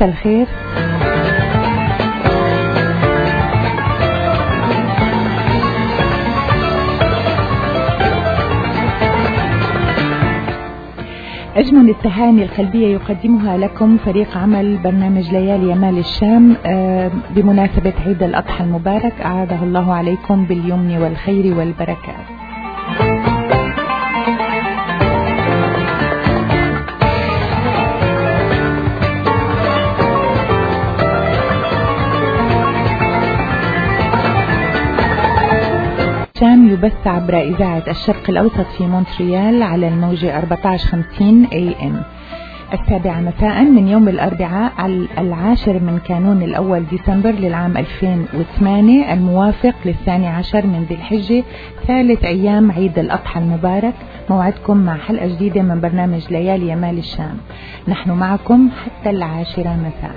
مساء الخير. أجمل التهاني القلبية يقدمها لكم فريق عمل برنامج ليالي يمال الشام بمناسبة عيد الأضحى المبارك، أعاده الله عليكم باليمن والخير والبركات. يبث عبر إذاعة الشرق الأوسط في مونتريال على الموجة 1450 AM 7 مساء من يوم الأربعاء 10 من كانون الأول ديسمبر للعام 2008 الموافق ل12 من ذي الحجة، ثالث أيام عيد الأضحى المبارك. موعدكم مع حلقة جديدة من برنامج ليالي يمال الشام، نحن معكم حتى 10 مساء.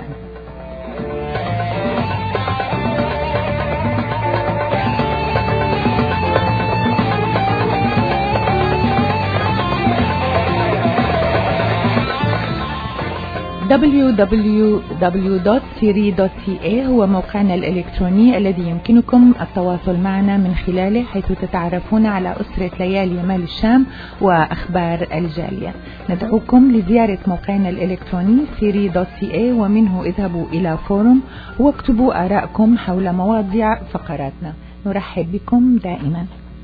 www.siri.ca هو موقعنا الإلكتروني الذي يمكنكم التواصل معنا من خلاله، حيث تتعرفون على أسرة ليالي يمال الشام وأخبار الجالية. ندعوكم لزيارة موقعنا الإلكتروني siri.ca، ومنه اذهبوا إلى فورم واكتبوا آراءكم حول مواضيع فقراتنا. نرحب بكم دائما.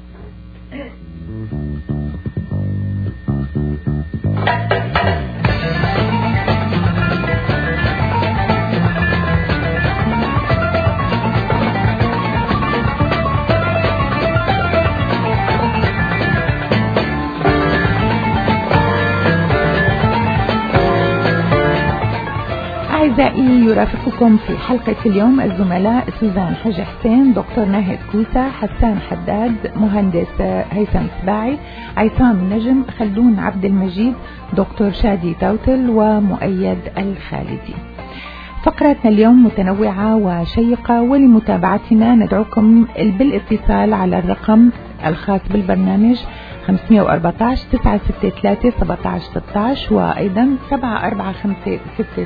أعزائي، يرافقكم في حلقة اليوم الزملاء سوزان حج حسين، دكتور ناهد كوسة، حسان حداد، مهندس هيثم سباعي، عصام نجم، خلدون عبد المجيد، دكتور شادي توتل، ومؤيد الخالدي. فقراتنا اليوم متنوعة وشيقة، ولمتابعتنا ندعوكم بالاتصال على الرقم الخاص بالبرنامج 514 963 1716، وأيضا 745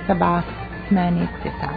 6789.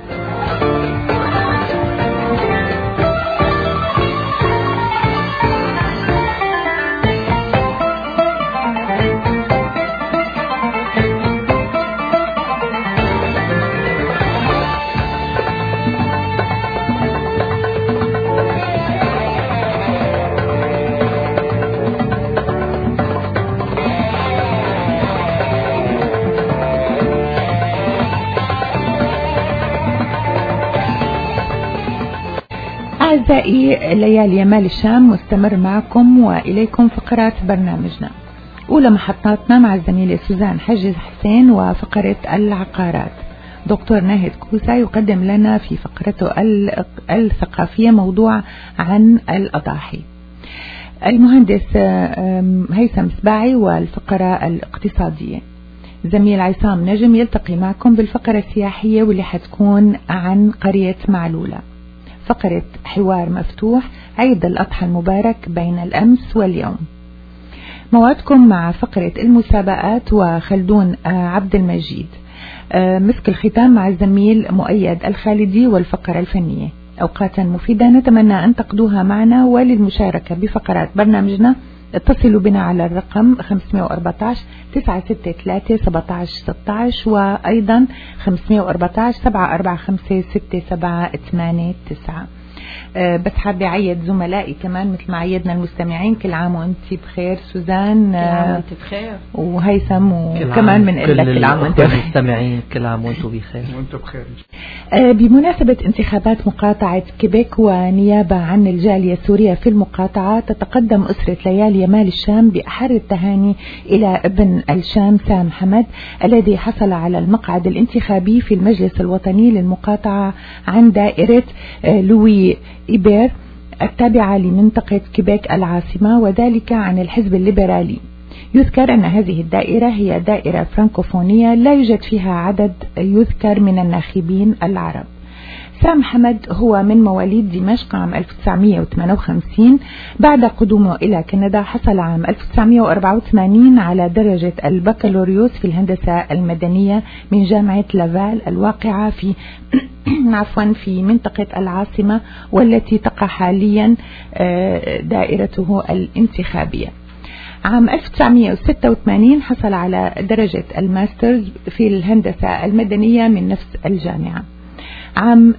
أعزائي، ليالي يمال الشام مستمر معكم وإليكم فقرات برنامجنا. أولى محطاتنا مع الزميلة سوزان حج حسين وفقرة العقارات. دكتور ناهد كوسة يقدم لنا في فقرته الثقافية موضوع عن الأضاحي. المهندس هيثم سباعي والفقرة الاقتصادية. زميل عصام نجم يلتقي معكم بالفقرة السياحية واللي حتكون عن قرية معلولة. فقرة حوار مفتوح، عيد الأضحى المبارك بين الأمس واليوم. موعدكم مع فقرة المسابقات وخلدون عبد المجيد. مسك الختام مع الزميل مؤيد الخالدي والفقرة الفنية. أوقاتا مفيدة نتمنى أن تقضوها معنا، وللمشاركة بفقرات برنامجنا اتصلوا بنا على الرقم 514 963 1716، وأيضا 514 745 6789. بس حابة أعيد زملائي كمان مثل ما عيدنا المستمعين. كل عام وأنت بخير سوزان، كل عام وأنت بخير، وهيثم، وكمان من لك كل عام وأنت بخير. المستمعين كل عام وأنتم بخير. وأنتم بخير. بمناسبة انتخابات مقاطعة كيبيك ونيابة عن الجالية السورية في المقاطعة، تتقدم أسرة ليالي يمال الشام بأحر التهاني إلى ابن الشام سام حمد الذي حصل على المقعد الانتخابي في المجلس الوطني للمقاطعة عن دائرة لوي إيبير التابعة لمنطقة كيبيك العاصمة، وذلك عن الحزب الليبرالي. يذكر أن هذه الدائرة هي دائرة فرانكوفونية لا يوجد فيها عدد يذكر من الناخبين العرب. سام حمد هو من مواليد دمشق عام 1958. بعد قدومه إلى كندا حصل عام 1984 على درجة البكالوريوس في الهندسة المدنية من جامعة لافال الواقعة في في منطقة العاصمة، والتي تقع حاليا دائرته الانتخابية. عام 1986 حصل على درجة الماسترز في الهندسة المدنية من نفس الجامعة. عام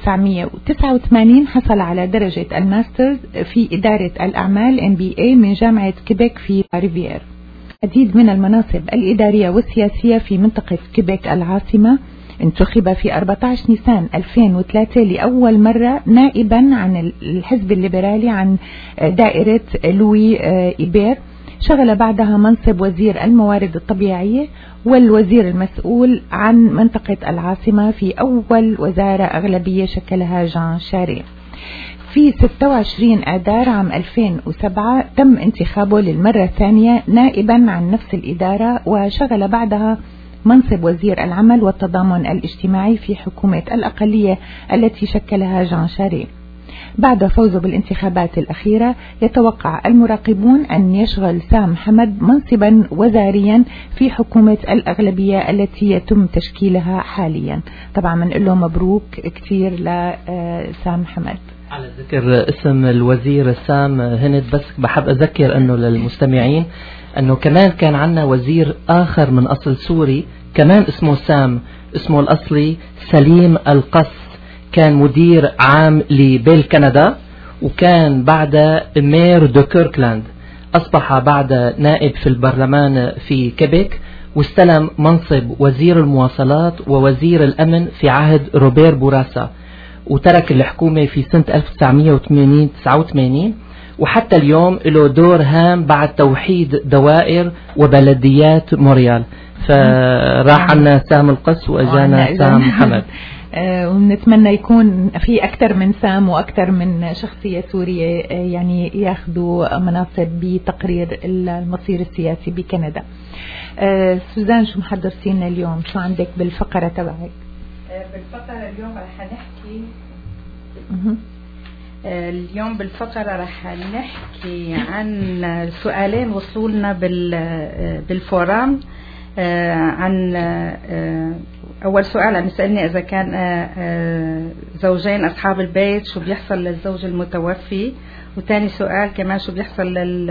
1989 حصل على درجة الماسترز في إدارة الأعمال MBA من جامعة كيبيك في ريفيير. عديد من المناصب الإدارية والسياسية في منطقة كيبيك العاصمة. انتخب في 14 نيسان 2003 لأول مرة نائبا عن الحزب الليبرالي عن دائرة لوي إيبير. شغل بعدها منصب وزير الموارد الطبيعية والوزير المسؤول عن منطقة العاصمة في أول وزارة أغلبية شكلها جان شاري. في 26 آذار عام 2007 تم انتخابه للمرة الثانية نائبا عن نفس الإدارة، وشغل بعدها منصب وزير العمل والتضامن الاجتماعي في حكومة الأقلية التي شكلها جان شاري. بعد فوزه بالانتخابات الأخيرة يتوقع المراقبون أن يشغل سام حمد منصبا وزاريا في حكومة الأغلبية التي يتم تشكيلها حاليا. طبعا بنقول له مبروك كثير لسام حمد. على ذكر اسم الوزير سام هند، بس بحب أذكر أنه للمستمعين أنه كمان كان عنا وزير آخر من أصل سوري كمان اسمه سام، اسمه الأصلي سليم القص، كان مدير عام لبيل كندا، وكان بعد مير دو كيركلاند. أصبح بعد نائب في البرلمان في كيبيك، واستلم منصب وزير المواصلات ووزير الأمن في عهد روبير بوراسا، وترك الحكومة في سنة 1989. وحتى اليوم له دور هام بعد توحيد دوائر وبلديات موريال. فراح عنا سام القص وأجانا سام حمد. ونتمنى يكون في أكثر من سام وأكثر من شخصية سورية يعني ياخذوا مناصب بتقرير المصير السياسي بكندا. سوزان، شو محضرتينا اليوم؟ شو عندك بالفقرة تبعك؟ بالفقرة اليوم رح نحكي اليوم بالفقرة رح نحكي عن سؤالين وصولنا بالفورام. عن أول سؤال عم يسألني إذا كان زوجين أصحاب البيت شو بيحصل للزوج المتوفي، وتاني سؤال كمان شو بيحصل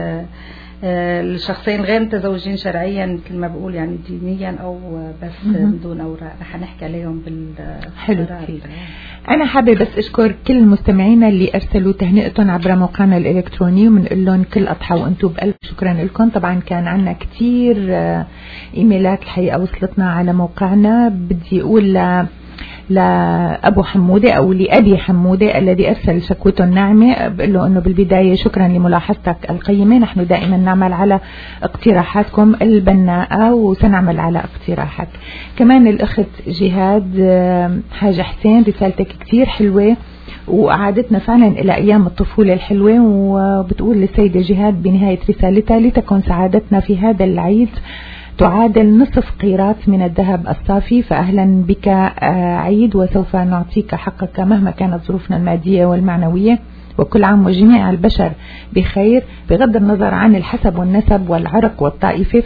للشخصين غير متزوجين شرعيا مثل ما بقول يعني دينيا أو بس بدون أوراق. رح نحكي عليهم حلو كثير. أنا حابة بس أشكر كل المستمعين اللي أرسلوا تهنئتهم عبر موقعنا الإلكتروني، ومنقول لهم كل أضحى وأنتم بألف شكرا لكم. طبعا كان عنا كتير إيميلات الحقيقة وصلتنا على موقعنا. بدي أقول لأبو حمودة أو لأبي حمودة الذي أرسل شكوته الناعمة، بقول له أنه بالبداية شكرا لملاحظتك القيمة، نحن دائما نعمل على اقتراحاتكم البناءة وسنعمل على اقتراحات. كمان الأخت جهاد حاج حسين رسالتك كتير حلوة وأعادتنا فعلا إلى أيام الطفولة الحلوة، وبتقول للسيدة جهاد بنهاية رسالتها: لتكن سعادتنا في هذا العيد تعادل نصف قيراط من الذهب الصافي، فأهلا بك عيد، وسوف نعطيك حقك مهما كانت ظروفنا المادية والمعنوية، وكل عام وجميع البشر بخير بغض النظر عن الحسب والنسب والعرق والطائفة،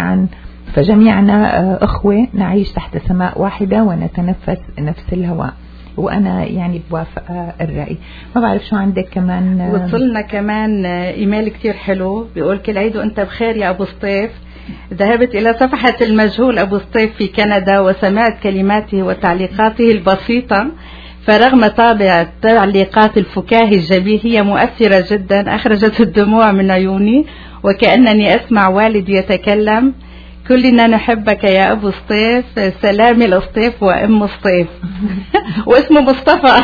فجميعنا أخوة نعيش تحت سماء واحدة ونتنفس نفس الهواء. وأنا يعني بوافق الرأي. ما بعرف شو عندك كمان. وصلنا كمان إيميل كتير حلو بيقول: كل عيد وأنت بخير يا أبو سطيف. ذهبت إلى صفحة المجهول أبو سطيف في كندا وسمعت كلماته وتعليقاته البسيطة، فرغم طابع تعليقات الفكاهي الجميل هي مؤثرة جدا، أخرجت الدموع من عيوني وكأنني أسمع والدي يتكلم: كلنا نحبك يا أبو سطيف، سلامي لسطيف وأم سطيف. واسمه مصطفى.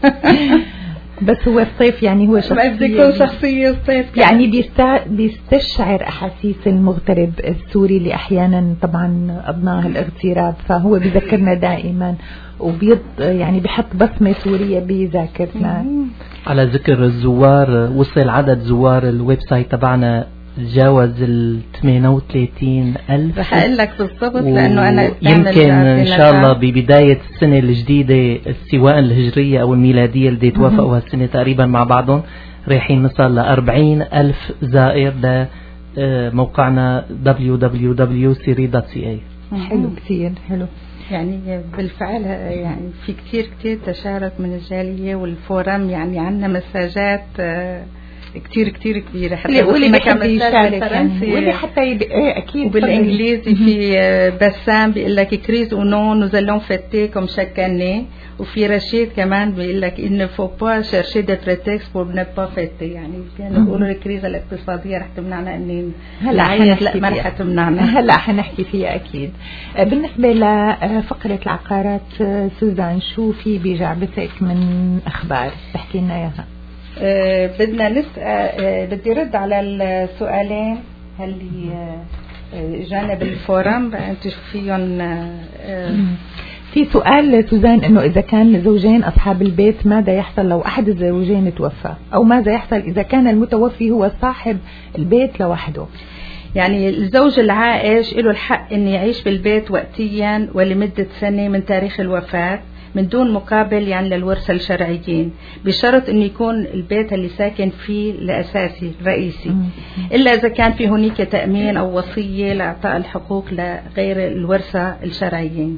بس هو الصيف يعني هو شخصية الصيف يعني بيستشعر أحاسيس المغترب السوري اللي أحيانا طبعا أضناه الاغتراب، فهو بيذكرنا دائما يعني بحط بصمة سورية بذاكرتنا. على ذكر الزوار، وصل عدد زوار الويب سايت تبعنا تجاوز 38,000. رح أقول لك بالضبط لأنه أنا يمكن إن شاء الله ببداية السنة الجديدة سواء الهجرية أو الميلادية اللي توافقوا هالسنة تقريبا مع بعضهم رايحين نصل 40,000 زائر لموقعنا www.siri.ca. حلو كثير حلو. يعني بالفعل يعني في كتير تشارك من الجالية والفورم، يعني عندنا مساجات كتير كبيرة، حتى واللي بيحب يشارك يعني واللي حتى أكيد بالإنجليزي في بسام بيقول لك كريز ونون نوزالون فتي كوم شاكاني، وفي رشيد كمان بيقول لك إن فو با شيرشي دي بريتكست بور نه با فتي، يعني كانوا بيقولوا الكريزة الاقتصادية رح تمنعنا إنين هلا ما رح تمنعنا. هلا حنحكي فيها أكيد. بالنسبة لفقرة العقارات سوزان، شو في بجعبتك من أخبار تحكي لنا إياها؟ بدنا نسأل، بدي رد على السؤالين اللي جانا بالفورم انتوا فيهم. في سؤال سوزان انه اذا كان زوجين اصحاب البيت ماذا يحصل لو احد الزوجين توفى، او ماذا يحصل اذا كان المتوفي هو صاحب البيت لوحده؟ يعني الزوج العائش له الحق ان يعيش بالبيت وقتيا ولمدة سنة من تاريخ الوفاة من دون مقابل يعني للورثة الشرعيين، بشرط انه يكون البيت اللي ساكن فيه الاساسي الرئيسي، الا اذا كان في هناك تأمين او وصية لاعطاء الحقوق لغير الورثة الشرعيين.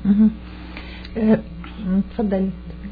تفضلي.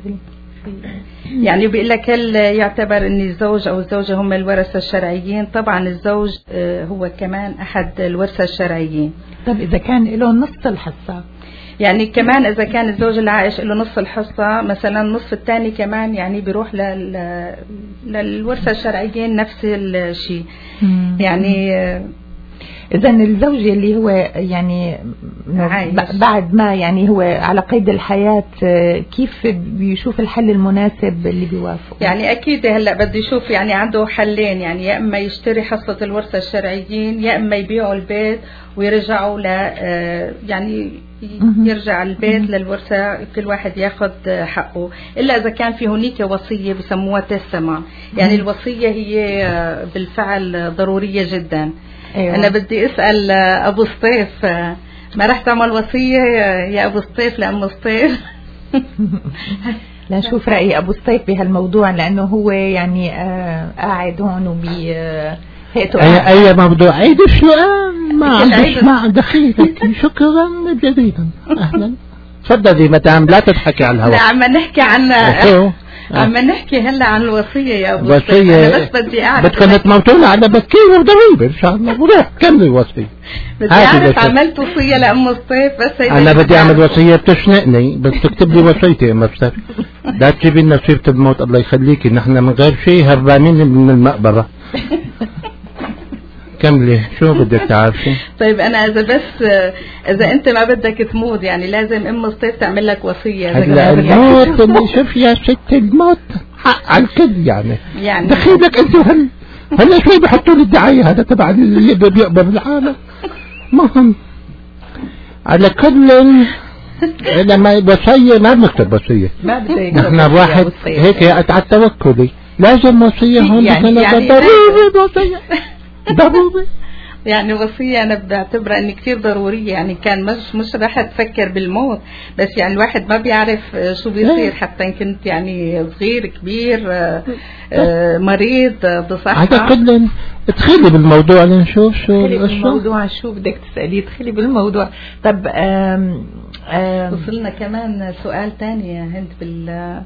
يعني بيقول لك هل يعتبر ان الزوج او الزوجة هم الورثة الشرعيين؟ طبعا الزوج هو كمان احد الورثة الشرعيين. طب اذا كان له نص الحصة؟ يعني كمان إذا كان الزوج العائش له نصف الحصة مثلا، النصف الثاني كمان يعني بيروح للورثة الشرعيين نفس الشيء. يعني إذا الزوج اللي هو يعني بعد ما يعني هو على قيد الحياة كيف بيشوف الحل المناسب اللي بيوافقه؟ يعني أكيد هلأ بده يشوف يعني عنده حلين، يعني يا إما يشتري حصة الورثة الشرعيين، يا إما يبيعوا البيت ويرجعوا يعني يرجع البيت للورثة، كل واحد ياخذ حقه، إلا إذا كان في هناك وصية بسموها تستمع. يعني الوصية هي بالفعل ضرورية جدا. أيوة. أنا بدي أسأل أبو سطيف، ما رح تعمل وصية يا أبو سطيف لأم سطيف؟ لنشوف رأي أبو سطيف بهالموضوع، لأنه هو يعني قاعد هون وبي أي موضوع عيد السؤال ما دخيلك. شكرا جزيلا. أهلا تفضلي مدام، لا تضحكي على الهواء. لا عم نحكي عن عم نحكي هلا عن الوصية يا أبو سطيف. أنا بس بدي أعرف بدكم تموتونا على بكير وضريبة إن شاء الله، وروح كملي الوصية. بدي أعرف عملت وصية لأم سطيف بس أنا بدي أعمل وصية بتشنقني، بس تكتب لي وصيتي يا أم سطيف. لا تجيبي لنا سيرة الموت الله يخليكي، نحن من غير شيء هربانين من المقبرة. كملي شو بدك تعرفي؟ طيب أنا إذا أنت ما بدك تموت يعني لازم أم سطيف تعمل لك وصية. هلا الموت اللي شوف يا ست، الموت حق على الكل يعني دخيلك أنت هلا شوي بحطوا لي الدعاية هذا تبع اللي بيقبر العالم. مهم على كل لما وصية ما بنكتب وصية، نحن واحد هيك على التوكلي لازم وصية هون يعني ضروري وصية ضروري. يعني وصية أنا بعتبرها إن كتير ضرورية، يعني كان مش راح تفكر بالموت، بس يعني الواحد ما بيعرف شو بيصير، حتى إن كنت يعني صغير كبير مريض بصحة. هذا كله ادخلي بالموضوع لنشوف شو الموضوع، شو بدك تسألي، ادخلي بالموضوع. طب وصلنا كمان سؤال تاني يا هند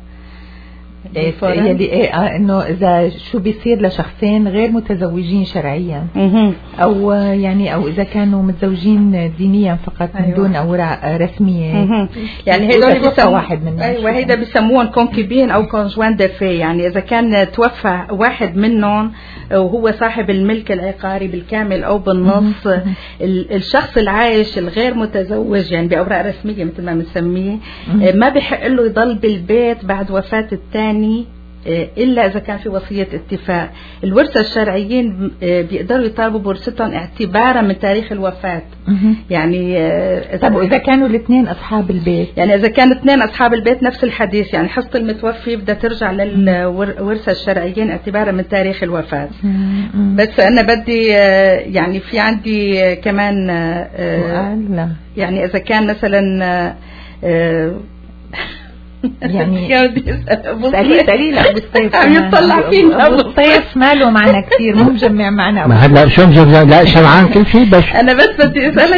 انه اذا شو بيصير لشخصين غير متزوجين شرعيا، او يعني او اذا كانوا متزوجين دينيا فقط من دون اوراق رسميه. يعني هدول بيسموا واحد منهم. ايوه هيدا بيسموهم كونكيبين او كونجوان دافي. يعني اذا كان توفى واحد منهم وهو صاحب الملك العقاري بالكامل او بالنص، الشخص العايش الغير متزوج يعني باوراق رسميه مثل ما بنسميه ما بيحق له يضل بالبيت بعد وفاه الثاني إلا إذا كان في وصية اتفاق. الورثة الشرعيين بيقدروا يطالبوا بورثتهم اعتبارا من تاريخ الوفاة. يعني طب إذا كانوا الاثنين أصحاب البيت، يعني إذا كانوا اثنين أصحاب البيت نفس الحديث، يعني حصة المتوفي بدها ترجع للورثة الشرعيين اعتبارا من تاريخ الوفاة. بس أنا بدي يعني في عندي كمان يعني إذا كان مثلا يعني سألي لا أبو الطيف عم يطلع فينا أبو الطيف ماله معنا كثير، مو مجمع معنا. ما هلا شو مجمع؟ لا سمعان كل شيء. بس أنا بس بدي أسألك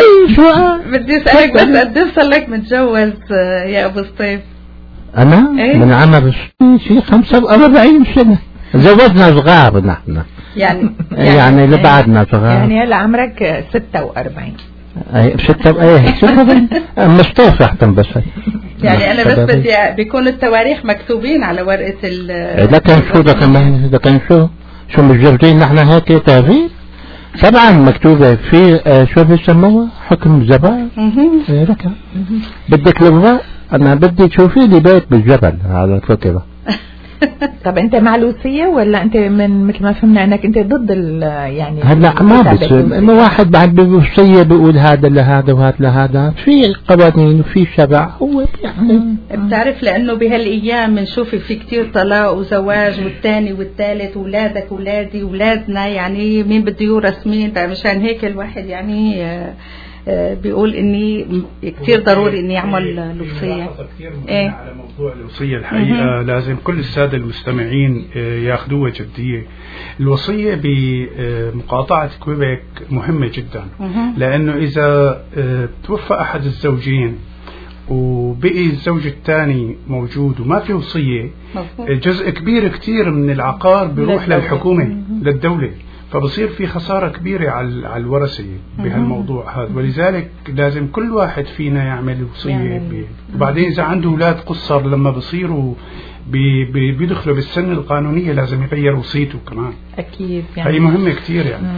بدي أسألك بس قد إيه صار لك متجوز يا أبو الطيف؟ أنا إيه؟ من عمر شيء 45 سنة. تزوجنا صغار نحن، يعني لبعدنا صغار. يعني هلا عمرك 46. اي 46 مصطفى احسن. بس يعني انا بس بدي بيكون التواريخ مكتوبين على ورقه لكن شو ده كان شو متجوزين نحن هيك تاريخ طبعا مكتوبه في شو بيسموها حكم زبال. لك بدك لغة انا بدي تشوفي لي بيت بالجبل على الفكره. طب انت مع الوصية ولا انت من مثل ما فهمنا انك انت ضد يعني هلا ما بس واحد بعد بالوصية بيقول هذا لهذا وهذا لهذا، في قوانين وفي شرع. هو يعني بتعرف لانه بهالايام بنشوف في كتير طلاق وزواج والثاني والثالث، اولادك اولادي اولادنا، يعني مين بده يورث مين. مشان هيك الواحد يعني بيقول اني كثير ضروري اني اعمل الوصيه. إيه؟ على موضوع الوصيه الحقيقه لازم كل الساده المستمعين ياخذوها جديه. الوصيه بمقاطعه كويبك مهمه جدا، لانه اذا توفى احد الزوجين وبقي الزوج الثاني موجود وما في وصيه، جزء كبير كتير من العقار بيروح للحكومه للدوله، فبصير في خسارة كبيرة على الورثة بهالموضوع هذا. ولذلك لازم كل واحد فينا يعمل وصية. وبعدين إذا عنده أولاد قصر لما بصيروا بيدخلوا بالسن القانونية لازم يغير وصيته كمان. أكيد يعني هي مهمة كتير يعني.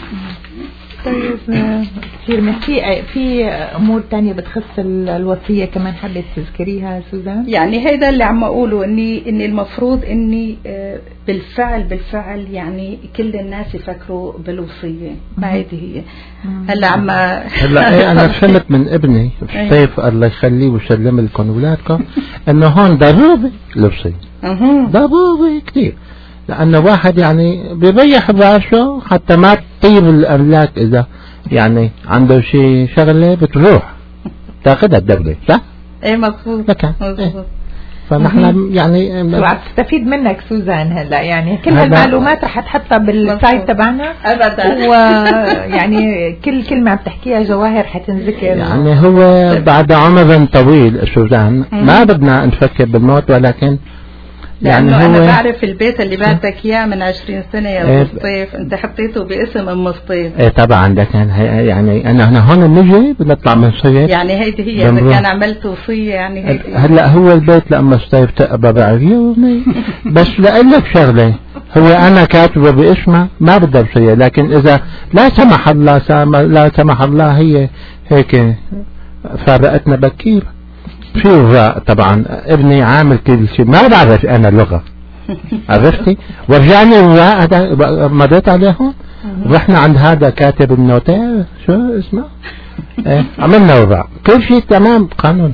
طيب كثير في امور تانية بتخص الوصيه كمان حبيت تذكريها سوزان؟ يعني هيدا اللي عم اقوله اني المفروض اني بالفعل يعني كل الناس يفكروا بالوصيه. ما هيدي هي هلا هلا انا فهمت من ابني الطيف الله يخليه ويسلم لكم اولادكم انه هون ضروري الوصيه. ضروري كثير، لأنه واحد يعني بيريح براسه حتى ما تطير الأملاك. إذا يعني عنده شيء شغلة بتروح تاخذها الدولة، صح؟ إيه مظبوط. فنحن يعني وعم تستفيد منك سوزان هلا، يعني كل هالمعلومات رح تحطها بالسايت تبعنا ابدا. ويعني كل كلمه عم تحكيها جواهر حتنذكر. يعني هو بعد عمر طويل سوزان ما بدنا نفكر بالموت، ولكن يعني أنا بعرف البيت اللي بعتك إياه من 20 سنة يا أبو الطيف، أنت حطيته باسم أم الطيف. إيه طبعا، ده كان يعني أنا هون بنجي بنطلع من صيف. يعني هيدي هي إذا كان عملت وصية يعني هيدي. هلا هو البيت لأم الطيف تقبض عيوني بس لأقول لك شغلة، هو أنا كاتبه باسمه ما بدي وصية، لكن إذا لا سمح الله هي هيك فارقتنا بكير في وراء. طبعا ابني عامل كل شيء، ما بعرف انا اللغة عرفتي، ورجعني وراء هذا مضيت عليهم، رحنا عند هذا كاتب النوتير شو اسمه عملنا وراء كل شيء تمام قانون.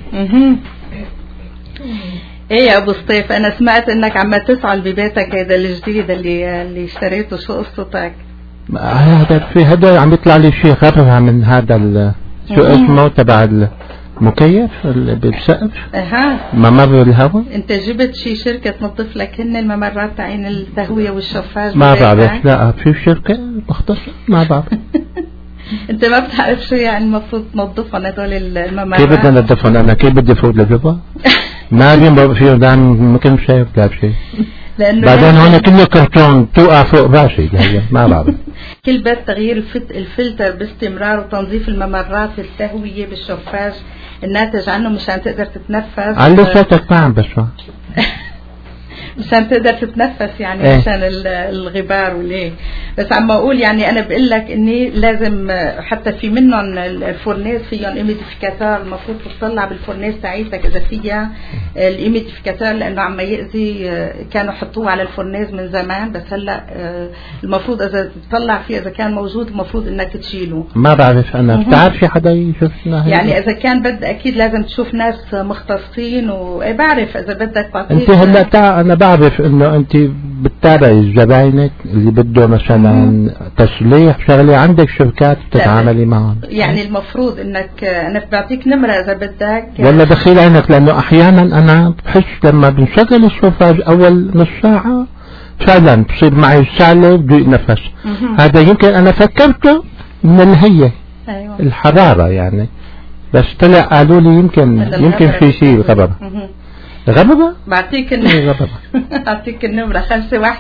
ايه يا ابو الطيف، انا سمعت انك عم تسعى ببيتك هذا الجديد اللي اشتريته، شو قصتك؟ هذا في هذا عم يطلع لي شيء غرها من هذا شو اسمه تبع مكيف بالسقف ممر الهواء. انت جبت شي شركة تنظف لك هن الممرات تاعين التهوية والشفاج؟ ما بعرف، لا في شركة مختصة ما بعرف. انت ما بتعرف شو يعني المفروض تنظفهم هدول الممرات؟ كيف بدنا ننظفهم؟ انا كيف بدي فوت لجوا؟ ما بين فيه دام ما كنت شايف لا شيء، بعدين هون كله كرتون توقع فوق راسي ما بعرف. كل بيت تغيير الفلتر باستمرار وتنظيف الممرات التهوية بالشفاج الناتج عنه مشان تقدر تتنفس. علي صوتك ما عم بسمع. مشان تقدر تتنفس يعني مشان الغبار وليه. بس عم اقول يعني انا بقول لك اني لازم حتى في منهم الفورنيس فيهم ايميديفيكاتور، المفروض تطلع بالفورنيس تاعيتك اذا فيها الايميديفيكاتور لانه عم يأذي. كانوا حطوه على الفورنيس من زمان بس هلا المفروض اذا تطلع فيه اذا كان موجود المفروض انك تشيله. ما بعرف انا بتعرفي حدا يشوفنا يعني اذا كان بدك اكيد لازم تشوف ناس مختصين وبعرف اذا بدك انت هلا انا بعرف انه انت بتتابعي زباينك اللي بده مثلا تصليح شغله، عندك شركات بتتعاملي معهم يعني المفروض انك انا بعطيك نمره اذا بدك ولا دخيل عينك، لانه احيانا انا بحس لما بنشغل الشوفاج اول نص ساعه فعلا بصير معي سالة بضيق نفس. هذا يمكن انا فكرته من الهية أيوة. الحرارة يعني، بس طلع قالوا لي يمكن في شيء غبرة. غبرة؟ بعطيك أعطيك النمرة 514-234-594-7.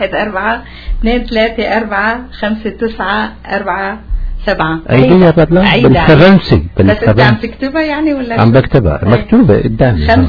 أيديها بدلا بالفرنسي. بس أنت عم تكتبها يعني ولا عم بكتبها مكتوبة قدامي. 514-234-594-7.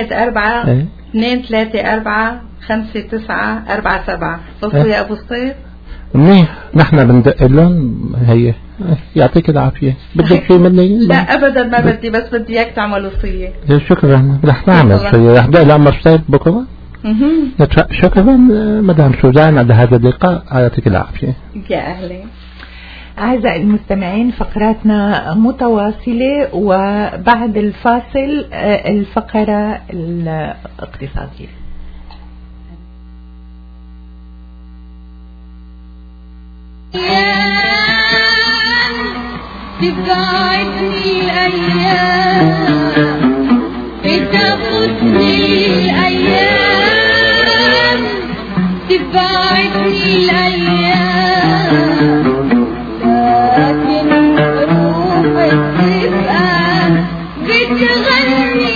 وصلوا يا أبو سطيف؟ منيح، نحن بندق لهم هي. يعطيك العافية. بدك شيء مني؟ لا أبدا ما بدي، بس بدي إياك تعمل وصية. شكرا، رح نعمل وصية. رح بدأ لأمر سطيف بكرة. شكرا مدام سوزان على هذا اللقاء. يعطيك العافية. يا أهلا. أعزائي المستمعين، فقراتنا متواصلة وبعد الفاصل الفقرة الاقتصادية. تبعدني الأيام بتاخدني الأيام تبعدني الأيام لكن روحي تبقى بتغني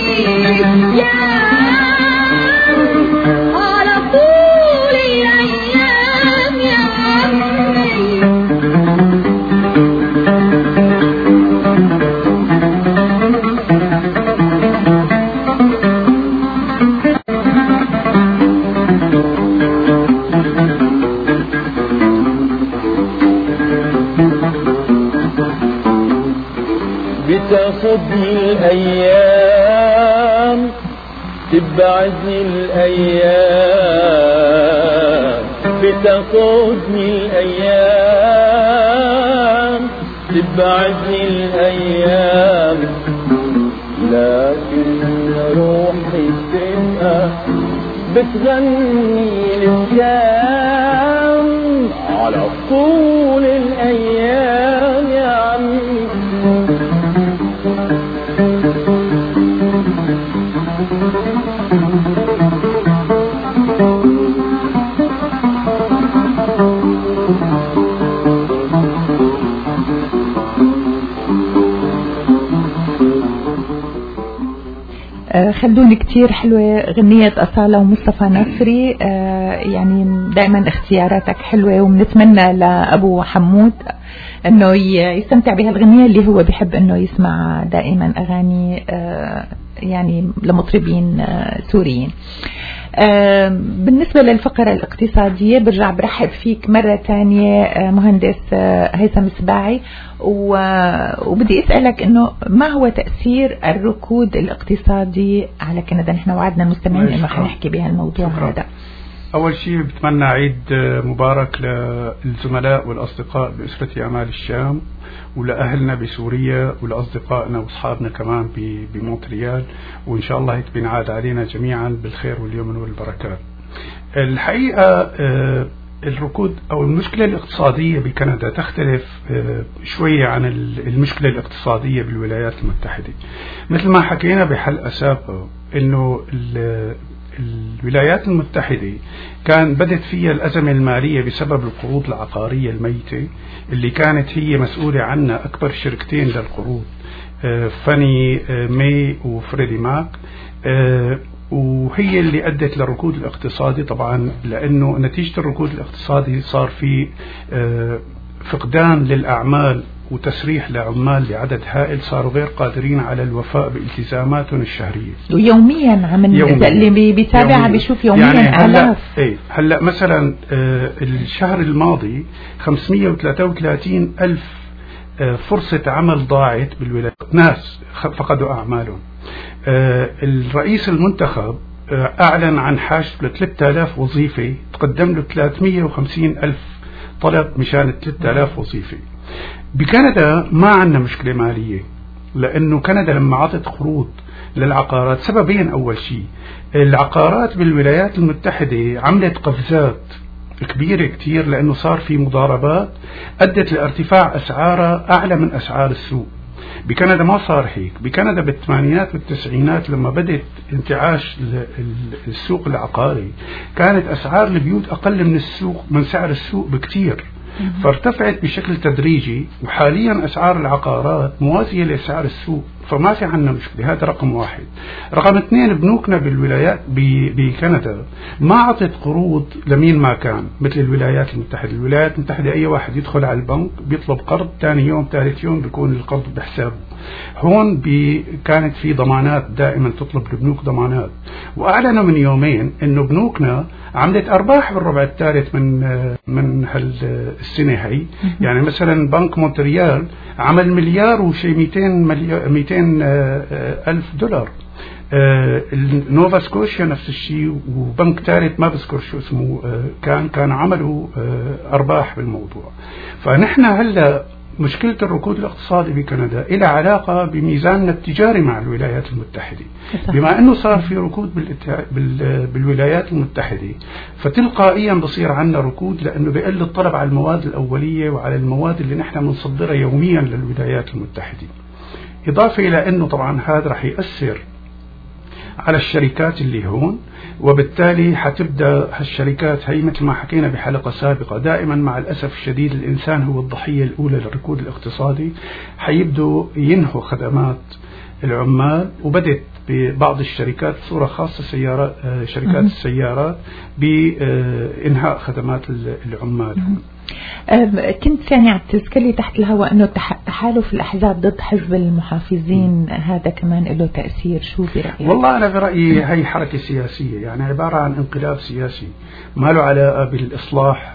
على طول الأيام يا عمي. بتاخدني الأيام تبعدني الأيام بتاخدني الأيام تبعدني الأيام لكن روحي تبقى بتغني للشام على طول الأيام يا عمي. خلدون كتير حلوة غنية أصالة ومصطفى نصري. يعني دائما اختياراتك حلوة، وبنتمنى لأبو حمود انه يستمتع بهالغنية اللي هو بيحب انه يسمع دائما اغاني يعني لمطربين سوريين. بالنسبة للفقرة الاقتصادية برجع برحب فيك مرة تانية مهندس هيثم السباعي، وبدي اسألك انه ما هو تأثير الركود الاقتصادي على كندا؟ نحن وعدنا المستمعين انه حنحكي بهالموضوع هذا. أول شيء بتمنى عيد مبارك للزملاء والأصدقاء بأسرة أعمال الشام، ولأهلنا بسوريا، ولأصدقائنا وأصحابنا كمان بمونتريال، وإن شاء الله بينعاد علينا جميعا بالخير واليمن والبركات. الحقيقة الركود أو المشكلة الاقتصادية بكندا تختلف شوية عن المشكلة الاقتصادية بالولايات المتحدة. مثل ما حكينا بحلقة سابقة إنه الولايات المتحدة كان بدت فيها الأزمة المالية بسبب القروض العقارية الميتة اللي كانت هي مسؤولة عنها أكبر شركتين للقروض، فاني ماي وفريدي ماك، وهي اللي أدت للركود الاقتصادي. طبعا لأنه نتيجة الركود الاقتصادي صار في فقدان للأعمال وتسريح لعمال لعدد هائل صاروا غير قادرين على الوفاء بالتزاماتهم الشهرية. ويوميا اللي بيتابعها بيشوف يوميا يعني آلاف. هلا مثلا الشهر الماضي 533 ألف فرصة عمل ضاعت بالولايات، ناس فقدوا أعمالهم. الرئيس المنتخب أعلن عن حاجته ل 3000 وظيفة، تقدم له 350 ألف طلب مشان 3000 وظيفة. بكندا ما عندنا مشكلة مالية، لأنه كندا لما عطت قروض للعقارات سببين. أول شيء العقارات بالولايات المتحدة عملت قفزات كبيرة كتير، لأنه صار في مضاربات أدت لارتفاع أسعارها أعلى من أسعار السوق. بكندا ما صار هيك. بكندا بالثمانينات والتسعينات لما بدأت انتعاش السوق العقاري كانت أسعار البيوت أقل من السوق، من سعر السوق بكتير، فارتفعت بشكل تدريجي، وحاليا أسعار العقارات موازية لسعر السوق، فما في عنا مشكلة. هذا رقم واحد. رقم اثنين، بنوكنا بالولايات بكندا ما عطت قروض لمين ما كان مثل الولايات المتحدة. الولايات المتحدة أي واحد يدخل على البنك بيطلب قرض، ثاني يوم ثالث يوم بيكون القرض بحسابه. هون كانت في ضمانات، دائما تطلب البنوك ضمانات، وأعلنوا من يومين إنه بنوكنا عملت أرباح بالربع الثالث من هالسنة هي. يعني مثلا بنك مونتريال عمل مليار وشي 200 ألف دولار. نوفا سكوشيا نفس الشيء، وبنك ثالث ما بذكر شو اسمه كان عملوا أرباح بالموضوع. فنحن هلا مشكلة الركود الاقتصادي بكندا إلى علاقة بميزاننا التجاري مع الولايات المتحدة. بما أنه صار في ركود بالولايات المتحدة، فتلقائيا بصير عنا ركود، لأنه بيقل الطلب على المواد الأولية وعلى المواد اللي نحن بنصدرها يوميا للولايات المتحدة. إضافة إلى أنه طبعا هذا رح يأثر على الشركات اللي هون، وبالتالي حتبدأ هالشركات هي مثل ما حكينا بحلقة سابقة، دائما مع الأسف الشديد الإنسان هو الضحية الأولى للركود الاقتصادي. حيبدوا ينهوا خدمات العمال، وبدت ببعض الشركات صورة خاصة شركات السيارات بإنهاء خدمات العمال. كنت يعني عم تذكري تحت الهواء انه تحالف الاحزاب ضد حزب المحافظين هذا كمان له تأثير، شو برأيك؟ والله انا برأيي هي حركة سياسية، يعني عبارة عن انقلاب سياسي ما له علاقة بالاصلاح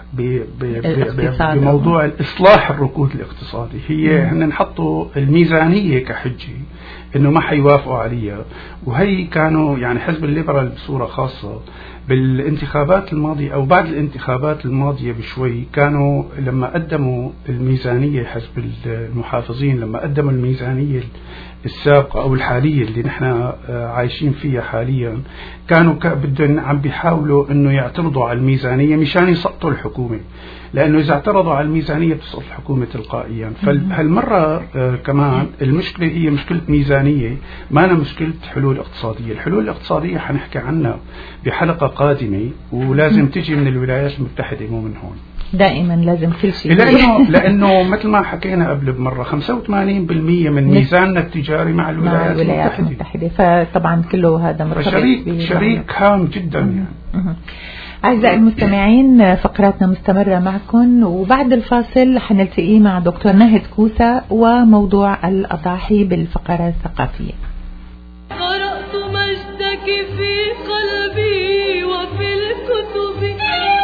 بموضوع الاصلاح الركود الاقتصادي. هي احنا نحطوا الميزانية كحجة انه ما حيوافقوا عليها، وهي كانوا يعني حزب الليبرال بصورة خاصة بالانتخابات الماضية أو بعد الانتخابات الماضية بشوي، كانوا لما قدموا الميزانية حزب المحافظين لما قدموا الميزانية السابقة أو الحالية اللي نحن عايشين فيها حاليا، كانوا بدهم عم بيحاولوا إنه يعترضوا على الميزانية مشان يسقطوا الحكومة، لأنه إذا اعترضوا على الميزانية بتسقط الحكومة تلقائيا. فهالمرة كمان المشكلة هي مشكلة ميزانية، ما أنا مشكلة حلول اقتصادية. الحلول الاقتصادية حنحكي عنها بحلقة قادمة، ولازم تجي من الولايات المتحدة مو من هون. دائما لازم كل شيء لأنه مثل ما حكينا قبل بمرة 85% من ميزاننا التجاري مع الولايات المتحدة. فطبعا كله هذا مرتبط شريك هام جدا يعني. أعزائي المستمعين، فقراتنا مستمرة معكم، وبعد الفاصل حنلتقي مع دكتور ناهد كوسة وموضوع الأضاحي بالفقرة الثقافية. قرأت مجدك في قلبي وفي الكتب،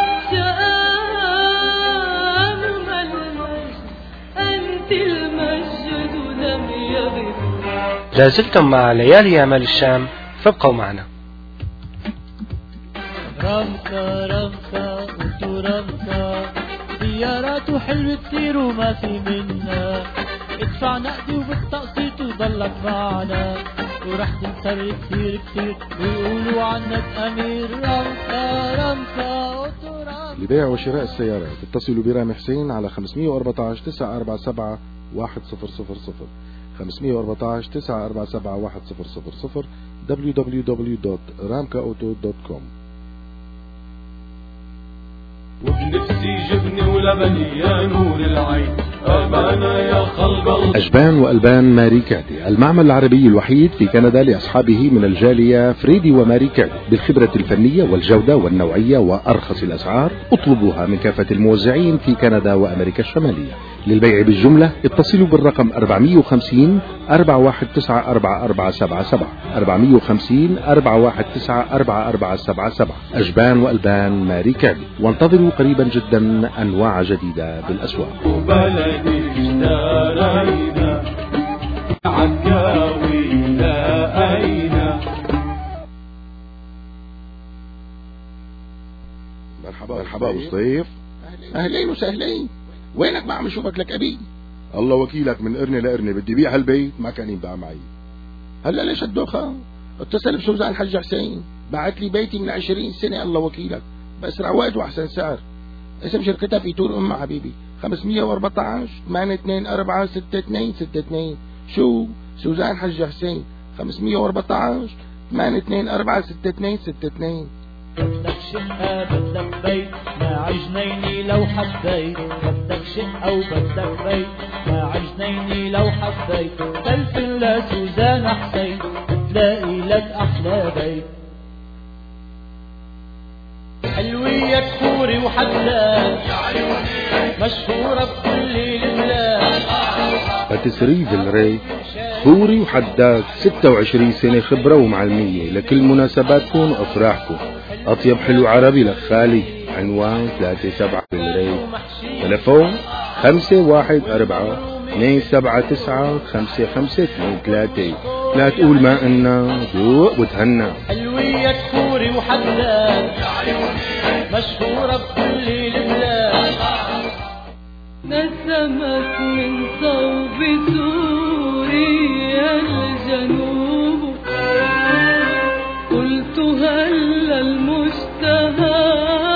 شآن المجد أنت المجد لم يغب. لازلتم مع ليالي أمال الشام، فابقوا معنا. رمكة رمكة وانتو رمكة، سيارات وحلوة كتير وما في منا، ادفع نقدي وبالتقسيط وضلك معنا، ورح تنسر كتير كتير ويقولوا عنك أمير. رمكة رمكة وانتو رمكة. لبيع وشراء السيارات اتصلوا برامي حسين على 514 947 1000 514 947 1000 www.ramkaauto.com. وبنفسي جبني ولبني يا نور العين، أبانا يا خلق أجبان وألبان ماري كادي، المعمل العربي الوحيد في كندا لأصحابه من الجالية فريدي وماري كادي، بالخبرة الفنية والجودة والنوعية وأرخص الأسعار. اطلبوها من كافة الموزعين في كندا وأمريكا الشمالية. للبيع بالجملة اتصلوا بالرقم 450 419 4477 450 419 4477 أجبان وألبان ماري كعبي. وانتظروا قريبا جدا أنواع جديدة بالأسواق. وبلدي اشترينا عكاوي لقينا. مرحبا ابو صيف. اهلين وسهلين. وينك؟ ما عم اشوفك لك ابي. الله وكيلك، من قرني لقرني بدي بيع هالبيت ما كان ينباع معي. هلا ليش الدوخه؟ اتصل بسوزان الحج حسين، بعت لي بيتي من 20 سنه الله وكيلك باسرع وقت واحسن سعر. اسم شركتها في تور ام حبيبي 514 824 6262. شو؟ سوزان حج حسين 514 824 6262. بدك شقة بدك بيت مع جنيني لو حبيت، بدك شقة وبدك بيت مع جنيني لو حبيت، تلفن لسوزان حسين بتلاقي لك أحلى بيت. حلوية كفوري وحداد مشهورة بكل البلاد. باتسري فيلري كفوري وحداد 26 سنة خبرة ومعلمية لكل مناسباتكم وأفراحكم. أطيب حلو عربي لخالي. عنوان 37 فيلري. تلفون 514 279 5523. لا تقول ما إنا ذوق وتهنى. حلوية كفوري وحداد مشهورة بكل البلاد. نسمت من صوب سوريا الجنوب، قلت هل المشتهى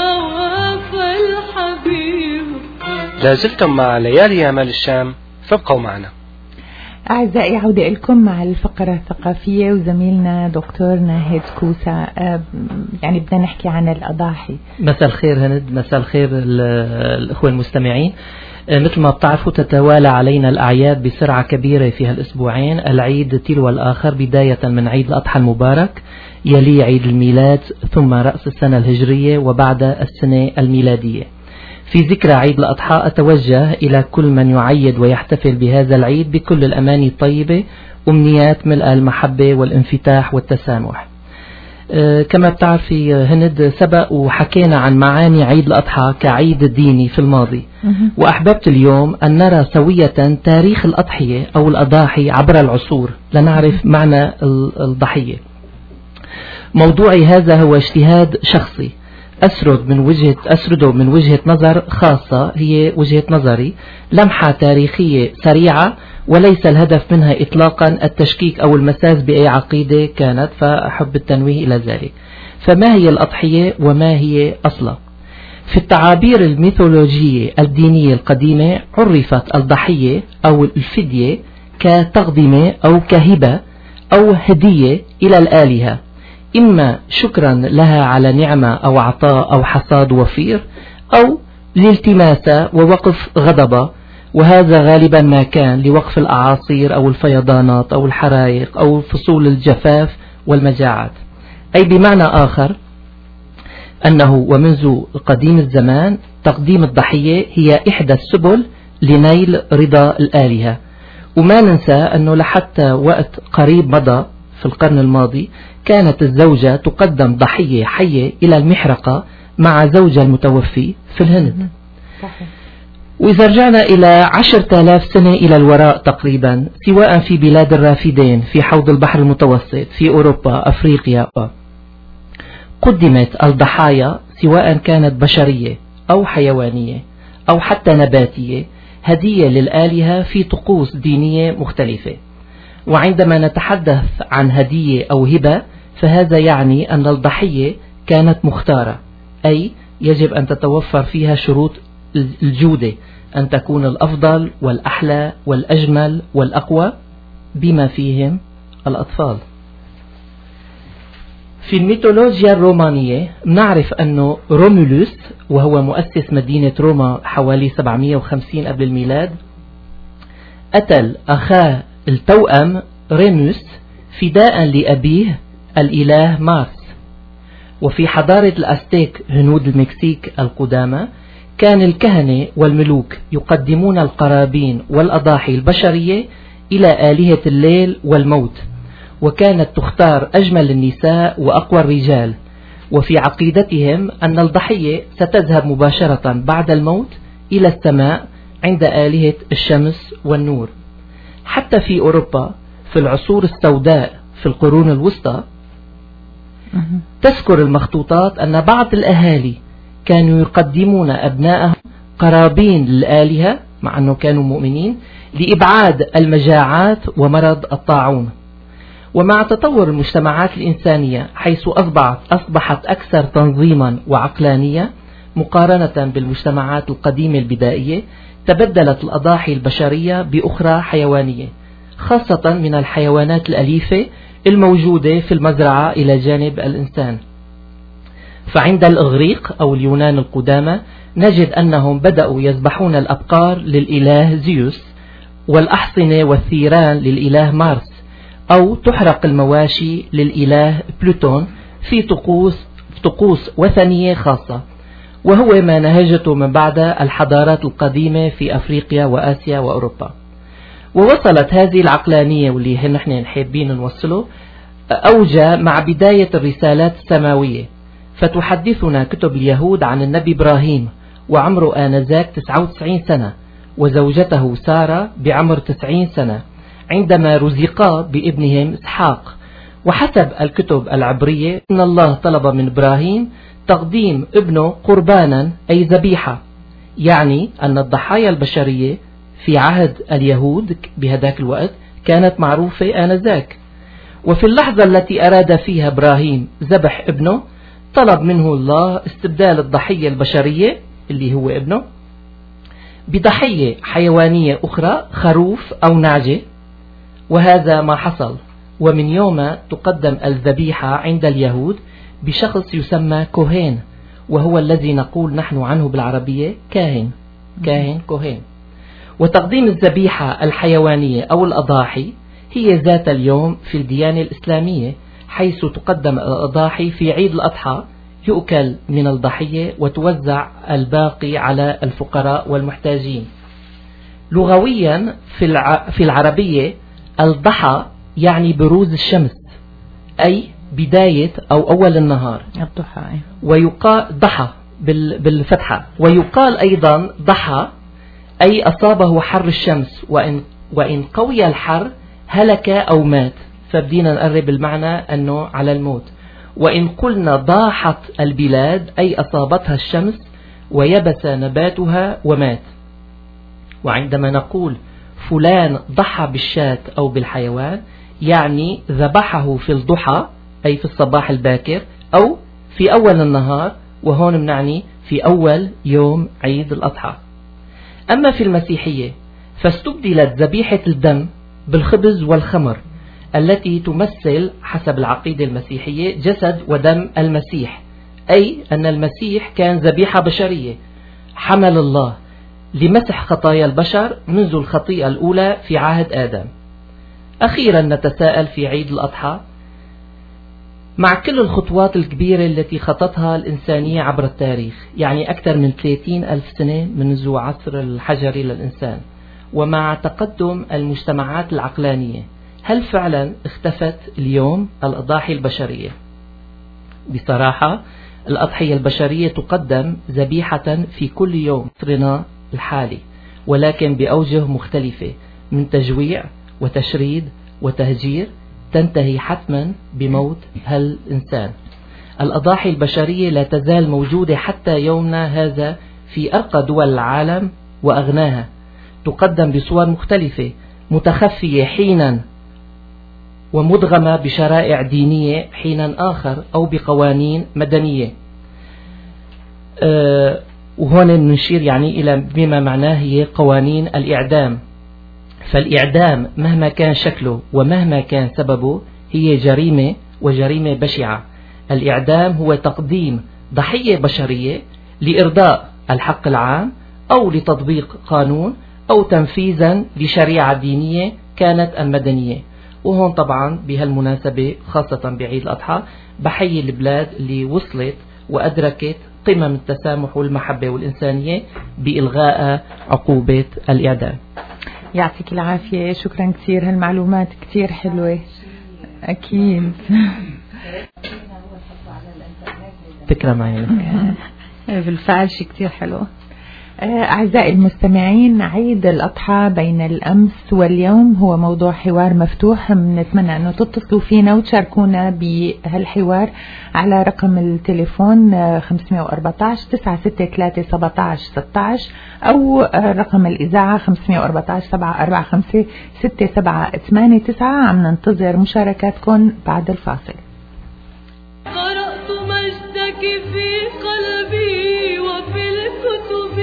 وفى الحبيب. لازلتم مع ليالي أمل الشام، فابقوا معنا. أعزائي، عودة لكم مع الفقرة الثقافية وزميلنا دكتور ناهد كوسة. يعني بدنا نحكي عن الأضاحي. مساء الخير هند، مساء الخير الأخوة المستمعين. مثل ما بتعرفوا تتوالى علينا الأعياد بسرعة كبيرة في هالأسبوعين، العيد تلو الآخر، بداية من عيد الأضحى المبارك، يلي عيد الميلاد، ثم رأس السنة الهجرية، وبعد السنة الميلادية. في ذكرى عيد الأضحى أتوجه إلى كل من يعيد ويحتفل بهذا العيد بكل الأماني الطيبة، أمنيات ملء المحبة والانفتاح والتسامح. كما بتعرفي هند، سبق وحكينا عن معاني عيد الأضحى كعيد ديني في الماضي، وأحببت اليوم أن نرى سوية تاريخ الأضحية أو الأضاحي عبر العصور لنعرف معنى الضحية. موضوعي هذا هو اجتهاد شخصي أسرده من وجهة نظر خاصة، هي وجهة نظري، لمحة تاريخية سريعة، وليس الهدف منها إطلاقا التشكيك أو المساس بأي عقيدة كانت، فأحب التنويه إلى ذلك. فما هي الأضحية وما هي أصلا؟ في التعابير الميثولوجية الدينية القديمة عرفت الضحية أو الفدية كتقدمة أو كهبة أو هدية إلى الآلهة، إما شكرا لها على نعمة أو عطاء أو حصاد وفير، أو لالتماس ووقف غضبة، وهذا غالبا ما كان لوقف الأعاصير أو الفيضانات أو الحرائق أو فصول الجفاف والمجاعات. أي بمعنى آخر أنه ومنذ قديم الزمان تقديم الضحية هي إحدى السبل لنيل رضا الآلهة. وما ننسى أنه لحتى وقت قريب مضى في القرن الماضي كانت الزوجة تقدم ضحية حية إلى المحرقة مع زوجها المتوفي في الهند. وإذا رجعنا إلى 10,000 سنة إلى الوراء تقريبا، سواء في بلاد الرافدين في حوض البحر المتوسط، في أوروبا، أفريقيا، قدمت الضحايا سواء كانت بشرية أو حيوانية أو حتى نباتية هدية للآلهة في طقوس دينية مختلفة. وعندما نتحدث عن هدية أو هبة، فهذا يعني أن الضحية كانت مختارة، أي يجب أن تتوفر فيها شروط الجودة، أن تكون الأفضل والأحلى والأجمل والأقوى، بما فيهم الأطفال. في الميثولوجيا الرومانية نعرف أنه رومولوس، وهو مؤسس مدينة روما حوالي 750 قبل الميلاد، قتل أخاه التوأم ريموس فداء لأبيه الإله مارس. وفي حضارة الأستيك هنود المكسيك القدامى كان الكهنة والملوك يقدمون القرابين والأضاحي البشرية إلى آلهة الليل والموت، وكانت تختار أجمل النساء وأقوى الرجال، وفي عقيدتهم أن الضحية ستذهب مباشرة بعد الموت إلى السماء عند آلهة الشمس والنور. حتى في أوروبا في العصور السوداء في القرون الوسطى تذكر المخطوطات أن بعض الأهالي كانوا يقدمون أبنائهم قرابين للآلهة مع أنه كانوا مؤمنين لإبعاد المجاعات ومرض الطاعون. ومع تطور المجتمعات الإنسانية حيث أصبحت أكثر تنظيما وعقلانية مقارنة بالمجتمعات القديمة البدائية، تبدلت الأضاحي البشرية بأخرى حيوانية، خاصة من الحيوانات الأليفة الموجودة في المزرعة إلى جانب الإنسان. فعند الإغريق أو اليونان القدامى نجد أنهم بدأوا يذبحون الأبقار للإله زيوس، والأحصنة والثيران للإله مارس، أو تحرق المواشي للإله بلوتون في طقوس وثنية خاصة، وهو ما نهجته من بعد الحضارات القديمة في أفريقيا وآسيا وأوروبا. ووصلت هذه العقلانية واللي نحن حابين نوصله أوجه مع بداية الرسالات السماوية. فتحدثنا كتب اليهود عن النبي إبراهيم وعمره آنذاك 99 سنة، وزوجته سارة بعمر 90 سنة عندما رزقا بابنهم إسحاق. وحسب الكتب العبرية إن الله طلب من إبراهيم تقديم ابنه قربانا أي ذبيحة، يعني أن الضحايا البشرية في عهد اليهود بهذاك الوقت كانت معروفة آنذاك. وفي اللحظة التي أراد فيها إبراهيم ذبح ابنه طلب منه الله استبدال الضحية البشرية اللي هو ابنه بضحية حيوانية أخرى، خروف أو نعجة، وهذا ما حصل. ومن يوم تقدم الذبيحة عند اليهود بشخص يسمى كوهين، وهو الذي نقول نحن عنه بالعربية كاهن كوهين. وتقديم الذبيحة الحيوانية أو الأضاحي هي ذات اليوم في الديانة الإسلامية، حيث تقدم الأضاحي في عيد الأضحى، يؤكل من الضحية وتوزع الباقي على الفقراء والمحتاجين. لغويا في العربية الضحى يعني بروز الشمس، أي بداية أو أول النهار، الضحى، ويقال ضحى بالفتحة. ويقال أيضا ضحى أي أصابه حر الشمس، وإن قوي الحر هلك أو مات، فبدينا نقرب المعنى أنه على الموت. وإن قلنا ضاحت البلاد أي أصابتها الشمس ويبس نباتها ومات. وعندما نقول فلان ضحى بالشاة أو بالحيوان يعني ذبحه في الضحى أي في الصباح الباكر أو في أول النهار، وهون بنعني في أول يوم عيد الأضحى. أما في المسيحية فاستبدلت ذبيحة الدم بالخبز والخمر التي تمثل حسب العقيدة المسيحية جسد ودم المسيح، أي أن المسيح كان ذبيحة بشرية حمل الله لمسح خطايا البشر منذ الخطيئة الأولى في عهد آدم. أخيرا نتساءل في عيد الأضحى، مع كل الخطوات الكبيرة التي خطتها الإنسانية عبر التاريخ، يعني أكثر من 30 ألف سنة منذ عصر الحجري للإنسان، ومع تقدم المجتمعات العقلانية، هل فعلا اختفت اليوم الأضاحي البشرية؟ بصراحة الأضحية البشرية تقدم ذبيحة في كل يوم عصرنا الحالي، ولكن بأوجه مختلفة من تجويع وتشريد وتهجير تنتهي حتما بموت هالإنسان. الأضاحي البشرية لا تزال موجودة حتى يومنا هذا في أرقى دول العالم وأغناها، تقدم بصور مختلفة متخفية حينا ومدغمة بشرائع دينية حينا آخر أو بقوانين مدنية. وهون نشير يعني إلى بما معناه هي قوانين الإعدام. فالإعدام مهما كان شكله ومهما كان سببه هي جريمة وجريمة بشعة. الإعدام هو تقديم ضحية بشرية لإرضاء الحق العام أو لتطبيق قانون أو تنفيذا لشريعة دينية كانت المدنية. وهون طبعا بهالمناسبة خاصة بعيد الأضحى بحيي البلاد اللي وصلت وأدركت قمم التسامح والمحبة والإنسانية بإلغاء عقوبة الإعدام. يعطيك العافية، شكرا كثير، هالمعلومات كثير حلوة. أكيد فكرة معي بالفعل شيء كثير حلو. أعزائي المستمعين، عيد الأضحى بين الأمس واليوم هو موضوع حوار مفتوح. نتمنى أنه تتصلوا فينا وتشاركونا بهالحوار على رقم التليفون 514-963-1716 أو رقم الإذاعة 514-745-6789. عم ننتظر مشاركاتكم بعد الفاصل. قرأت مجدك في قلبي وفي الكتب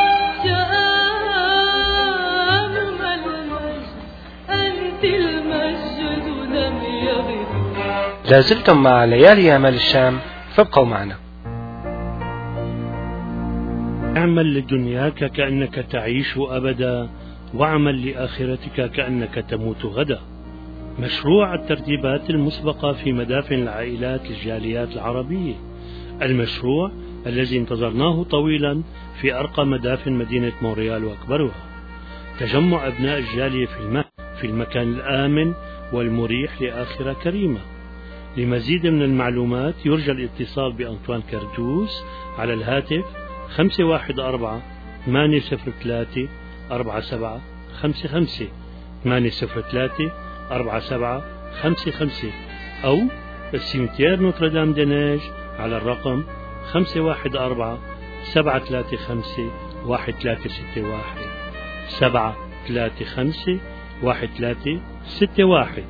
شآم المجد، أنت المجد لم يغب. لازلتم مع ليالي أمل الشام، فابقوا معنا. اعمل لدنياك كأنك تعيش أبدا، واعمل لآخرتك كأنك تموت غدا. مشروع الترتيبات المسبقة في مدافن العائلات للجاليات العربية، المشروع الذي انتظرناه طويلا في أرقى مدافن مدينة مونريال وأكبرها. تجمع أبناء الجالية في المكان الآمن والمريح لآخرة كريمة. لمزيد من المعلومات يرجى الاتصال بأنطوان كردوس على الهاتف 514-803-4755 803-4755 أو السيمتير نوتردام دناج على الرقم 514-735-1361 735-1361.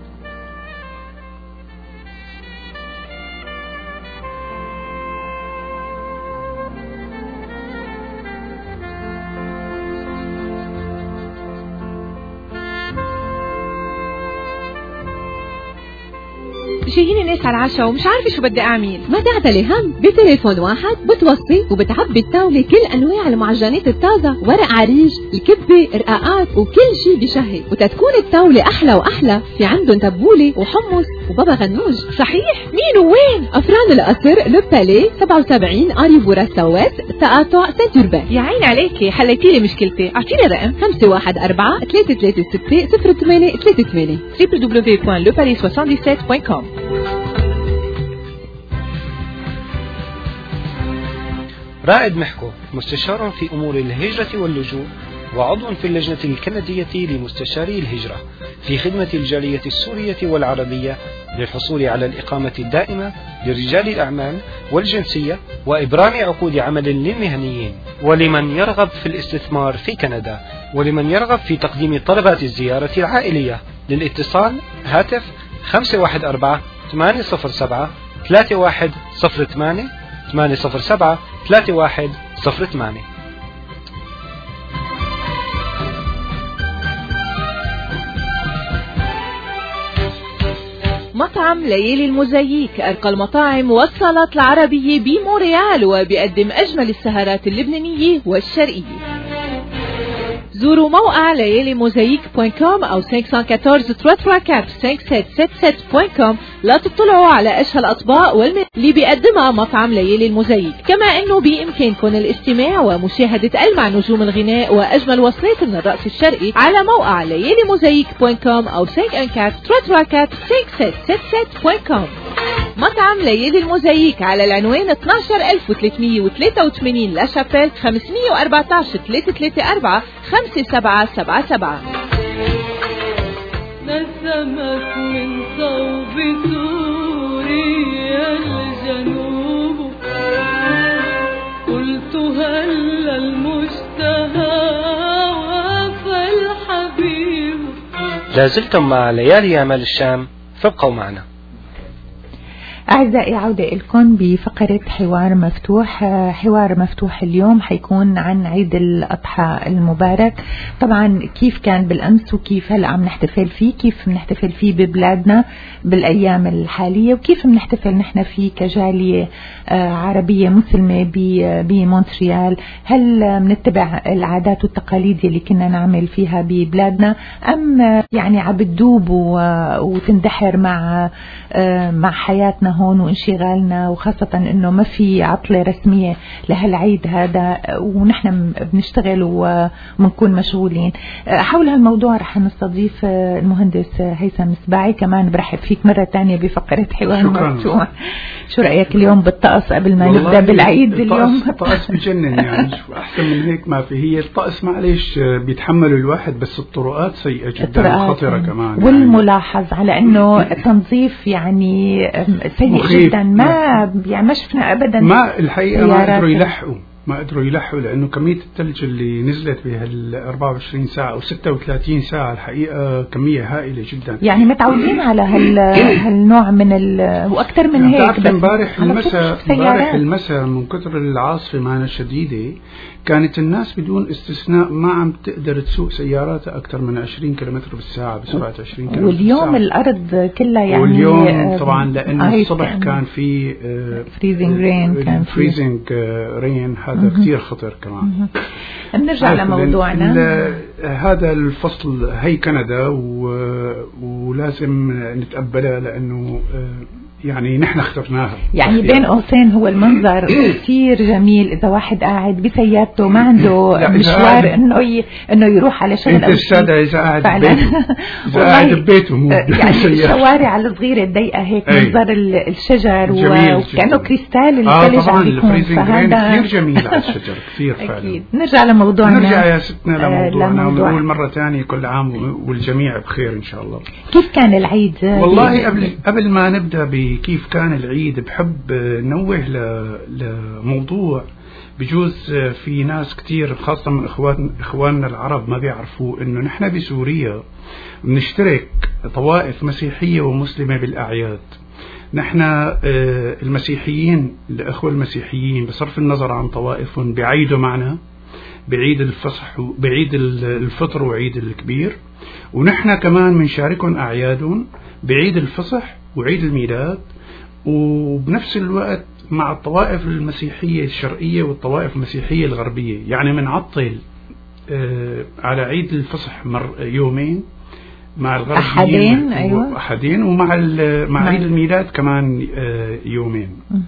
جايين الناس على العشاء ومش عارفة شو بدي أعمل. ما تعتلي هم، بتليفون واحد بتوصي وبتعبي الطاولة كل أنواع المعجنات الطازة، ورق عريج، الكبة، رقاقات وكل شي بشهي. وتتكون الطاولة أحلى وأحلى، في عندهم تبولة وحمص وبابا غنوج. صحيح؟ مين وين؟ أفران القصر، لوبالي 77 أريفورا سوات، تقاطع سنتوربان. يا عين عليكي، حليتيلي مشكلتي. أعطيني رقم 514-336-0838 www.lepalais77.com. رائد محكو، مستشار في أمور الهجرة واللجوء وعضو في اللجنة الكندية لمستشاري الهجرة، في خدمة الجالية السورية والعربية للحصول على الإقامة الدائمة لرجال الأعمال والجنسية وإبرام عقود عمل للمهنيين، ولمن يرغب في الاستثمار في كندا، ولمن يرغب في تقديم طلبات الزيارة العائلية. للاتصال هاتف 514-807-3108 807-3108. مطعم ليالي الموزاييك، أرقى المطاعم والصالات العربية بمونريال، وبيقدم أجمل السهرات اللبنانية والشرقية. زوروا موقع ليالي موزايك.com أو 514-334-5777.com لا تطلعوا على أشهى الأطباق اللي بيقدمها مطعم ليالي الموزايك. كما أنه بإمكانكم الاستماع ومشاهدة ألمع نجوم الغناء وأجمل وصلات من الرقص الشرقي على موقع ليالي موزايك.com أو 514-334-5777.com. مطعم ليالي الموزايك على العنوان 12383 لا شابيل 514-334-5777. نسمت من صوب سوريا الجنوب، قلت هل المشتهى وفى الحبيب. لازلتم مع ليالي أمل الشام، فابقوا معنا. أعزائي، عودة لكم بفقرة حوار مفتوح. حوار مفتوح اليوم حيكون عن عيد الأضحى المبارك. طبعا كيف كان بالأمس وكيف هلأ عم نحتفل فيه، كيف نحتفل فيه ببلادنا بالأيام الحالية، وكيف نحتفل نحن فيه كجالية عربية مسلمة بمونتريال. هل بنتبع العادات والتقاليد اللي كنا نعمل فيها ببلادنا، أم يعني عبتدوب وتندحر مع حياتنا حياتنا هون وانشغالنا، وخاصة انه ما في عطلة رسمية لهالعيد هذا ونحن بنشتغل وبنكون مشغولين. حول هالموضوع رح نستضيف المهندس هيثم سباعي، كمان برحب فيك مرة تانية بفقرة حوار مفتوح. شو رأيك اليوم بالطقس قبل ما نبدأ بالعيد اليوم؟ الطقس بجنن يعني، شو أحسن من هيك ما في. هي الطقس معلش بيتحمله الواحد، بس الطرقات سيئة جدا وخطرة كمان. والملاحظ يعني على انه التنظيف يعني سيء جدا، ما شفنا ابدا. ما الحقيقة ما قدروا يلحقوا لأنه كمية الثلج اللي نزلت بهال 24 ساعة أو 36 ساعة الحقيقة كمية هائلة جدا. يعني متعودين على هالنوع من وأكثر من هيك. بس امبارح المساء من كثر العاصفة معنا الشديدة كانت الناس بدون استثناء ما عم تقدر تسوق سياراتها أكثر من 20 كيلومتر بالساعة بسرعة 20 كيلومتر واليوم بالساعة. الأرض كلها يعني واليوم طبعا لأنه الصبح كان في فريزنج رين، هذا كتير خطر كمان. بنرجع لموضوعنا. هذا الفصل هي كندا ولازم نتقبلها لأنه يعني نحن اخترناها. يعني بين قوسين هو المنظر كثير جميل إذا واحد قاعد بسيارته ما عنده مشوار إنه يروح على شغل. أنت السادة إذا قاعد ببيته يعني الشوارع الصغيرة الضيقة هيك منظر الشجر وكأنه كريستال الثلج عم بيكون. فهذا كثير جميل على الشجر كثير فعلا. أكيد. نرجع لموضوعنا. نرجع يا ستنا لموضوعنا ونقول مرة ثانية كل عام والجميع بخير إن شاء الله. كيف كان العيد؟ والله قبل ما نبدأ كيف كان العيد بحب نوه لموضوع بجوز في ناس كتير خاصة من إخواننا العرب ما بيعرفوا إنه نحن بسوريا بنشترك طوائف مسيحية ومسلمة بالأعياد. نحن المسيحيين الأخوة المسيحيين بصرف النظر عن طوائفهم بعيدوا معنا بعيد الفصح بعيد الفطر وعيد الكبير، ونحن كمان بنشاركهم أعيادهم بعيد الفصح وعيد الميلاد، وبنفس الوقت مع الطوائف المسيحية الشرقية والطوائف المسيحية الغربية. يعني منعطل على عيد الفصح يومين، مع الغربيين أحدين ومع عيد الميلاد كمان يومين.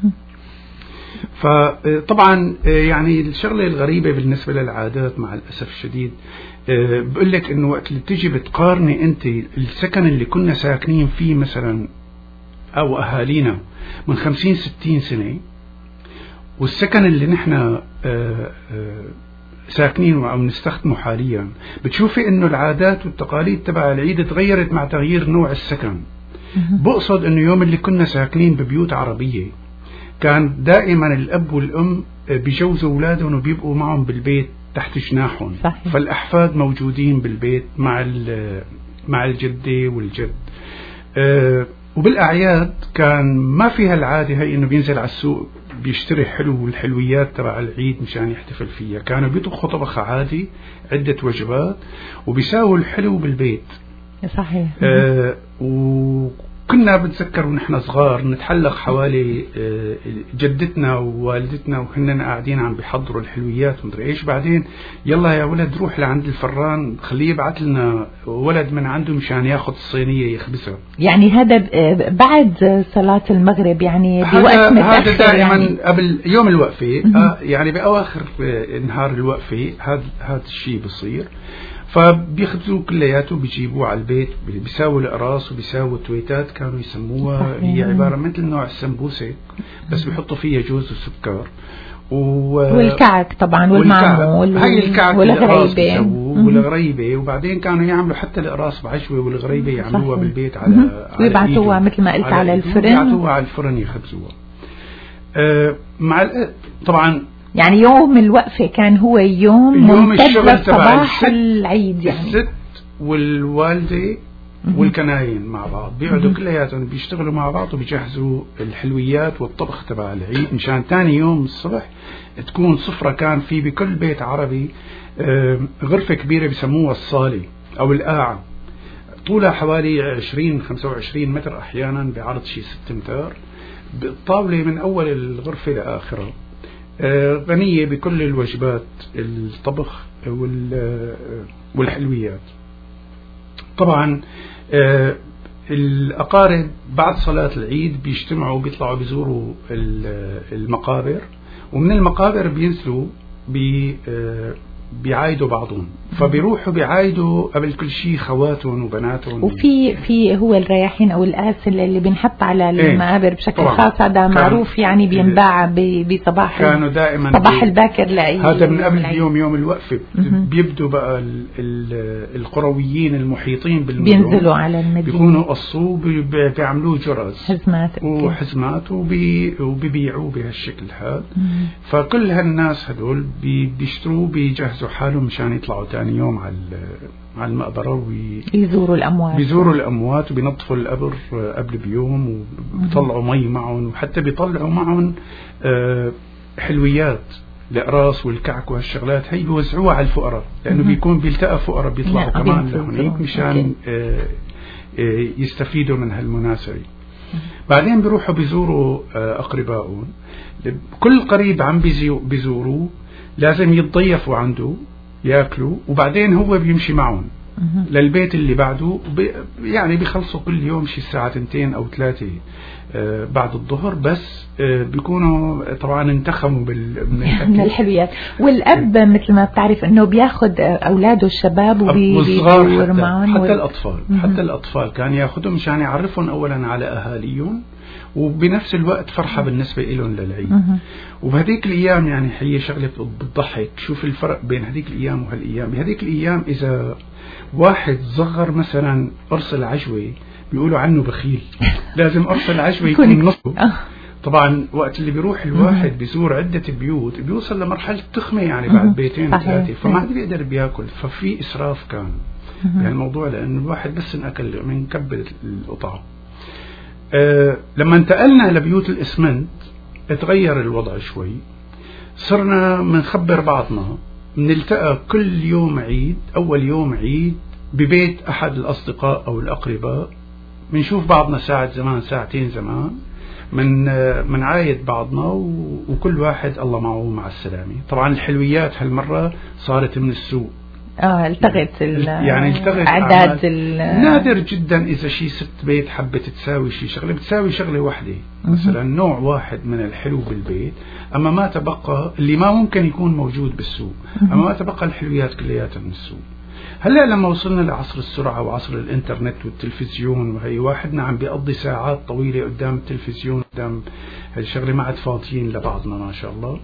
فطبعا يعني الشغلة الغريبة بالنسبة للعادات مع الأسف الشديد بقول لك إنه وقت اللي تيجي بتقارني أنت السكن اللي كنا ساكنين فيه مثلا أو أهالينا من 50-60 سنة والسكن اللي نحن ساكنين أو نستخدمه حاليا، بتشوفي إنه العادات والتقاليد تبع العيد تغيرت مع تغيير نوع السكن. بقصد إنه يوم اللي كنا ساكنين ببيوت عربية كان دائما الأب والأم بيجوزوا أولادهم وبيبقوا معهم بالبيت تحت جناحهم. فالأحفاد موجودين بالبيت مع الجدة والجد. وبالأعياد كان ما فيها العادة هي إنه بينزل على السوق بيشتري حلو والحلويات تبع العيد مشان يحتفل فيها. كانوا بيطبخوا طبخ عادي عدة وجبات وبيساووا الحلو بالبيت. صحيح. وكنا بنتذكر ونحن صغار نتحلق حوالي جدتنا ووالدتنا وهن قاعدين عم بيحضروا الحلويات ومدري ايش، بعدين يلا يا ولد روح لعند الفران خليه يبعث لنا ولد من عنده مشان ياخذ الصينية يخبزها. يعني هذا بعد صلاة المغرب يعني بوقت متأخر. هذا دائما قبل يوم الوقفة يعني بأواخر نهار الوقفة هذا الشيء بصير. فبيخبزوا كلياته بيجيبوه على البيت بيساووا الأقراص وبيساووا التويتات كانوا يسموها. هي عبارة مثل نوع السمبوسة بس بيحطوا فيها جوز وسكر والكعك طبعا والمعمول هاي الكعك والغريبة والغريبة. وبعدين كانوا يعملوا حتى الأقراص بعشوة والغريبة يعملوها بالبيت على ويبعتوها مثل ما قلت على الفرن، يبعتوها على الفرن يخبزوها. مع طبعا يعني يوم الوقفة كان هو يوم ممتد صباح العيد. يعني الست والوالدة والكناين مع بعض بيقعدوا كلياتهم بيشتغلوا مع بعض وبيجهزوا الحلويات والطبخ تبع العيد مشان تاني يوم الصبح تكون صفرة. كان في بكل بيت عربي غرفة كبيرة بيسموها الصالة أو القاعة، طولها حوالي 20-25 متر أحيانا بعرض شي 6 متر، بالطاولة من أول الغرفة لآخرها، غنية بكل الوجبات الطبخ والحلويات. طبعا الأقارب بعد صلاة العيد بيجتمعوا بيطلعوا بيزوروا المقابر، ومن المقابر بينزلوا بيعايدوا بعضهم، فبيروحوا بيعايدوا قبل كل شيء خواتهم وبناتهم. وفي هو الرياحين او الآسل اللي بنحط على المقابر بشكل خاص، هذا معروف يعني بينباع بصباح، كانوا دائما صباح الباكر لاي هذا من قبل يوم الوقفة. بيبدوا بقى القرويين المحيطين بالمدن بينزلوا على المدينة، بيكونوا قصوا بيعملوه جرس حزمات وبيبيعوه بهالشكل هذا. فكل هالناس هدول بيشتروا بيجهزوا حالهم مشان يطلعوا ثاني يوم على المقبرة بيزوروا الأموات وبينظفوا القبر قبل بيوم، وبيطلعوا مي معهم، وحتى بيطلعوا معهم حلويات الأقراص والكعك وهالشغلات هي بيوزعوها على الفقراء، لأنه بيكون بيلتقى فقراء بيطلعوا كمان لهونيك مشان يستفيدوا من هالمناسبة. بعدين بيروحوا بيزوروا أقربائهم، كل قريب عم بيزوروه لازم يتضيفوا عنده ياكلوا، وبعدين هو بيمشي معهم للبيت اللي بعده. يعني بيخلصوا كل يوم شي الساعة 2 أو 3 بعد الظهر، بس بيكونوا طبعا انتخموا من الحلويات. والأب مثل ما بتعرف انه بياخد اولاده الشباب وبيدور معهم، حتى الأطفال كان ياخدهم مشان يعرفهم اولا على اهاليهم، وبنفس الوقت فرحة بالنسبة لهم للعيد. وبهديك الأيام يعني هي شغلة بتضحك، شوف الفرق بين هديك الأيام وهالأيام. بهديك الأيام إذا واحد صغر مثلا قرص العجوة بيقولوا عنه بخيل، لازم قرص العجوة يكون نصه. طبعا وقت اللي بيروح الواحد بيزور عدة بيوت بيوصل لمرحلة تخمة، يعني بعد 2 3 فما عاد بيقدر بياكل، ففي إسراف كان يعني الموضوع، لأن الواحد بس نأكل من كبد القطعة. لما انتقلنا لبيوت الإسمنت اتغير الوضع شوي، صرنا منخبر بعضنا، منلتقى كل يوم عيد، أول يوم عيد ببيت أحد الأصدقاء أو الأقرباء، منشوف بعضنا ساعة زمان ساعتين زمان، من عايد بعضنا، وكل واحد الله معه مع السلامة. طبعا الحلويات هالمرة صارت من السوق، التغت أعداد نادر جدا إذا شي ست بيت حبت تساوي شي شغلة، بتساوي شغلة واحدة مثلا نوع واحد من الحلو بالبيت، أما ما تبقى اللي ما ممكن يكون موجود بالسوق، أما ما تبقى الحلويات كلياتها من السوق. هلا لما وصلنا لعصر السرعة وعصر الانترنت والتلفزيون، وهي واحدنا عم بيقضي ساعات طويلة قدام التلفزيون قدام هالشغلة، ما عاد فاضيين لبعضنا ما شاء الله.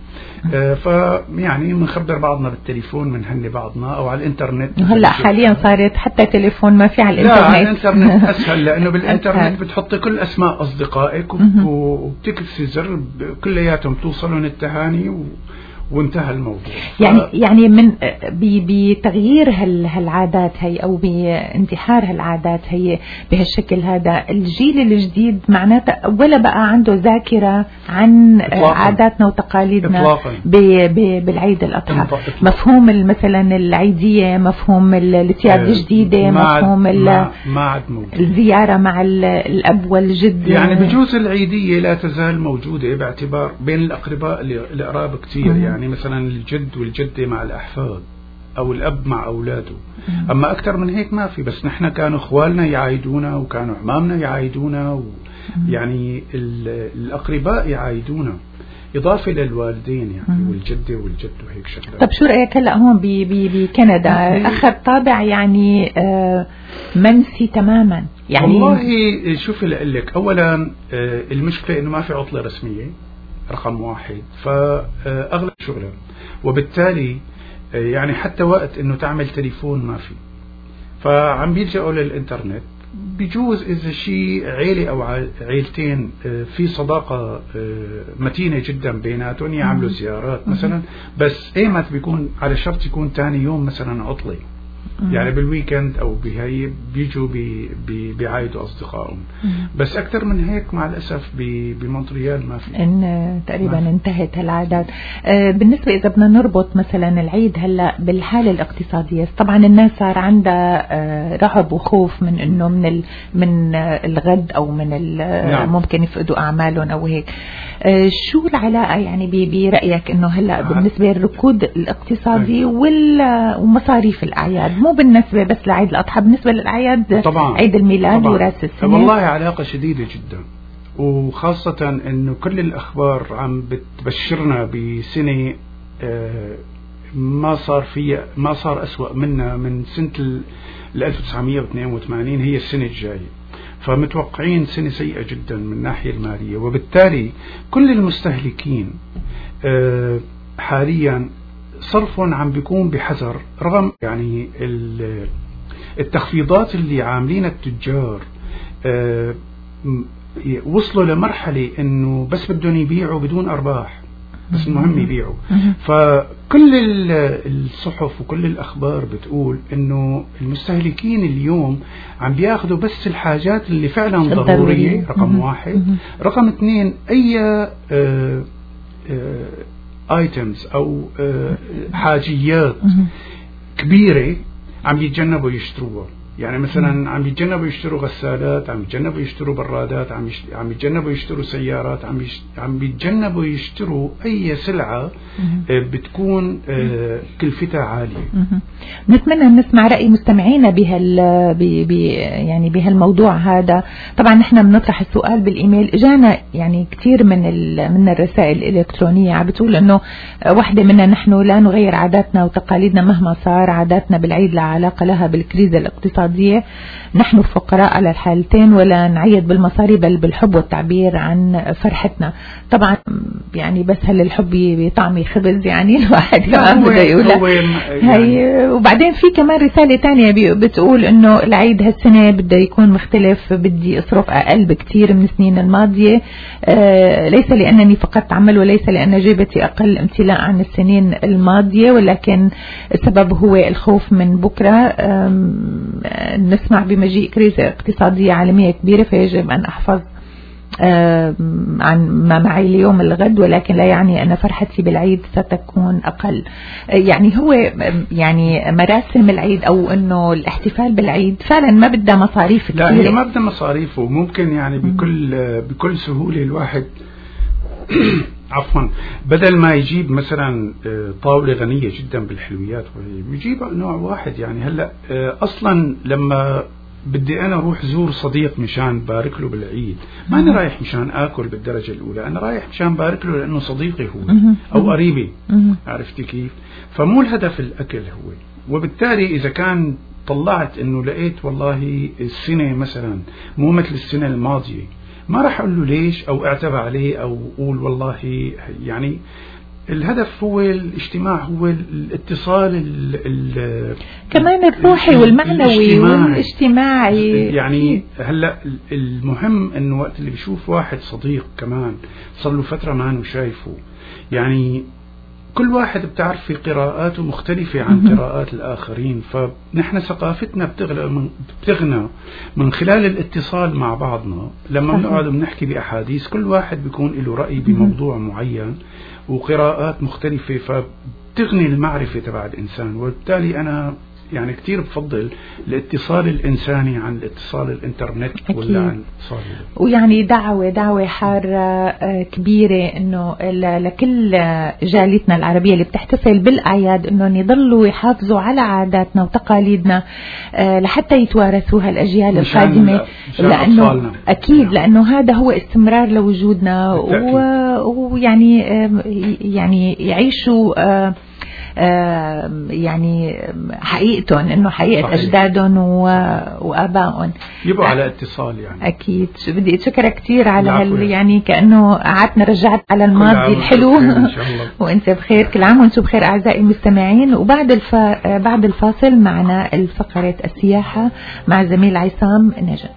فيعني بنخبر بعضنا بالتليفون، بنهني بعضنا او على الانترنت. هلا حاليا صارت حتى تليفون ما في على الانترنت. لا على الانترنت اسهل، لانه بالانترنت بتحطي كل اسماء اصدقائك وبتكسي زر كلياتهم توصلون التهاني وانتهى الموضوع. يعني من بتغيير هالعادات هي او باندحار هالعادات هي بهالشكل هذا، الجيل الجديد معناته ولا بقى عنده ذاكرة عن إطلاقاً عاداتنا وتقاليدنا بالعيد الأضحى. مفهوم مثلا العيدية، مفهوم الثياب الجديدة، مفهوم ما عاد موجود. الزيارة مع الأب والجد. يعني بجوز العيدية لا تزال موجودة باعتبار بين الأقرباء القراب كتير، يعني مثلا الجد والجدة مع الأحفاد أو الأب مع أولاده، أما أكثر من هيك ما في. بس نحن كانوا إخوالنا يعايدونا وكانوا عمامنا يعايدونا يعني الأقرباء يعايدونا إضافة للوالدين يعني والجدة والجد وهيك شغلات. طب شو رأيك هلا هون بكندا أخذ طابع يعني منسي تماما؟ يعني والله شوفي لقلك، أولا المشكلة إنه ما في عطلة رسمية رقم 1، فأغلب شغلهم، وبالتالي يعني حتى وقت إنه تعمل تليفون ما في، فعم بيلجأوا للإنترنت. بيجوز إذا شيء عيلة أو عيلتين في صداقة متينة جدا بيناتهم يعملوا زيارات مثلا، بس ايمت بيكون على شرط يكون تاني يوم مثلا عطلة، يعني بالويكند أو بهاي بيجوا بيعايدوا أصدقائهم. بس أكثر من هيك مع الأسف بمونتريال ما في. تقريبا انتهت العادات. بالنسبة إذا بدنا نربط مثلا العيد هلا بالحالة الاقتصادية، طبعا الناس صار عندها رعب وخوف من إنه من الغد أو من ممكن يفقدوا أعمالهم أو هيك. شو العلاقة يعني برأيك إنه هلا بالنسبة للركود الاقتصادي ومصاريف الأعياد الأعياد، مو بالنسبة بس لعيد الأضحى، بالنسبة للأعياد طبعا عيد الميلاد وراس السنة. والله علاقة شديدة جدا، وخاصة انه كل الاخبار عم بتبشرنا بسنة ما صار اسوأ منها من سنة 1982 هي السنة الجاية، فمتوقعين سنة سيئة جدا من الناحية المالية. وبالتالي كل المستهلكين حاليا صرفهم عم بيكون بحذر، رغم يعني التخفيضات اللي عاملينها التجار وصلوا لمرحلة انه بس بدهم يبيعوا بدون ارباح، بس المهم يبيعوا. فكل الصحف وكل الاخبار بتقول انه المستهلكين اليوم عم بياخذوا بس الحاجات اللي فعلا ضرورية، رقم واحد. رقم اثنين، اي ايتمز او حاجيات كبيرة عم يتجنبوا يشتروها. يعني مثلا عم يتجنبوا يشتروا غسالات، عم يتجنبوا يشتروا برادات، عم يتجنبوا يشتروا سيارات، عم يتجنبوا يشتروا أي سلعة بتكون كلفتها عالية. نتمنى نسمع رأي مستمعينا يعني بهالموضوع هذا. طبعا نحن بنطرح السؤال بالإيميل، جانا يعني كثير من الرسائل الإلكترونية عم بتقول إنه واحدة منا نحن لا نغير عاداتنا وتقاليدنا مهما صار. عاداتنا بالعيد لا علاقة لها بالكريزة الاقتصادية، نحن فقراء على الحالتين ولا نعيد بالمصاري بل بالحب والتعبير عن فرحتنا. طبعا يعني بس هل الحب بطعم خبز يعني الواحد كمان بده يقول هي. وبعدين في كمان رسالة تانية بتقول انه العيد هالسنة بده يكون مختلف، بدي اصرف اقل بكتير من السنين الماضية، ليس لانني فقدت عمل وليس لان جيبتي اقل امتلاء عن السنين الماضية، ولكن السبب هو الخوف من بكرة. نسمع بمجيء كريزة اقتصادية عالمية كبيرة، فيجب أن أحفظ عن ما معي اليوم الغد، ولكن لا يعني أن فرحتي بالعيد ستكون أقل. يعني هو يعني مراسم العيد أو أنه الاحتفال بالعيد فعلا ما بدها مصاريف كثيرة. لا، هي ما بدها مصاريف، وممكن يعني بكل سهولة الواحد عفوا بدل ما يجيب مثلا طاولة غنية جدا بالحلويات ويجيب نوع واحد. يعني هلا اصلا لما بدي انا اروح زور صديق مشان بارك له بالعيد، ما انا رايح مشان اكل بالدرجة الاولى، انا رايح مشان بارك له لانه صديقي هو او قريبي. عرفتي كيف؟ فمو الهدف الاكل هو. وبالتالي اذا كان طلعت انه لقيت والله السنة مثلا مو مثل السنة الماضية، ما راح أقول له ليش أو اعتب عليه أو أقول والله. يعني الهدف هو الاجتماع، هو الاتصال كمان الروحي والمعنوي والاجتماعي. يعني هلا المهم انه وقت اللي بيشوف واحد صديق كمان صار له فترة ما انه شايفه، يعني كل واحد بتعرفي قراءاته مختلفة عن قراءات الآخرين، فنحن ثقافتنا بتغنى من خلال الاتصال مع بعضنا. لما بنقعد بنحكي بأحاديث كل واحد بيكون له رأي بموضوع معين وقراءات مختلفة، فبتغني المعرفة تبع الإنسان. وبالتالي أنا يعني كتير بفضل الاتصال الإنساني عن الاتصال الإنترنت ولا عن الاتصال. ويعني دعوة حارة كبيرة إنه لكل جاليتنا العربية اللي بتحتفل بالأعياد إنه يضلوا يحافظوا على عاداتنا وتقاليدنا لحتى يتوارثوها الأجيال القادمة، لأنه أكيد لأنه هذا هو استمرار لوجودنا، ويعني يعني يعيشوا يعني حقيقتهم انه حقيقة اجدادهم وابائهم يبقوا على اتصال. يعني اكيد. بدي اتشكرك كثير على يعني كانه قعدنا رجعت على الماضي الحلو. وانت بخير، كل عام وانتم بخير اعزائي المستمعين. وبعد بعد الفاصل معنا الفقرة السياحة مع زميل عصام نجم.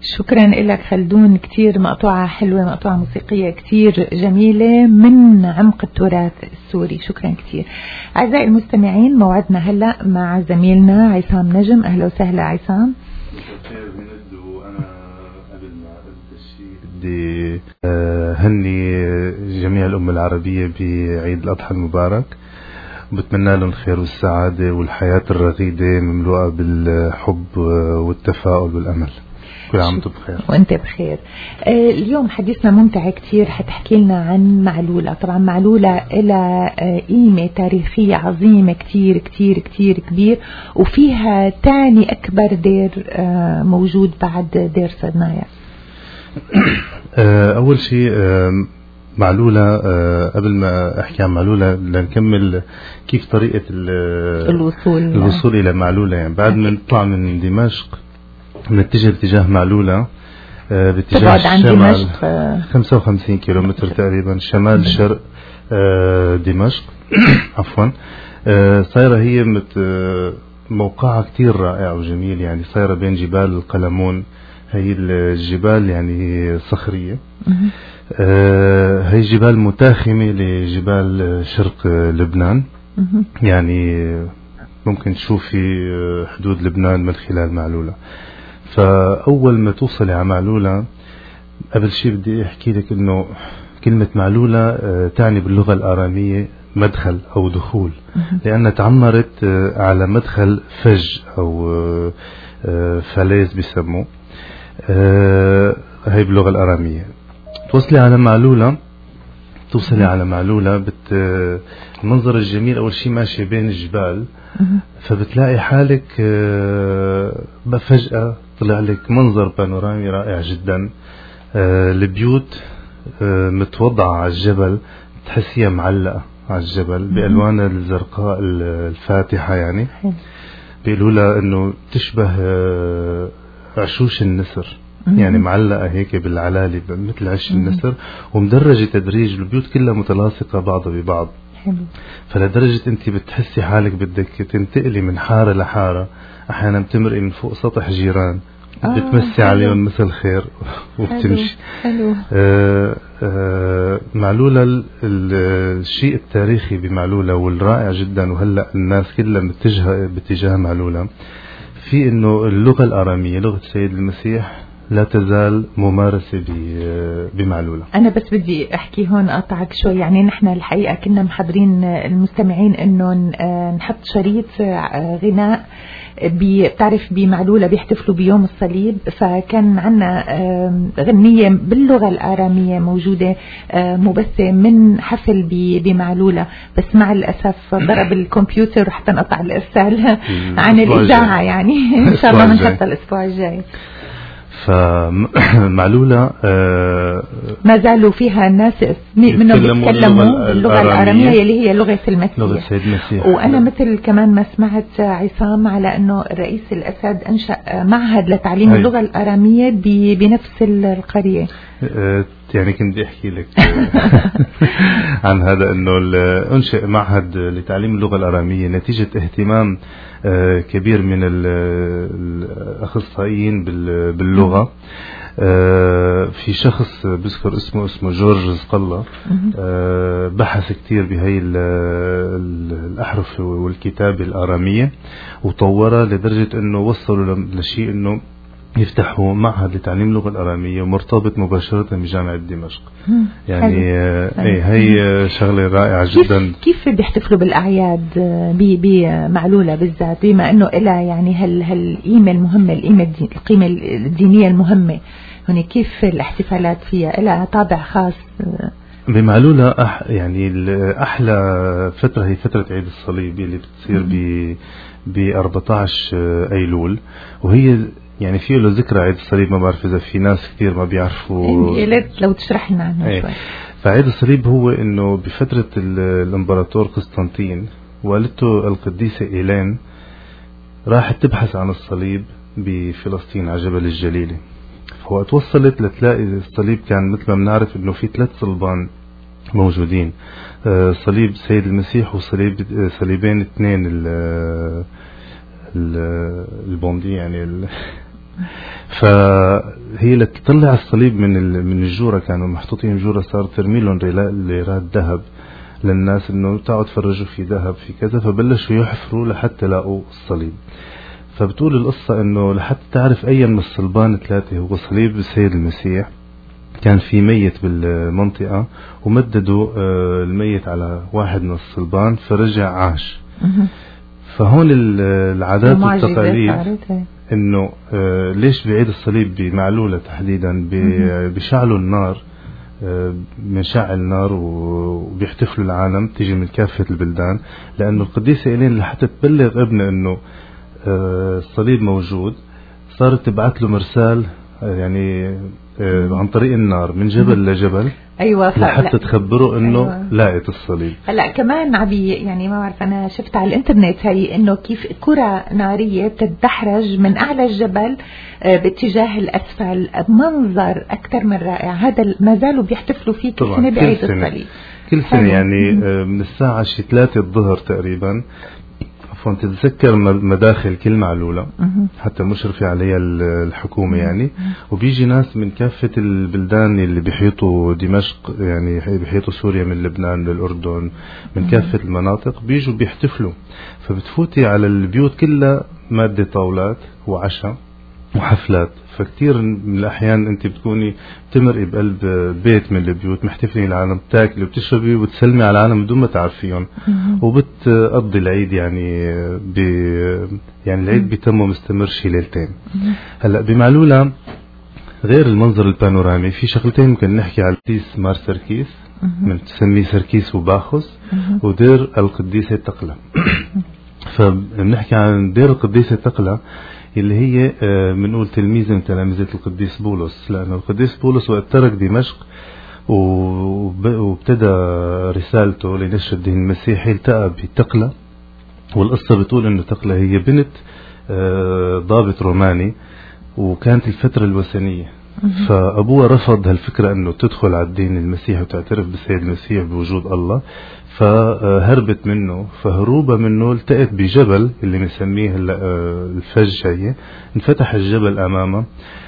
شكرا لك خلدون، كتير مقطوعة حلوة، مقطوعة موسيقية كتير جميلة من عمق التراث السوري. شكرا كتير. أعزائي المستمعين، موعدنا هلأ مع زميلنا عصام نجم. أهلا وسهلا عصام. بدي هني جميع الأمة العربية بعيد الأضحى المبارك، وبتمنى لهم الخير والسعادة والحياة الرغيدة مملوءة بالحب والتفاؤل والأمل. كل عام وانتم بخير. وانت بخير. اليوم حديثنا ممتع كتير، حتحكي لنا عن معلولة. طبعا معلولة لها قيمة تاريخية عظيمة كتير كتير كتير كبير، وفيها تاني أكبر دير موجود بعد دير صدنايا. أول شيء معلولة، قبل ما أحكي عن معلولة لنكمل كيف طريقة الوصول إلى معلولة. يعني بعد ما نطلع من دمشق نتجه باتجاه معلولة باتجاه الشمال 55 كيلومتر تقريبا شمال شرق دمشق. عفوا. صايرة هي موقعها كتير رائع وجميل، يعني صايرة بين جبال القلمون. هي الجبال يعني صخرية. هي جبال متاخمة لجبال شرق لبنان، يعني ممكن تشوفي حدود لبنان من خلال معلولة. فأول ما توصلي على معلولة، قبل شيء بدي أحكي لك إنه كلمة معلولة تعني باللغة الآرامية مدخل أو دخول، لأنها تعمرت على مدخل فج أو فلاز بيسموه. هاي باللغة الآرامية. توصلي على معلولة، توصلي على معلولة المنظر الجميل أول شيء ماشي بين الجبال، فبتلاقي حالك فجأة طلع لك منظر بانورامي رائع جدا. البيوت متوضعة على الجبل، تحسيها معلقة على الجبل بألوان الزرقاء الفاتحة، يعني بيقولوا لها انه تشبه عشوش النسر، يعني معلقة هيك بالعلالي مثل عش النسر، ومدرجة تدريج. البيوت كلها متلاصقة بعضها ببعض. فلدرجة انت بتحسي حالك بدك تنتقلي من حارة لحارة، احيانا بتمرقي من فوق سطح جيران بتمسي عليهم مثل خير وبتمشي. معلولة الشيء التاريخي بمعلولة والرائع جدا، وهلأ الناس كلها متجهة باتجاه معلولة، في انه اللغة الآرامية لغة السيد المسيح لا تزال ممارسة بمعلولة. أنا بس بدي أحكي هون أقطعك شوي. يعني نحن الحقيقة كنا محضرين المستمعين إنه نحط شريط غناء بتعرف بمعلولة بيحتفلوا بيوم الصليب، فكان عنا غنية باللغة الآرامية موجودة مبثة من حفل بمعلولة، بس مع الأسف ضرب الكمبيوتر وحتى نقطع الإرسال عن الإذاعة. يعني إن شاء الله بنحطها الأسبوع الجاي. فمعلولة ما زالوا فيها الناس منهم بيتكلموا اللغة الآرامية اللي هي لغة المسيح. وأنا مثل كمان ما سمعت عصام على أنه الرئيس الأسد أنشأ معهد لتعليم اللغة الآرامية بنفس القرية. يعني كنت بدي أحكي لك عن هذا، أنه أنشئ معهد لتعليم اللغة الآرامية نتيجة اهتمام كبير من الأخصائيين باللغة. في شخص بذكر اسمه جورج زقلة، بحث كتير بهاي الأحرف والكتابة الآرامية وطورها لدرجة أنه وصلوا لشيء أنه يفتحوا معهد لتعليم اللغة الآرامية مرتبط مباشرة بجامعة دمشق. يعني هي شغلة رائعة جدا. كيف بيحتفلوا بالأعياد بمعلولة بالذات، بما أنه إلها يعني هالقيمة المهمة، القيمة الدينية المهمة هنا، كيف الاحتفالات فيها إلها طابع خاص؟ بمعلولة يعني أحلى فترة هي فترة عيد الصليب اللي بتصير ب 14 أيلول، وهي يعني فيه له ذكرى عيد الصليب. ما بعرف إذا في ناس كثير ما بيعرفوا، يا ريت لو تشرح لنا عنه شوي. فعيد الصليب هو إنه بفترة الإمبراطور قسطنطين والدته القديسة إيلين راحت تبحث عن الصليب بفلسطين على جبل الجليلة. وقت وصلت لتلاقي الصليب كان مثل ما بنعرف إنه في 3 صلبان موجودين، صليب سيد المسيح صليبين 2 البوندي، يعني فهي لتطلع الصليب من الجورة، كانوا محطوطين جورة، صار ترمي لهم ليرات ذهب للناس انه تعالوا تفرجوا في ذهب في كذا، فبلشوا يحفروا لحتى لاقوا الصليب. فبتقول القصة انه لحتى تعرف اي من الصلبان ثلاثة هو صليب السيد المسيح، كان في ميت بالمنطقة ومددوا الميت على واحد من الصلبان فرجع عاش. فهون العادات والتقاليد انه ليش بعيد الصليب بمعلولة تحديدا بشعلوا النار، بنشعل النار وبيحتفلوا العالم تيجي من كافة البلدان، لأنه القديسة إيلين لحتى تبلغ ابنه إنه الصليب موجود صارت تبعت له مرسال يعني عن طريق النار من جبل لجبل. أيوة، لحتى تخبره إنه أيوة. لاقت الصليب. هلا كمان عبي يعني ما بعرف، أنا شفت على الإنترنت هي إنه كيف كرة نارية بتتدحرج من أعلى الجبل باتجاه الأسفل، منظر أكثر من رائع. هذا ما زالوا بيحتفلوا فيه كل سنة بعيد الصليب، كل سنة يعني من الساعة 3 الظهر تقريبا. تتذكر مداخل كل معلولة حتى مشرفة عليها الحكومة يعني، وبيجي ناس من كافة البلدان اللي بيحيطوا دمشق، يعني بيحيطوا سوريا من لبنان للأردن، من كافة المناطق بيجوا بيحتفلوا. فبتفوتي على البيوت كلها مادة طاولات وعشاء وحفلات. فكتير من الأحيان أنت بتكوني تمرقي بقلب بيت من البيوت محتفلين العالم، بتاكلي وبتشربي وبتسلمي على العالم بدون ما تعرفيهم، وبتقضي العيد يعني يعني العيد بيتم مستمر شي ليلتين. هلا بمعلولة غير المنظر البانورامي في شغلتين ممكن نحكي على القديس مار سركيس، من تسميه سركيس وباخوس، ودير القديسة تقلة. فبنحكي عن دير القديسة تقلة اللي هي بنقول تلميذ من تلاميذ القديس بولس، لأنه القديس بولس وقت ترك دمشق وابتدى رسالته لنشر الدين المسيحي التقى بتقلة. والقصة بتقول إنه تقلة هي بنت ضابط روماني، وكانت الفترة الوثنية، فأبوها رفض هالفكرة إنه تدخل على الدين المسيحي وتعترف بالسيد المسيح بوجود الله، فهربت منه. فهروبة منه التقت بجبل اللي بنسميه الفج، هي انفتح الجبل أمامها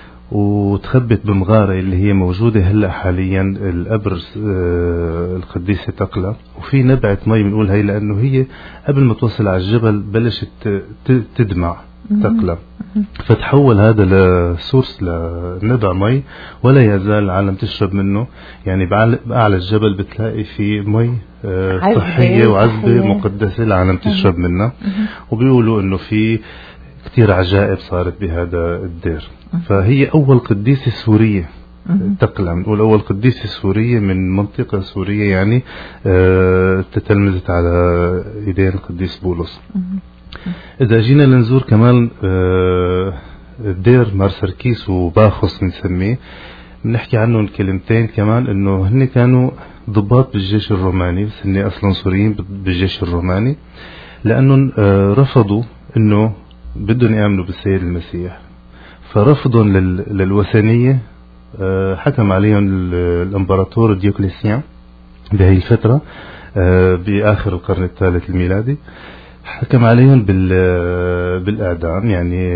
وتخبت بمغارة اللي هي موجودة هلأ حاليا القبر القديسة تقلة. وفي نبعة مي بنقول هي لأنه هي قبل ما توصل على الجبل بلشت تدمع تقلة، فتحول هذا لسورس لنبع مي، ولا يزال العالم تشرب منه. يعني بأعلى الجبل بتلاقي في مي صحية وعذبة مقدسة العالم تشرب منها. وبيقولوا انه في كتير عجائب صارت بهذا الدير. فهي اول قديسة سورية تقلة، بنقول اول قديسة سورية من منطقة سورية يعني تتلمذت على ايدين القديس بولس. إذا جينا لنزور كمان الدير مار سركيس وباخوس بنسميه، بنحكي عنهم كلمتين كمان. إنه هن كانوا ضباط بالجيش الروماني، بس هن أصلا سوريين بالجيش الروماني، لأنهم رفضوا إنه بدهم يآمنوا بالسيد المسيح. فرفضهم للوثنية حكم عليهم الإمبراطور ديوكليسيان بهي الفترة بآخر القرن الثالث الميلادي، حكم عليهم بالإعدام. يعني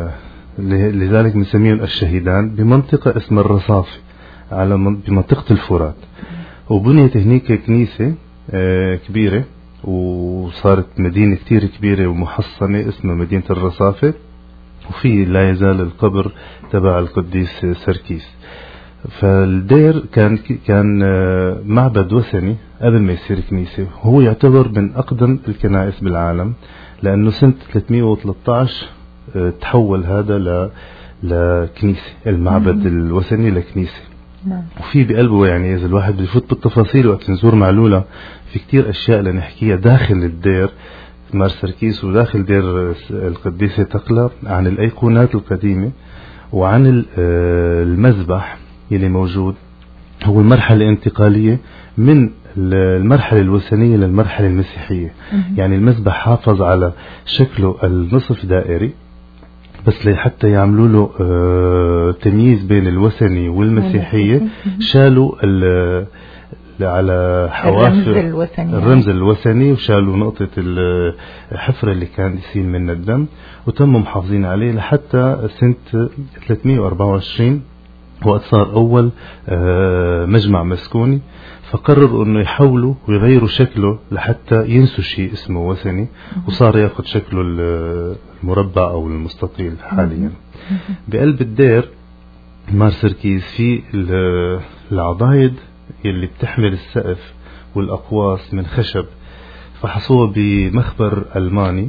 لذلك بنسميهم الشهيدان بمنطقة اسمها الرصافة بمنطقة الفرات. وبنيت هناك كنيسة كبيرة، وصارت مدينة كتير كبيرة ومحصنة اسمها مدينة الرصافة، وفي لا يزال القبر تبع القديس سركيس. فالدير كان معبد وثني قبل ما يصير كنيسة، وهو يعتبر من أقدم الكنائس بالعالم، لأنه سنة 313 تحول هذا لكنيسة، المعبد الوثني لكنيسة. وفي بقلبه يعني إذا الواحد بيفوت بالتفاصيل وقت نزور معلولة في كتير أشياء لنحكيها داخل الدير مار سركيس وداخل دير القديسة تقلة، عن الأيقونات القديمة وعن المذبح اللي موجود. هو المرحلة الانتقالية من المرحلة الوثنية للمرحلة المسيحية. يعني المذبح حافظ على شكله النصف دائري، بس لحتى يعملوا له تمييز بين الوثني والمسيحية شالوا على حوافر الرمز الوثني وشالوا نقطة الحفرة اللي كان يسيل منها الدم، وتموا محافظين عليه لحتى سنة 324 وقت صار أول مجمع مسكوني، فقرروا أنه يحاولوا ويغيروا شكله لحتى ينسوا شيء اسمه وثني، وصار ياخد شكله المربع أو المستطيل حاليا. بقلب الدير مار سركيز في العضايد اللي بتحمل السقف والأقواس من خشب، فحصوها بمخبر ألماني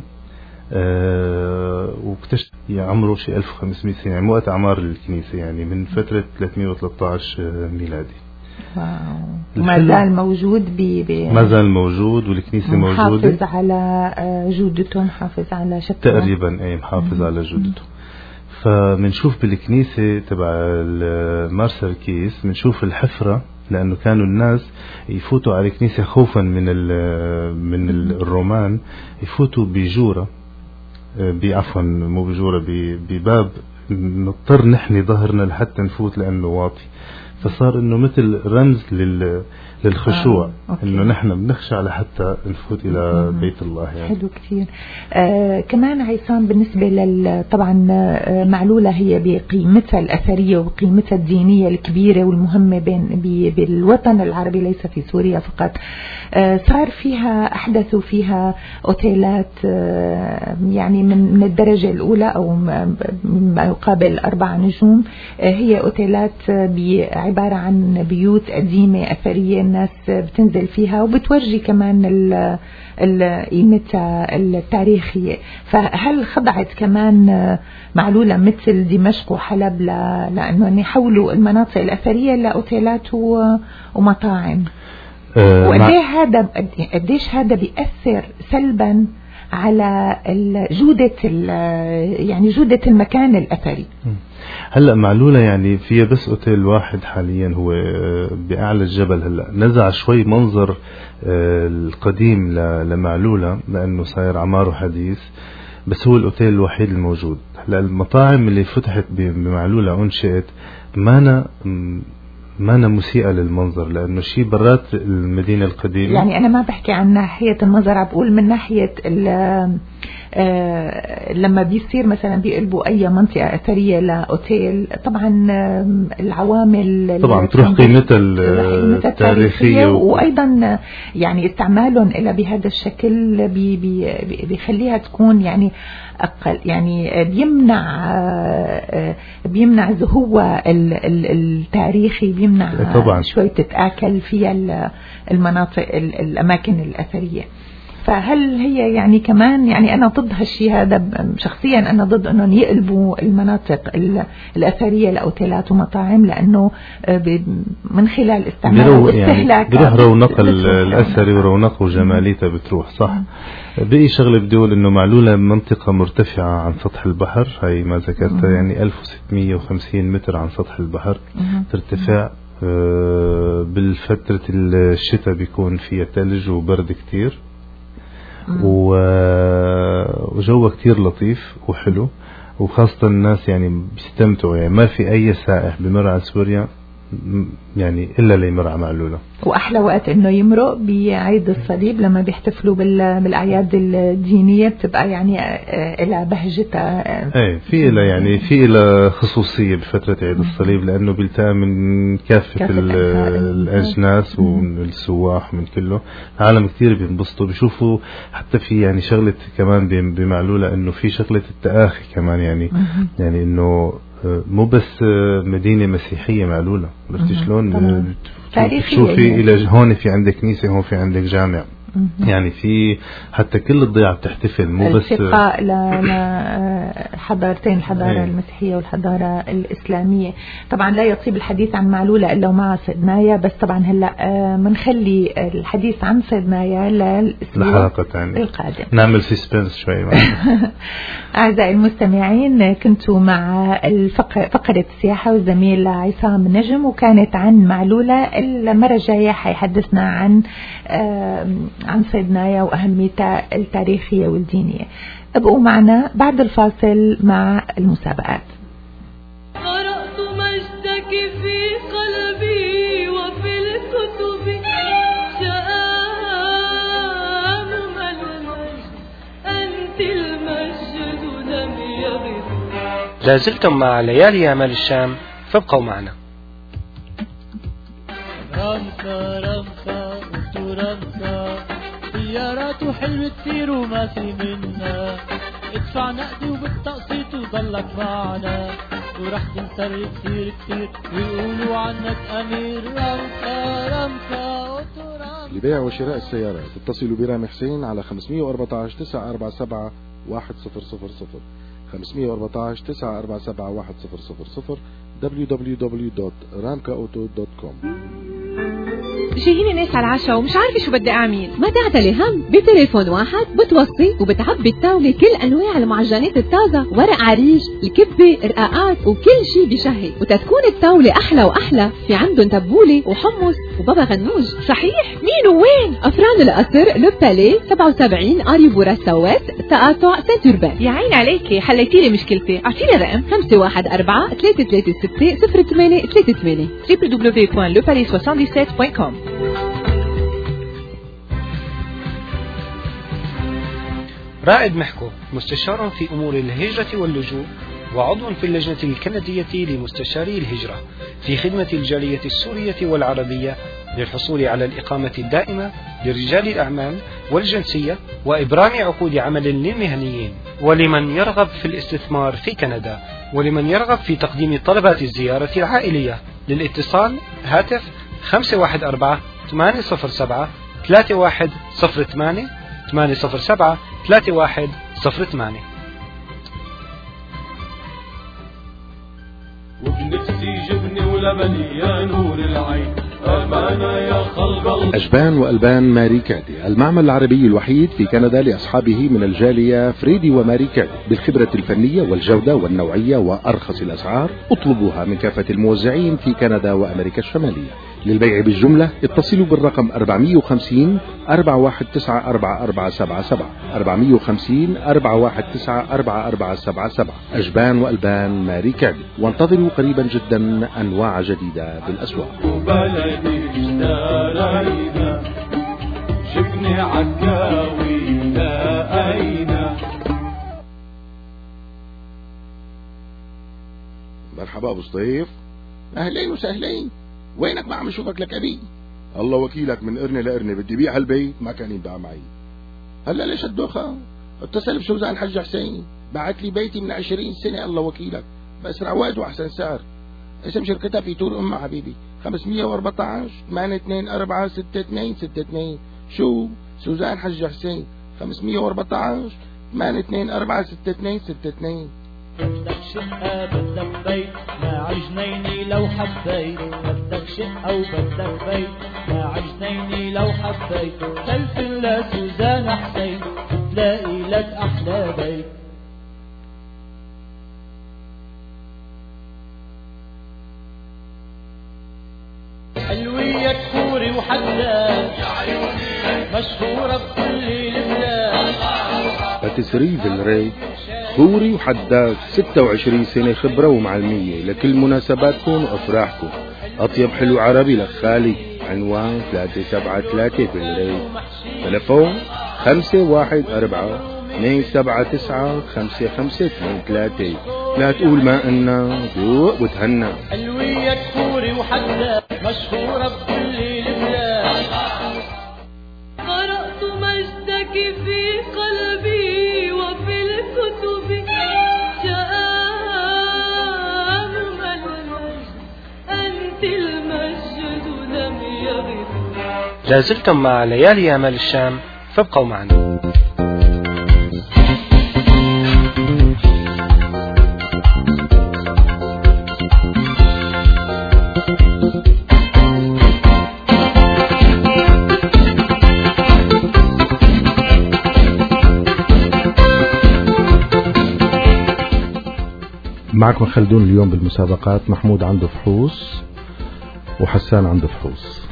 واكتشف عمره شيء 1500 سنة، يعني وقت أعمار الكنيسة، يعني من فترة 313 ميلادي. ما زال موجود ما زال موجود، والكنيسة موجودة، محافظ على جودته، محافظ على شكله تقريبا، أي محافظ على جودته. فمنشوف بالكنيسة تبع مار سركيز منشوف الحفرة، لأنه كانوا الناس يفوتوا على الكنيسة خوفا من الرومان، يفوتوا بجورة، عفوا مو بجورة، بباب نضطر نحني ظهرنا لحتى نفوت لأنه واطي، فصار إنه مثل رمز للخشوع، إنه نحن بنخشع لحتى نفوت إلى بيت الله يعني. حلو كثير. كمان عصام، بالنسبة طبعا معلولة هي بقيمتها الأثرية وقيمتها الدينية الكبيرة والمهمة بالوطن العربي، ليس في سوريا فقط. صار فيها أحدثوا فيها أوتيلات يعني من الدرجة الأولى أو ما يقابل 4 نجوم. هي أوتيلات عبارة عن بيوت قديمة أثرية، الناس بتنزل فيها وبتورجي كمان قيمتها التاريخية. فهل خضعت كمان معلولة مثل دمشق وحلب لأنه يحولوا المناطق الأثرية لأوتيلات ومطاعم؟ قديش هذا بيأثر سلبا على جودة المكان الأثري؟ هلا معلولة يعني فيها بس اوتيل واحد حاليا، هو بأعلى الجبل. هلا نزع شوي منظر القديم لمعلولة لأنه صاير عماره حديث، بس هو الاوتيل الوحيد الموجود. هلا المطاعم اللي فتحت بمعلولة أنشئت مانا مسيئة للمنظر، لأنه شيء برات المدينة القديمة. يعني أنا ما بحكي عن ناحية المنظر، عم بقول من ناحية لما بيصير مثلا بيقلبوا أي منطقة أثرية لأوتيل، طبعا العوامل طبعا تروح قيمتها التاريخية وأيضا يعني استعمالهم إلى بهذا الشكل بيخليها تكون يعني أقل، يعني بيمنع زهوة التاريخي، بيمنع طبعا شوي تتآكل فيها المناطق الأماكن الأثرية. فهل هي يعني كمان، يعني أنا ضد هالشيء هذا شخصيا، أنا ضد أنهم يقلبوا المناطق الأثرية لأوتيلات ومطاعم، لأنه من خلال استعمال واستهلاك بيروح رونق الأثري ورونق وجماليته بتروح. صح. بقي شغله بدي أقول إنه معلولة منطقة مرتفعة عن سطح البحر، هاي ما ذكرتها، يعني 1650 متر عن سطح البحر ترتفع. بالفترة الشتاء بيكون فيها ثلج وبرد كتير، وجوه كتير لطيف وحلو، وخاصة الناس يعني بيستمتعوا، يعني ما في أي سائح بمر على سوريا يعني إلا ليمر على معلولة. وأحلى وقت إنه يمرق بعيد الصليب لما بيحتفلوا بالأعياد الدينية، بتبقى يعني إلى بهجتها. إيه، في إلى يعني في إلى خصوصية بفترة عيد الصليب، لأنه بيلتقى من كافة الأجناس ومن السواح ومن كله. العالم كتير بينبسطوا، بيشوفوا حتى في يعني شغلة كمان بمعلولة إنه في شغلة التآخي كمان، يعني إنه مو بس مدينة مسيحية معلولة، عرفتي شلون؟ تشوفي إلى هون في عندك كنيسة، هون في عندك جامع، يعني في حتى كل الضيعة بتحتفل، مو بس التقاء لحضارتين، الحضارة المسيحية والحضارة الإسلامية. طبعا لا يطيب الحديث عن معلولة إلا ومع صيدنايا، بس طبعا هلا منخلي الحديث عن صيدنايا للحلقة القادمة، نعمل سسبنس شوي. أعزائي المستمعين، كنتوا مع فقرة السياحة والزميل عصام نجم، وكانت عن معلولة. المرة الجاية حيحدثنا عن صيدنايا وأهميتها التاريخية والدينية. ابقوا معنا بعد الفاصل مع المسابقات. قرأت مجدك في قلبي وفي الكتب لازلتم مع ليالي أمال الشام، فابقوا معنا. رمسة رمسة انتو رمسة، سيارات وحلوة كتير وما في منا، ادفع نقدي وبالتقسيط وضلك معنا، ورح تنسر كتير كتير ويقولوا عنك أمير. رمسة رمسة انتو رمسة. لبيع وشراء السيارات اتصلوا برامي حسين على 514 947 1000 514 947 1000 www.ramkaauto.com. جايين ناس على العشاء ومش عارفة شو بدي أعمل. ما تعتلي هم، بتليفون واحد بتوصي وبتعبي الطاولة كل أنواع المعجنات الطازة، ورق عريش، الكبة، رقاقات وكل شي بشهي. وتتكون الطاولة أحلى وأحلى، في عندهم تبولة وحمص وبابا غنوج. صحيح؟ مين وين؟ أفران القصر، لو بالي 77 أريبورا سوات، تقاطع سنتوربان. يا عين عليكي، حليتيلي مشكلتي. أعطيني رقم 514 336 0838 www.lepalais77.com. رائد محكو مستشار في أمور الهجرة واللجوء، وعضو في اللجنة الكندية لمستشاري الهجرة في خدمة الجالية السورية والعربية للحصول على الإقامة الدائمة لرجال الأعمال والجنسية، وإبرام عقود عمل للمهنيين، ولمن يرغب في الاستثمار في كندا، ولمن يرغب في تقديم طلبات الزيارة العائلية. للاتصال هاتف 514 807 3108 807 3108. وبنفسي جبني ولبني يا نور العين، أمانة يا خلق. أجبان وألبان ماري كادي، المعمل العربي الوحيد في كندا لأصحابه من الجالية فريدي وماري كادي، بالخبرة الفنية والجودة والنوعية وأرخص الأسعار. اطلبوها من كافة الموزعين في كندا وأمريكا الشمالية. للبيع بالجملة اتصلوا بالرقم 450 419 4477 450 419 4477. أجبان وألبان ماري كادي، وانتظروا قريبا جدا أنواع جديدة بالأسواق. وبلدي اشترينا، شفني عكاوي لقينا. مرحبا ابو سطيف. اهلين وسهلين. وينك؟ ما عم اشوفك لك ابي. الله وكيلك، من قرني لقرني بدي بيع هالبيت ما كان ينباع معي. هلا ليش الدوخة؟ اتصل بسوزان حج حسين، بعت لي بيتي من 20 سنة. الله وكيلك، بأسرع وقت واحسن سعر. اسم شركتها في تور أمها حبيبي، 514 824 6262. شو؟ سوزان حج حسين، 514 824 6262. بدك شقة بدك بيت مع جنيني لو حبيت، بدك شقة وبدك بيت مع جنيني لو حبيت، تلفن لسوزان حسين تلاقي لك أحلى بيت. حلوية كوري وحداد مشهورة بكل البلاد. باتيسري فيلري، كوري وحداد، 26 سنة خبرة ومعلمية لكل مناسباتكم وأفراحكم. أطيب حلو عربي لخالي. عنوان 373 فيلري. تلفون 514 279 5523. لا تقول ما إنا ذوق وتهنى. حلوية كوري وحداد مشهورة بكل البلاد. قرأت مجدك في قلبي وفي الكتب، شآن المجد أنت المجد لم يغب. لازلتم مع ليالي أمال الشام، فابقوا معنا. معكم خلدون. اليوم بالمسابقات محمود عنده فحوص وحسان عنده فحوص.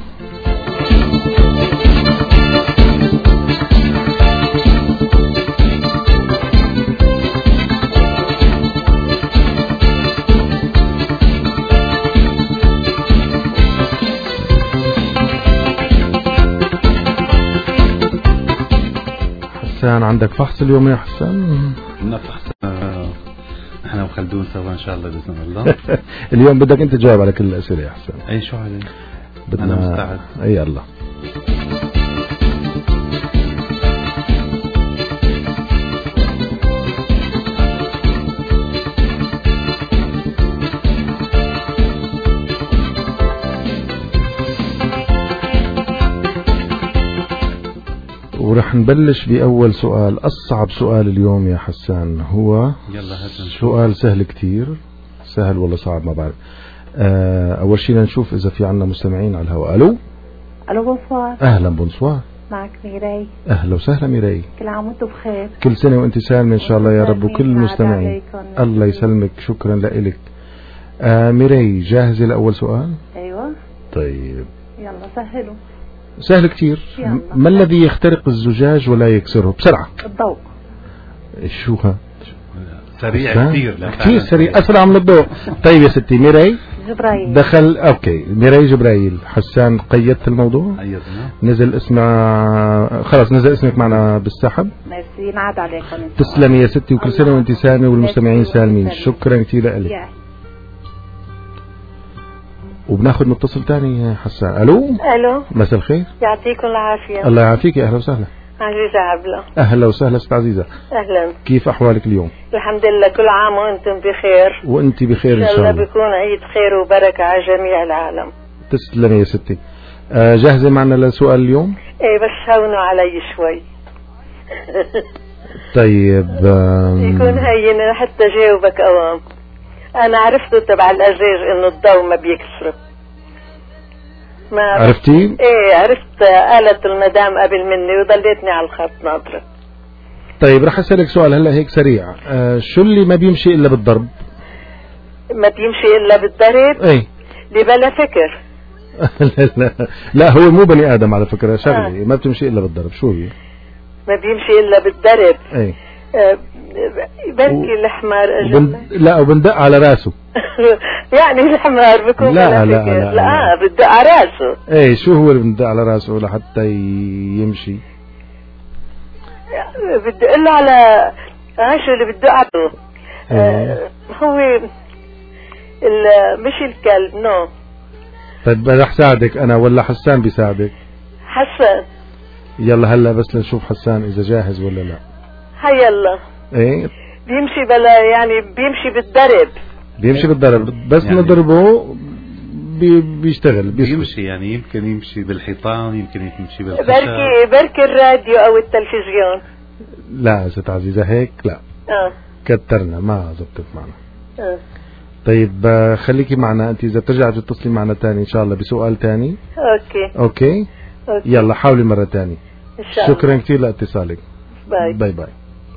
حسان عندك فحص اليوم يا حسان؟ عندنا فحص احنا خلدون سوا ان شاء الله باذن الله. اليوم بدك انت تجاوب على كل الاسئله يا حسن. اي شو علي؟ بدنا انا مستعد. اي يلا. ورح نبلش بأول سؤال. أصعب سؤال اليوم يا حسان هو سؤال سهل كتير، سهل ولا صعب ما بعرف. أول شيء نشوف إذا في عنا مستمعين على الهواء. ألو بونسوار. أهلا بونسوار. معك ميراي. أهلا وسهلا ميراي. كل عام وانتم بخير. كل سنة وانت سالمة إن شاء الله يا رب، وكل المستمعين الله يسلمك. شكرا لك. ميراي جاهزة لأول سؤال؟ أيوة. طيب يلا سهلوا. سهل كتير. ما الذي يخترق الزجاج ولا يكسره؟ بسرعة. الضوء. شو ها؟ سريع كتير. كتير سريع، أسرع من الضوء. طيب يا ستي ميراي جبرائيل دخل. أوكي ميراي جبرائيل. حسان قيدت الموضوع. أيضنا. نزل خلاص نزل اسمك معنا بالسحب. ميرسي. نعد عليكم. تسلمي يا ستي، وكل سنة وانت سالمة والمستمعين سالمين. شكرا كتير لك. وبناخذ متصل تاني يا حسان. الو مساء الخير. يعطيكم العافيه. الله يعافيك. اهلا وسهلا. عزيزه عبله. اهلا وسهلا ست عزيزه. اهلا. كيف احوالك اليوم؟ الحمد لله، كل عام وانتم بخير. وانت بخير ان شاء الله. بيكون عيد خير وبركه على جميع العالم. تسلمي يا ستي. جاهزه معنا لسؤال اليوم؟ ايه بس هونوا علي شوي. طيب يكون هين حتى جاوبك اوام. انا عرفته تبع الازاج انه الضوء ما بيكسره. ما عرفتي؟ ايه عرفت. قالت المدام قبل مني وضليتني على الخط ناطره. طيب رح اسالك سؤال هلا هيك سريع. شو اللي ما بيمشي الا بالضرب؟ ما بيمشي الا بالضرب؟ ايه اللي بلا فكر. لا هو مو بني ادم على فكره، شغله ما بتمشي الا بالضرب. شو هي؟ ما بيمشي الا بالضرب. ايه بركي الحمار لا وبندق على راسه. يعني الحمار بكون لا بدق على راسه. ايه شو هو اللي بندق على راسه لحتى يمشي؟ بدق له على شو اللي بدق عليه. هو مش الكلب. نو. طيب رح ساعدك انا ولا حسان بيساعدك؟ حسان. يلا هلا بس لنشوف حسان اذا جاهز ولا لا. هيلا. ايه بيمشي بلا يعني بيمشي بالضرب. بيمشي بالضرب بس يعني نضربه بيشتغل بيمشي. يعني يمكن يمشي بالحيطان، يمكن يمشي بالخشب. بركي الراديو او التلفزيون. لا ست عزيزة هيك لا. كترنا ما زبطت معنا. طيب خليكي معنا انت، اذا بترجعي تتصلي معنا تاني ان شاء الله بسؤال تاني. اوكي. يلا حاولي مرة تاني ان شاء الله. شكرا كثير لاتصالك. باي باي.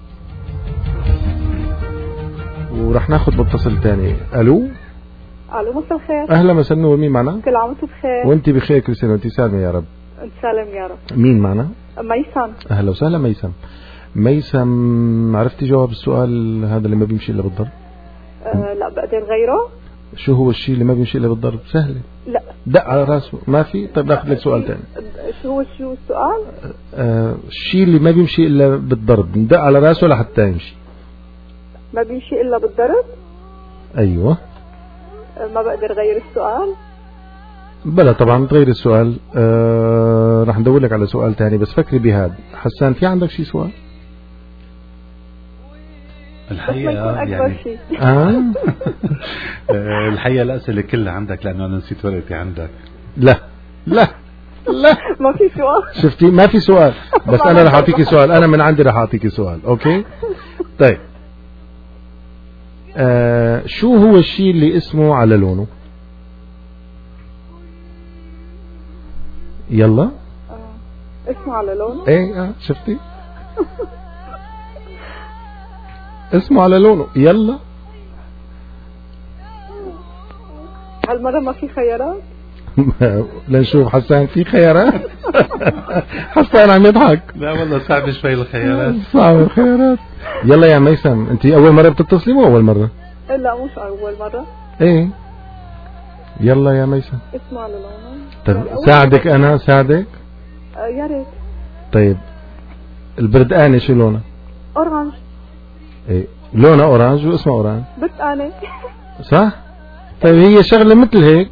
ورح ناخذ متصل تاني. الو مساء الخير. اهلا مساء النور. مين معنا؟ كل عام وانتم بخير. وانت بخير كل سنه وانت سالمه يا رب. انت سالم يا رب. مين معنا؟ ميسم. اهلا وسهلا ميسم. عرفتي جواب السؤال هذا اللي ما بيمشي الا بالضرب؟ لا بقدر غيره. شو هو الشيء اللي ما بيمشي الا بالضرب؟ سهله. لا دق على راسه. ما في. طيب ناخذ لك سؤال ثاني. شو السؤال؟ الشيء اللي ما بيمشي الا بالضرب ندق على راسه لحتى يمشي. ما بيمشي الا بالضرب. ايوه. ما بقدر غير السؤال. بلا طبعا تغير السؤال. رح ندور لك على سؤال تاني بس فكري بهذا. حسان في عندك شي سؤال؟ الحقيقة يعني الحقيقة الأسئلة كلها عندك لأنه أنا نسيت ورقتي عندك. لا ما في سؤال. شفتي ما في سؤال بس أنا رح أعطيكي سؤال. أنا من عندي رح أعطيكي سؤال. أوكي طيب شو هو الشيء اللي اسمه على لونه؟ يلا اسمه على لونه. ايه شفتي اسمه على لونه. يلا هالمرة ما في خيارات. لنشوف حسان في خيارات. حسان عم يضحك. لا والله صعب شوي الخيارات. صعب الخيارات. يلا يا ميسم انت اول مرة بتتصلي مو اول مرة؟ لا مش اول مرة. ايه يلا يا ميسم. اسمه على لونه. طيب ساعدك انا ساعدك. يا ريت. طيب البردقاني شو لونه؟ اورانج. ايه لونها اورانج واسمها اورانج. بتقاني. صح. طيب هي شغلة مثل هيك.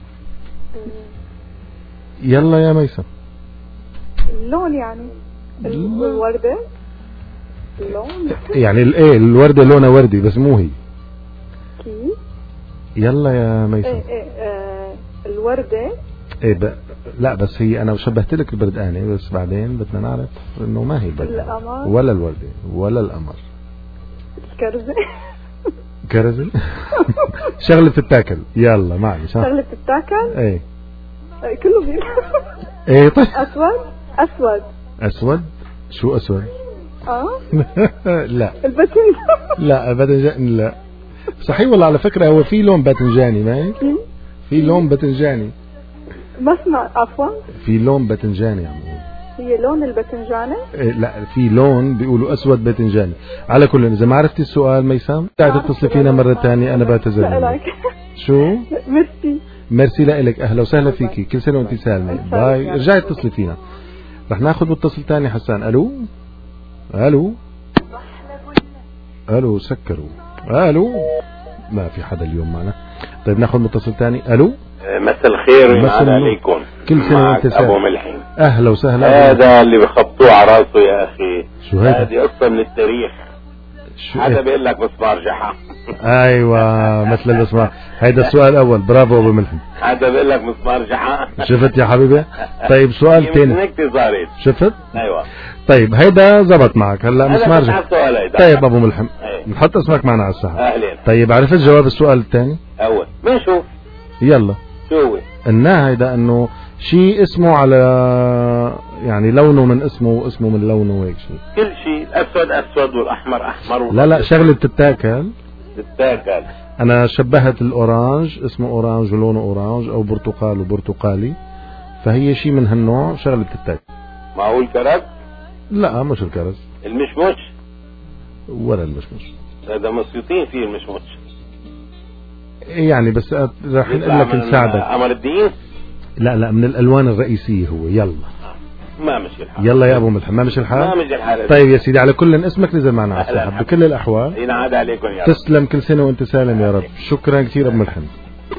يلا يا ميسم. اللون يعني الوردة. اللون يعني الايه الوردة لونها وردي بس مو هي. كيف؟ يلا يا ميسم. ايه الوردة. ايه لا بس هي انا شبهت لك البردقاني بس بعدين بدنا نعرف انه ما هي البردقاني القمر ولا الوردة ولا القمر. الكرزة. كرزة. شغلة بتتاكل. يلا معلش. شغلة بتتاكل. ايه كله بيه. ايه طيب. اسود. شو اسود؟ لا الباذنجان. لا الباذنجان لا. صحيح والله على فكرة هو في لون باذنجاني ما هيك؟ في لون باذنجاني. ما اسمع عفوا. في لون باذنجاني يا عمو. هي لون الباذنجاني؟ إيه لا في لون بيقولوا اسود باذنجاني. على كل اذا ما عرفتي السؤال ميسام تعال تتصلي فينا مرة ثانية انا بعتذر لك. شو؟ ميرسي لك. اهلا وسهلا فيكي. كل سنة وانت سالمة. باي. رجعي اتصلي فينا. رح ناخذ متصل ثاني. حسان. الو سكروا. ما في حدا اليوم معنا. طيب ناخذ متصل ثاني. الو مساء الخير وينعاد عليكم. كل سنة وانت سالم. ابو ملحم. اهلا وسهلا. هذا اللي بخبطوه على راسه يا اخي. شو هذا؟ هذه قصة من التاريخ. هذا بيقول لك مسمار جحا. ايوه مثل المسمار. هيدا السؤال الاول. برافو ابو ملحم. هذا بيقول لك مسمار جحا. شفت يا حبيبي. طيب سؤال ثاني. شفت. ايوه طيب هيدا زبط معك هلا مسمار جحا. طيب ابو ملحم نحط اسمك معنا على الساحه. اهلين. طيب عرفت جواب السؤال الثاني؟ اول بنشوف. يلا شو هو؟ قلنا هيدا انه شيء اسمه على يعني لونه من اسمه واسمه من لونه وهيك شيء. كل شيء الاسود اسود والاحمر احمر. لا شغله بتتاكل. انا شبهت الاورانج اسمه اورانج ولونه اورانج او برتقال وبرتقالي فهي شيء من هالنوع شغله بتتاكل. ما هو الكرز؟ لا مش الكرز. المشمش ولا المشمش. هذا مسيطين فيه المشمش يعني بس راح نقول لك نساعدك. قمر الدين؟ لا من الالوان الرئيسيه هو. يلا ما مشي الحال. يلا يا ابو ملحم ما مشي الحال. ما مشي الحال. طيب يا سيدي على كل اسمك نزل معنا على الساحه بكل الاحوال. ينعاد عليكم يا رب. تسلم. كل سنه وانت سالم يا رب. شكرا كثير ابو ملحم.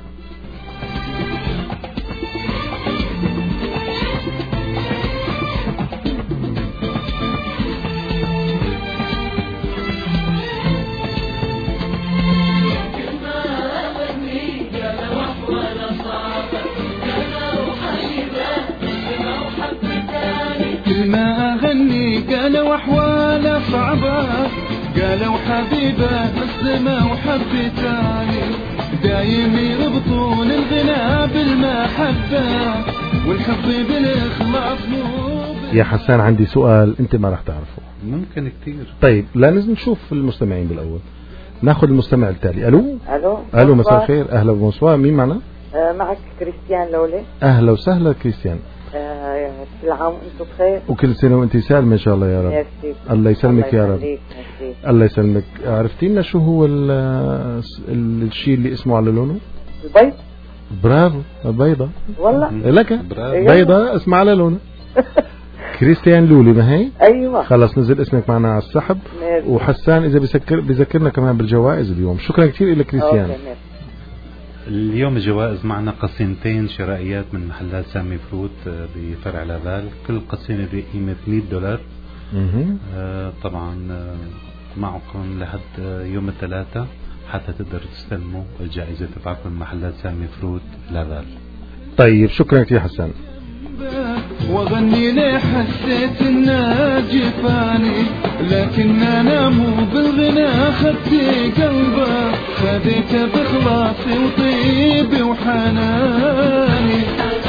وأحواله صعبة قالوا حبيبة السما وحبتاني دايم يربطون الغنى بالمحبة والحب بالإخلاص. يا حسان عندي سؤال انت ما راح تعرفه. ممكن كتير. طيب لا نشوف المستمعين بالأول. ناخذ المستمع التالي. الو مساء الخير. اهلا ومساء. مين معنا؟ معك كريستيان لولي. اهلا وسهلا كريستيان. كل عام وانتم بخير. وكل سنة وانت سالمة ان شاء الله يا رب. الله يسلمك يا رب. الله يسلمك. عرفتي لنا شو هو الشيء اللي اسمه على لونه؟ البيض. برافو. بيضة والله لك. بيضة اسمها على لونه. كريستيان لولي ما هي؟ ايوه خلص نزل اسمك معنا على السحب. وحسان اذا بذكرنا كمان بالجوائز اليوم. شكرا كثير لك كريستيان. اليوم الجوائز معنا قصيمتين شرائيات من محلات سامي فروت بفرع لافال. كل قصيمة بقيمة $100. طبعا معكم لحد يوم الثلاثاء حتى تقدروا تستلموا الجائزة تبعكم من محلات سامي فروت لافال. طيب شكرا كثير حسان. وغني لي حسيت انها جفاني لكن انا مو بالغنى خدتي قلبه خديته بخلاصي وطيبي وحناني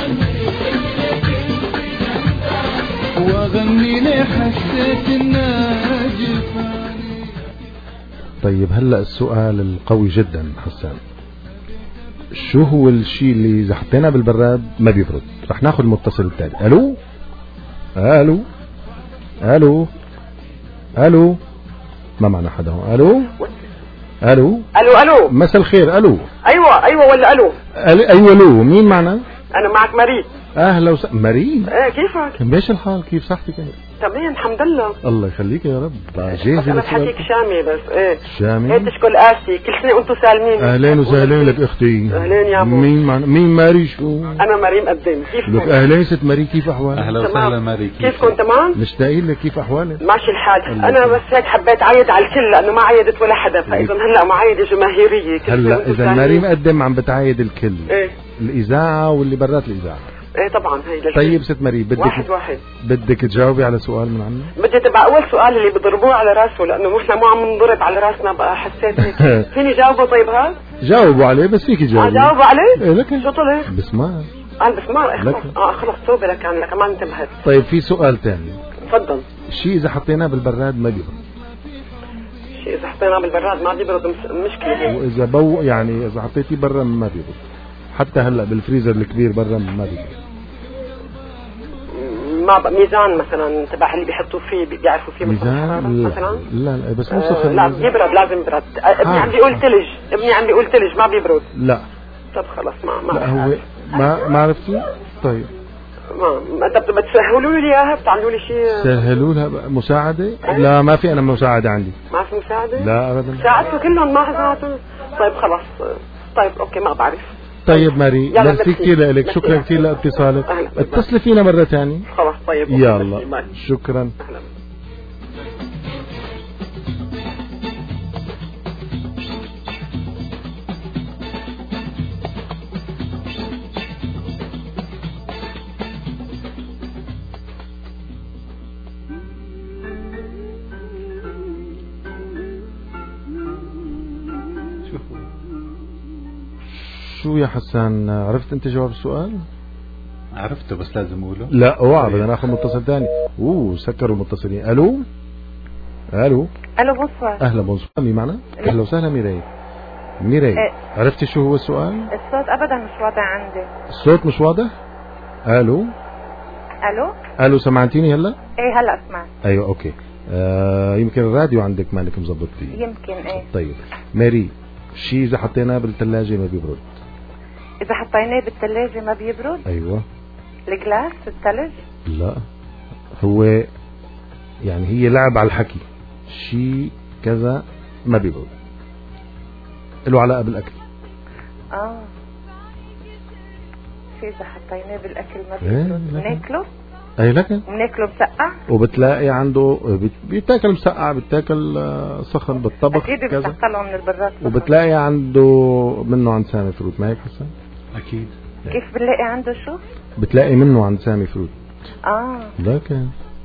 وغني لي حسيت انها جفاني. طيب هلا السؤال القوي جدا حسان. شو هو الشيء اللي اذا حطيناه بالبراد ما بيبرد؟ رح ناخذ المتصل التالي. الو ما معنا حدا هون. الو مساء الخير. ايوه ولا الو ايوه مين معنا؟ انا معك مريد. اهلا وسهلا مريم. ايه كيفك؟ ماشي الحال، كيف صحتك؟ تمام الحمد لله. الله يخليك يا رب. جاهزة انا بحكيك شامي بس. ايه شامي؟ ايه تشكل قاسي، كل سنة وانتم سالمين. اهلين وسهلين لك اختي. اهلين يا ابو. مين ماري شو؟ انا مريم قدام. كيفكم؟ اهلين ست ماري، كيف احوالك؟ اهلا وسهلا ماري، كيفكم؟ تمام؟ مشتاقين لك، كيف احوالك؟ ماشي الحال. انا بس هيك حبيت عيد على الكل لانه ما عيدت ولا حدا، فاذا هلا معايده جماهيريه. هلا اذا مريم قدم عم بتعايد الكل. ايه الاذاعه واللي برات الاذاعه. ايه طبعا هي للكل. طيب ست مريم بدك تجاوبي على سؤال من عنا؟ بدي تبع اول سؤال اللي بضربوه على راسه، لانه احنا ما عم نضرب على راسنا بقى، حسيت هيك. فيني جاوبه؟ طيب هذا جاوبوا عليه، بس فيك تجاوبي. جاوبوا عليه؟ إيه لك. شو طلع؟ بسمار. بسمار. خلص توبه لك انا كمان انتبهت. طيب في سؤال ثاني. تفضل. شيء اذا حطيناه بالبراد ما بيبرد. شيء اذا حطيناه بالبراد ما بيبرد، مشكله. واذا يعني اذا حطيتيه برا ما بيبرد، حتى هلا بالفريزر الكبير برا ما بيبرد. ما ميزان مثلا تبع اللي بيحطوا فيه بيعرفوا فيه ميزان مثلا. لا بس مو سخن. لا بيبرد، لازم يبرد. ابني عم بيقول ثلج، ابني عم بيقول ثلج ما بيبرد. لا طب خلص ما لا هو ما عرفتي. طيب ما انت بتسهلوا لي اياها، بتعملوا لي شيء سهلوا لها مساعده؟ لا ما في، انا مساعده عندي. ما في مساعده؟ لا ابدا. ساعدتوا كلهم ما ساعدتوا. طيب خلص. طيب اوكي ما بعرف. طيب ماري ميرسي كثير لك، شكرا كثير لاتصالك. اتصلي فينا مرة ثانية. خلاص طيب. يلا شكرا. شو يا حسان، عرفت انت جواب السؤال؟ عرفته بس لازم اقوله. لا اوعى، بدنا ناخذ متصل ثاني. سكروا المتصلين. الو بونسوار. اهلا بونسوار. مين معنا؟ اهلا وسهلا ميراي. عرفتي شو هو السؤال؟ الصوت ابدا مش واضح عندي. الصوت مش واضح؟ الو سمعتيني هلا؟ ايه هلا سمعت. ايوه اوكي. يمكن الراديو عندك مالك مزبط فيه. يمكن. ايه طيب ماري، شيء اذا حطيناه بالثلاجه ما بيبرد. إذا حطيناه بالثلاجة ما بيبرد؟ أيوة. الجلاس الثلج؟ لا هو يعني هي لعب على الحكي، شيء كذا ما بيبرد، له علاقة بالأكل. شيء إذا حطيناه بالأكل ما بيبرد بناكله؟ أي لكن بناكله مسقع؟ وبتلاقي عنده بيتاكل مسقع، بيتاكل سخن بالطبخ أكيد بتطلعه من البراد. وبتلاقي عنده منه عند سامي فروت، ما هيك حسن؟ أكيد. كيف بنلاقي عنده شو؟ بتلاقي منه عند سامي فروت. لكن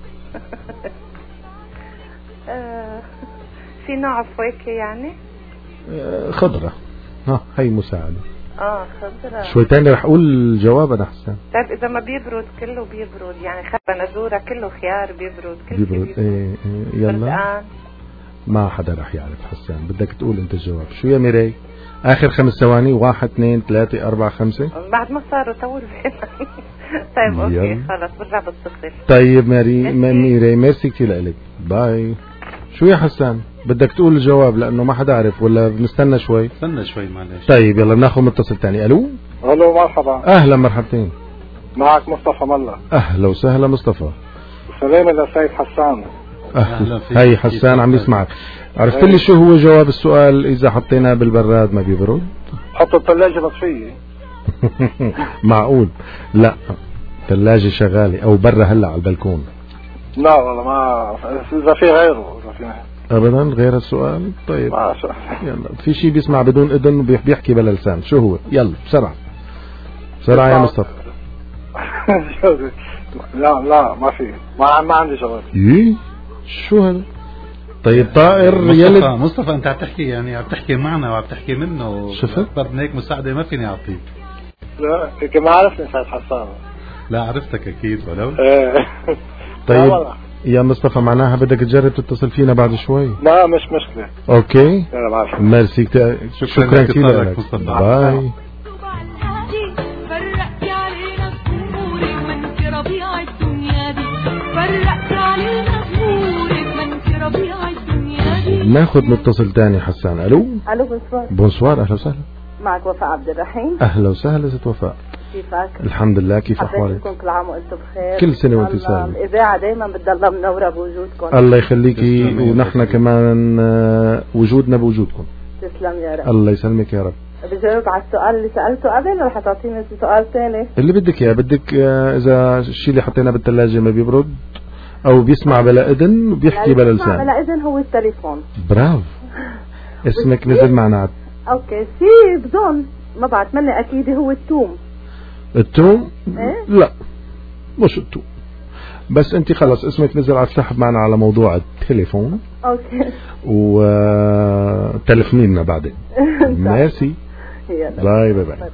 في نوع فواكه يعني؟ خضرة. هي مساعدة. خضرة. شوي تاني رح اقول الجواب انا حسن. طيب اذا ما بيبرد كله بيبرد، يعني بندورة كله خيار بيبرد كله بيبرد. ايه يلا ما حدا رح يعرف حسان، بدك تقول انت الجواب. شو يا ميراي؟ اخر 5 ثواني. 1 2 3 4 5. بعد ما صاروا طول بالك. طيب اوكي خلص برجع بتصل. طيب ميراي ميرسي كثير لك. باي. شو يا حسان بدك تقول الجواب لانه ما حدا عرف ولا بنستنى شوي؟ استنى شوي معلش. طيب يلا بناخذ متصل ثاني. الو مرحبا. اهلا مرحبتين. معك مصطفى ملا. اهلا وسهلا مصطفى. سلام لسيد حسان. اهلا هي حسان عم يسمعك. عرفت لي شو هو جواب السؤال؟ اذا حطيناه بالبراد ما بيبرد؟ حط الثلاجة مطفية. معقول؟ لا ثلاجة شغالة او برا هلا على البلكون. لا والله ما اذا في غيره ابدا غير السؤال. طيب يلا في شيء بيسمع بدون اذن بيحكي بلا لسان، شو هو؟ يلا بسرعة يا مصطفى. لا ما في، ما عندي جواب. شو هذا؟ طيب طائر يلد. مصطفى انت عم تحكي يعني عم تحكي معنا وعم تحكي منه، شفت؟ بدنا هيك مساعدة ما فيني اعطيك. لا هيك ما عرفني سيد حسان. لا عرفتك اكيد ولو. طيب يا مصطفى معناها بدك تجرب تتصل فينا بعد شوي. لا مش مشكلة. اوكي ميرسي شكرا كثير لك. باي. ناخذ متصل تاني حسان. الو بونسوار. بونسوار اهلا وسهلا. معك وفاء عبد الرحيم. اهلا وسهلا ست وفاء. كيفك؟ الحمد لله. كيف أحوالك؟ حبيت كل عام وأنتم بخير. كل سنة وأنت سالمة. الإذاعة دايما بتضلها منورة بوجودكم. الله يخليكي، ونحن كمان وجودنا بوجودكم. تسلم يا رب. الله يسلمك يا رب. بجاوب على السؤال اللي سألته قبل ولا حتعطيني سؤال ثاني؟ اللي بدك إياه. بدك إذا الشيء اللي حطيناه بالثلاجة ما بيبرد أو بيسمع بلا إذن وبيحكي بلا لسان؟ بلا إذن هو التليفون. برافو. اسمك نزل معنا. أوكي. في بظن ما بعرف مني أكيد هو التوم. التوم؟ إيه؟ لا مش التوم، بس أنت خلص اسمك نزل على السحب معنا على موضوع التليفون. أوكي. وتلفنينا بعدين. ماشي. باي باي باي.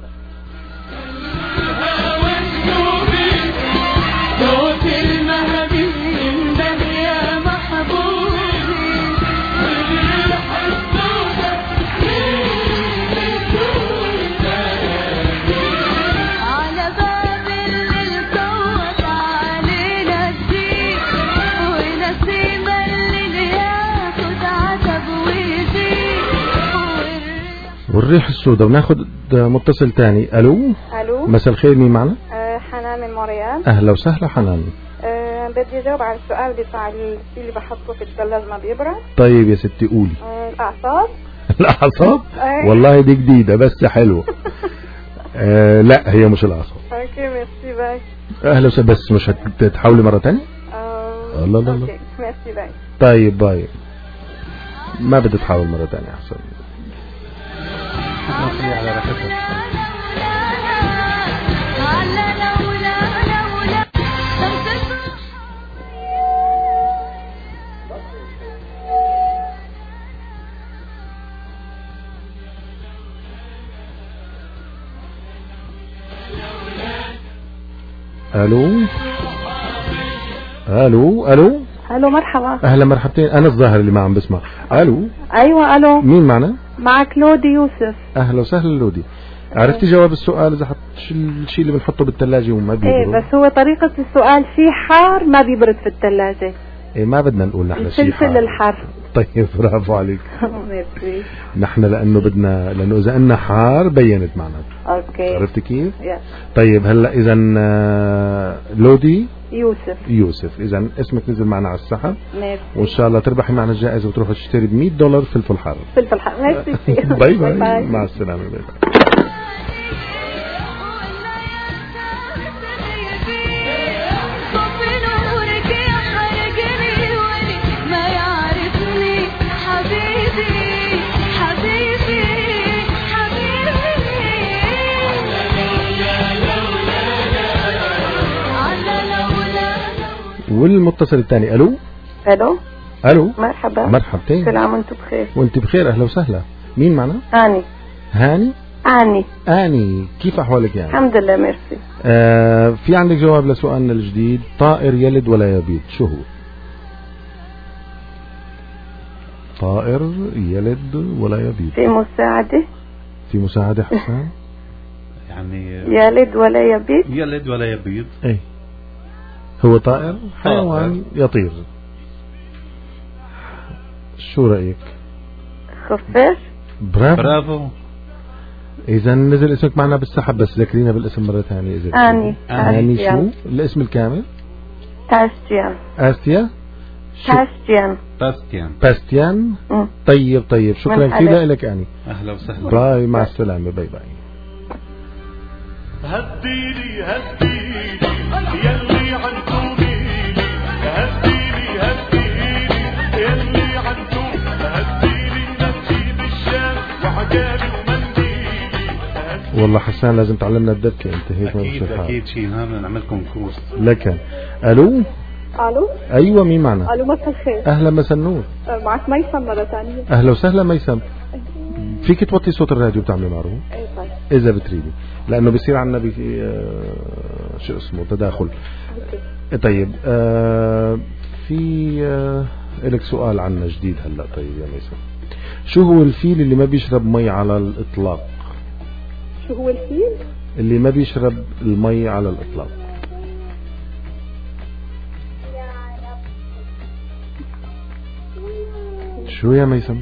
والريح السوداء. وناخد متصل تاني. الو. مساء الخير، مين معنا؟ حنان من موريال. اهلا وسهلا حنان. بدي اجاوب على السؤال بتاع الشيء اللي بحطه في الثلاجة ما بيبرد. طيب يا ستي قولي. الاعصاب. الاعصاب؟ والله دي جديدة بس حلوة. لا هي مش الاعصاب. اوكي ميرسي باي. اهلا وسهلا. بس مش هتحاولي مرة تانية؟ الله الله. اوكي ميرسي باي. طيب باي. ما بدي تحاول مرة تانية احسن. على راحتك. الو الو الو. الو مرحبا. اهلا مرحبتين. انا الظاهر اللي ما عم بسمع. الو. ايوه الو. مين معنا؟ معك لودي يوسف. اهلا وسهلا لودي. عرفتي جواب السؤال اذا الشيء اللي بنحطه بالثلاجة وما بيبرد؟ ايه بس هو طريقة السؤال في حار ما بيبرد في الثلاجة. ايه ما بدنا نقول نحن شيء حار. الفلفل الحار. طيب برافو عليك. ميرسي. نحن لانه اذا قلنا حار بينت معنا. اوكي. عرفتي كيف؟ yeah. طيب هلا اذا لودي يوسف. اذا اسمك نزل معنا على السحب. ميرسي. وان شاء الله تربحي معنا الجائزة وتروح تشتري $100 فلفل حار. فلفل حار. ميرسي. باي باي. مع السلامة. باي باي. والمتصل الثاني. الو الو. مرحبا. مرحبتين. كل عام وانتم بخير. وانت بخير. اهلا وسهلا. مين معنا؟ هاني. آني. كيف احوالك يعني؟ الحمد لله ميرسي. في عندك جواب لسؤالنا الجديد. طائر يلد ولا يبيض، شو هو؟ طائر يلد ولا يبيض. في مساعدة حسان. يعني يلد ولا يبيض. ايه هو طائر حيوان يطير. شو رأيك؟ خفاش. برافو. إذا نزل اسمك معنا بالسحب، بس ذكرينا بالاسم مرة ثانية. إذا آني شو الاسم الكامل؟ باستيان. طيب شكرا كثير لك آني. أهلا وسهلا. باي. مع السلامة. باي باي. هديلي يلي عنتوميلي. هديلي يلي عنتوم. هديلي نجيب الشام وعجالي ومنديلي. والله حسان لازم تعلمنا الدبكة. انت هيك اكيد شيء هذا نعملكم كورس. لكن الو. ايوه مين معنا؟ الو مساء الخير. اهلا مساء النور. معك ميسم مرة ثانية. اهلا وسهلا ميسم. فيك توطي صوت الراديو بتعملي معروف؟ ايه طيب. اذا بتريدي، لانه بصير عندنا شو اسمه تداخل. طيب في لك سؤال عنا جديد هلا. طيب يا ميسم، شو هو الفيل اللي ما بيشرب مي على الاطلاق؟ شو هو الفيل اللي ما بيشرب المي على الاطلاق؟ شو يا ميسم؟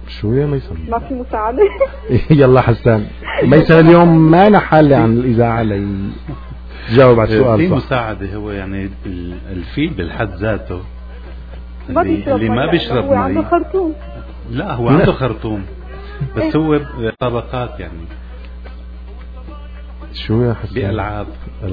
شو يا ميسم؟ ما في مساعدة. يلا حسان. ميسم اليوم ما نحل عن الإذاعة جاوب على السؤال. في مساعدة، هو يعني الفيل بالحد ذاته اللي ما بيشرب مي. هو عنده خرطوم. لا هو عنده خرطوم بس هو طبقات يعني. شو يا حسن؟ بألعاب.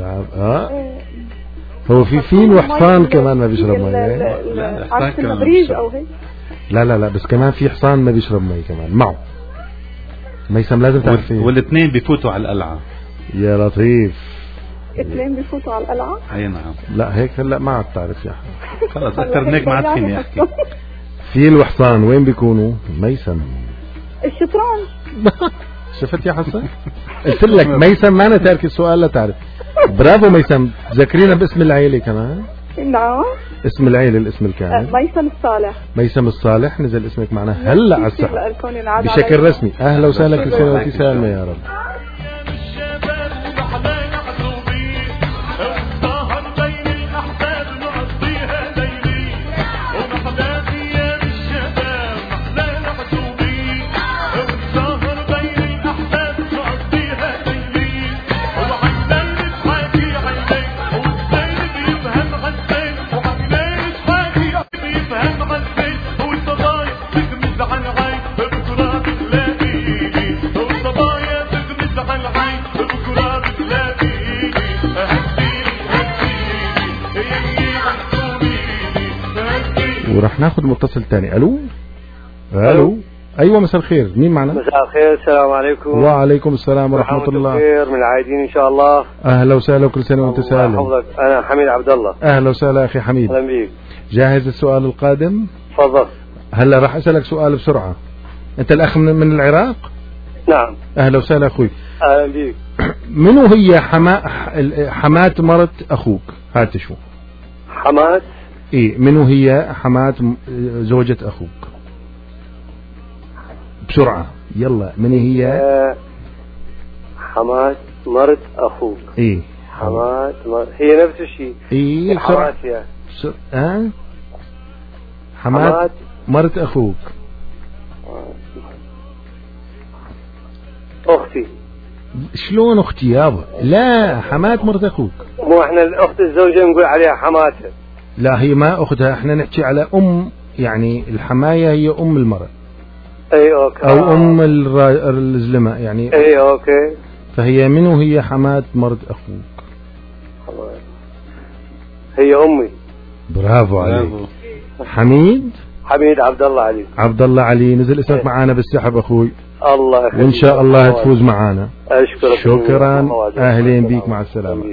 هو في فيل وحصان كمان ما بيشرب مي. لا حصان كمان أو هيك. لا بس كمان في حصان ما بيشرب مي كمان معه. ميسم لازم تعرفين. والاثنين بيفوتوا على القلعة. يا لطيف. اثنين بيفوتوا على القلعة؟ اي نعم. لا هيك هلا ما عاد تعرف يا أحمد. خلص أكثر من هيك ما عاد فيني أحكي. فيل وحصان وين بيكونوا؟ ميسم. الشطرنج. شفت يا حسن؟ قلت لك ميسم ما أنا تارك السؤال لا تعرف. برافو ميسم. ذكرينا باسم العيلة كمان. نعم. اسم العيلة الاسم الكامل. ميسم الصالح. ميسم الصالح. نزل اسمك معنا هلا على السحب بشكل رسمي. أهلا وسهلا، كل سنة وأنت سالمة يا رب. ورح ناخذ متصل ثاني. الو. ايوه مساء الخير، مين معنا؟ مساء الخير، السلام عليكم. وعليكم السلام ورحمه الله. خير من العايدين ان شاء الله. اهلا وسهلا وكل سنه وانت سالم. حفظك. انا حميد عبد الله. اهلا وسهلا اخي حميد. اهلا بيك. جاهز السؤال القادم؟ تفضل. هلا راح اسالك سؤال بسرعه. انت الاخ من العراق؟ نعم. اهلا وسهلا اخوي. اهلا بيك. منو هي حماة مرت اخوك؟ هات شو حماة. ايه منو هي حماة زوجة اخوك؟ بسرعة يلا. من هي حماة مرت اخوك؟ ايه حماة هي نفس الشيء. ايه حماة يعني حماة مرت اخوك. اختي. شلون اختي يابا؟ لا حماة مرت اخوك. مو احنا الاخت الزوجة نقول عليها حماتها. لا هي ما اختها، احنا نحكي على يعني الحماية هي المرأة. اي اوكي. او الزلمة يعني. اي اوكي. فهي منو هي حماة مرت اخوك؟ هي امي. برافو عليك. حميد عبد الله علي. عبد الله علي، نزل اسمك معانا بالسحب اخوي. الله يخليك. وان شاء الله تفوز معانا. اشكرك. شكرا. اهلين بيك، مع السلامة.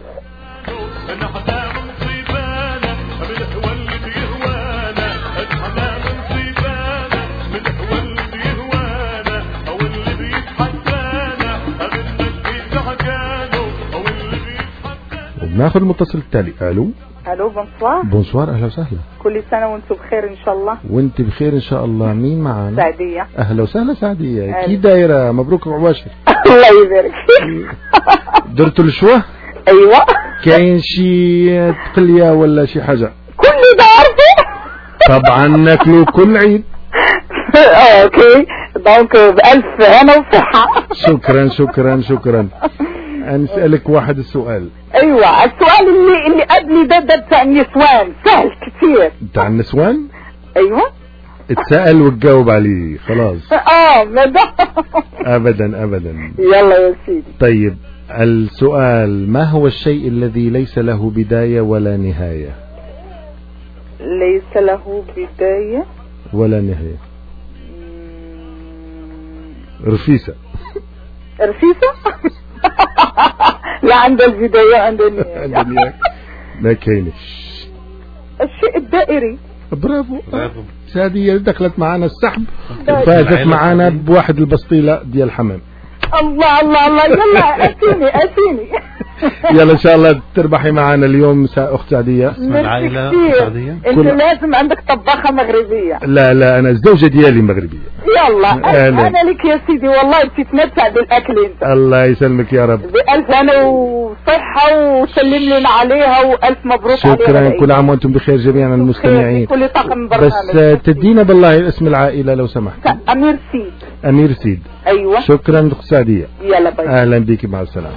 ناخذ المتصل التالي. الو. بونسوار. بونسوار، اهلا وسهلا. كل سنة وانتم بخير ان شاء الله. وانت بخير ان شاء الله. مين معانا؟ سعدية. اهلا وسهلا سعدية. كيف دايرة؟ مبروك عباشر. الله يبارك فيك. درتوا الشوه؟ ايوه. كاين شي تقلية ولا شي حاجة؟ كل ده عارفه. طبعا ناكلوا كل عيد. اوكي دونك بألف هنا وصحة. شكرا. أسألك واحد السؤال. ايوه السؤال اللي قبلي ده بتاع النسوان سهل كتير. بتاع النسوان؟ ايوه. اتسأل وتجاوب عليه خلاص. ابدا. يلا يا سيدي. طيب السؤال: ما هو الشيء الذي ليس له بداية ولا نهاية؟ ليس له بداية ولا نهاية. رفيسة. لا عند البداية عند النهاية. ما كاينش. الشيء الدائري. برافو. سادية دخلت معنا السحب وفازت معنا بواحد البسطيلة ديال الحمام. الله يلا اتيني. يلا ان شاء الله تربحي معنا اليوم اخت سعدية. اسم العائلة سعدية. انت لازم عندك طباخة مغربية. لا انا الزوجة ديالي مغربية. يلا انا لك يا سيدي والله بتتمتع بالاكل انت. الله يسلمك يا رب. بألف هنا وصحة وسلم لنا عليها والف مبروك عليها. شكرا، كل عام وانتم بخير جميعا المستمعين. كل طاقم برنامج. بس تدينا بالله اسم العائلة لو سمحت. امير سيد. امير سيد. ايوه شكرا اخت سعدية. يلا باي. اهلا بك مع السلامة.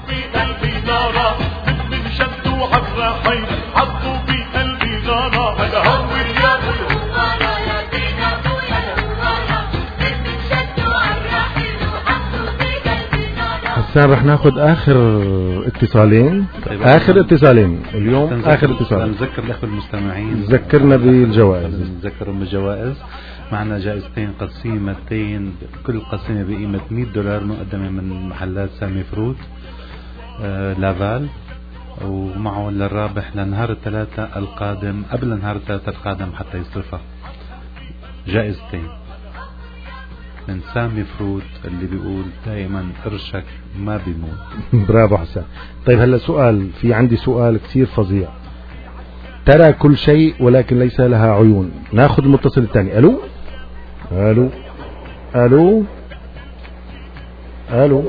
حسان رح ناخذ اخر اتصالين. طيب اخر اتصالين اليوم، اخر اتصال. نذكر الاخوه المستمعين، ذكرنا بالجوائز. نذكرهم بالجوائز. معنا جائزتين قسيمتين، كل قسيمه بقيمه $100 مقدمه من محلات سامي فروت لافال، ومعه للرابح لنهار الثلاثاء القادم، قبل نهار الثلاثاء القادم حتى يصرفها. جائزتين من سامي فروت اللي بيقول دائما قرشك ما بيموت. برافو حسن. طيب هلا سؤال، في عندي سؤال كثير فظيع. ترى كل شيء ولكن ليس لها عيون. ناخذ المتصل الثاني. الو الو الو الو.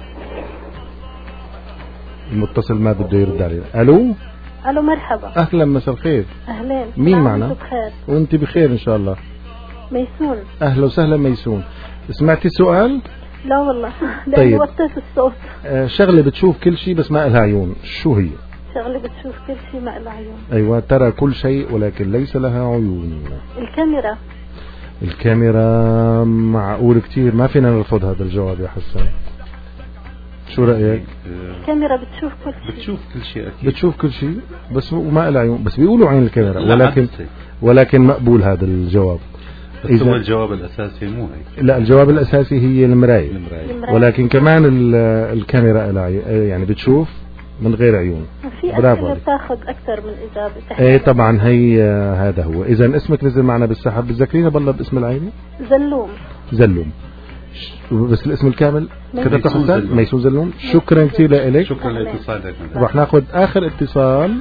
المتصل ما بده يرد علينا. الو الو مرحبا. اهلا، مساء الخير. اهلين. مين معنا؟ بخير. وانت بخير ان شاء الله. ميسون. اهلا وسهلا ميسون. سمعتي السؤال؟ لا والله. طيب. وطيت الصوت. شغله بتشوف كل شيء بس ما لها عيون، شو هي؟ شغله بتشوف كل شيء ما لها عيون. ايوه، ترى كل شيء ولكن ليس لها عيون. الكاميرا. الكاميرا معقول كتير، ما فينا نرفض هذا الجواب يا حسن. شو رأيك؟ الكاميرا بتشوف كل شيء. بتشوف كل شيء أكيد. بتشوف كل شيء بس وما لها عيون، بس بيقولوا عين الكاميرا، ولكن مقبول هذا الجواب. بس هو الجواب الأساسي مو هيك. لا، الجواب الأساسي هي المراية. ولكن كمان الكاميرا لها يعني بتشوف من غير عيون. في أسئلة بتاخذ أكثر من إجابة. ايه طبعا، هي هذا هو. إذا اسمك نزل معنا بالسحب، بتذكرينا بالله باسم العائلة؟ زلوم. بس الاسم الكامل كتبت حسن؟ ميسون زلوم. شكرا كثير لك. شكرا لاتصالك. رح ناخذ آخر اتصال.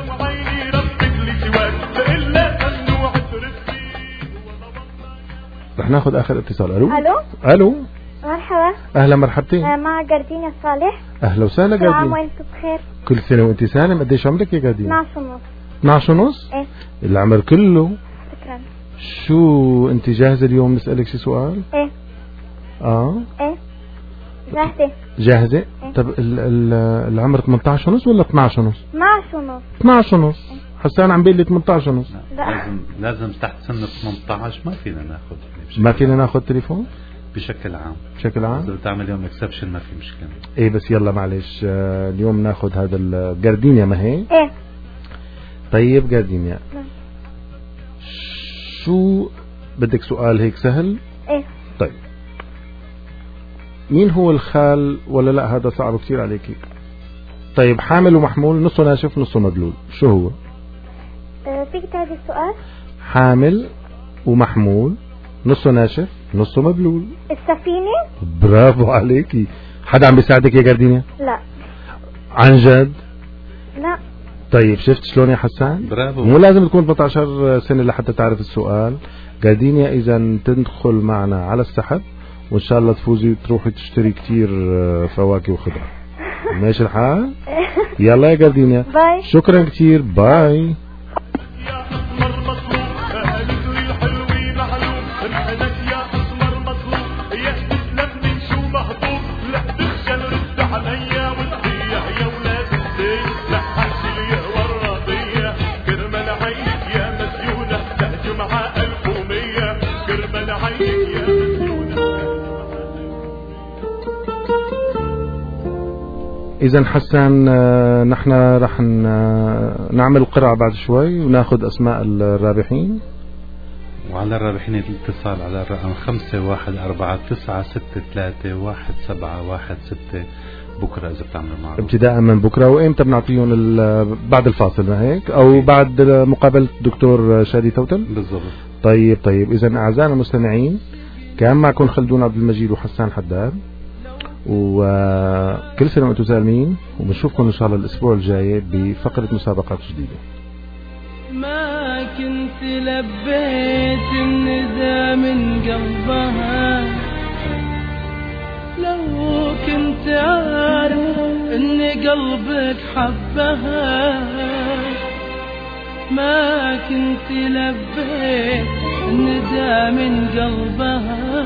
رح ناخذ آخر اتصال. الو مرحبا. اهلا مرحبتين. مع جاردينيا صالح. اهلا وسهلا جاردينيا. كل عام وانتم بخير. كل سنه وانت سالم. قديش عمرك يا جاردينيا؟ 12 ونص. 12 ونص؟ ايه. العمر كله. شكرا. شو انت جاهزه اليوم نسالك شي سؤال؟ ايه. ايه جاهزه. إيه؟ طب العمر 18 ونص ولا 12 ونص؟ 12 ونص. 12 ونص. حسان عم بيقول لي 18 ونص. لازم تحت سن 18 ما فينا ناخذ. ما فينا ناخذ تليفون بشكل عام. بشكل عام إذا بتعمل يوم اكسبشن ما في مشكله. ايه بس يلا معلش، اليوم ناخذ هذا الجاردينيا، ما هي؟ ايه. طيب جاردينيا، شو بدك سؤال هيك سهل؟ ايه. طيب مين هو الخال؟ ولا لا هذا صعب كثير عليكي. طيب حامل ومحمول، نصه ناشف نصه مبلول، شو هو؟ فيك تعيد السؤال؟ حامل ومحمول، نصه ناشف نصه مبلول. السفينة. برافو عليكي. حدا عم بيساعدك يا جاردينيا؟ لا. عن جد؟ لا. طيب شفت شلون يا حسان؟ برافو. مو لازم تكون 18 سنة لحتى تعرف السؤال. جاردينيا إذا تدخل معنا على السحب، وإن شاء الله تفوزي تروحي تشتري كتير فواكه وخضار. ماشي الحال؟ يلا يا جاردينيا. باي. شكرا كتير. باي. إذا حسن، نحن رح نعمل قرعة بعد شوي وناخذ أسماء الرابحين. وعلى الرابحين الاتصال على الرقم 5149631716 بكرة إذا بتعملوا معروف. ابتداء من بكرة. وإمتى بنعطيهم؟ بعد الفاصل، ما هيك؟ أو بعد مقابلة الدكتور شادي توتل؟ بالضبط. طيب إذا أعزائنا المستمعين، كان معكم خلدون عبد المجيد وحسان حداد، وكل سنة وانتم سالمين، وبنشوفكم إن شاء الله الأسبوع الجاي بفقرة مسابقات جديدة. ما كنت لبيت الندى من قلبها، لو كنت عارف ان قلبك حبها، ما كنت لبيت الندى من قلبها.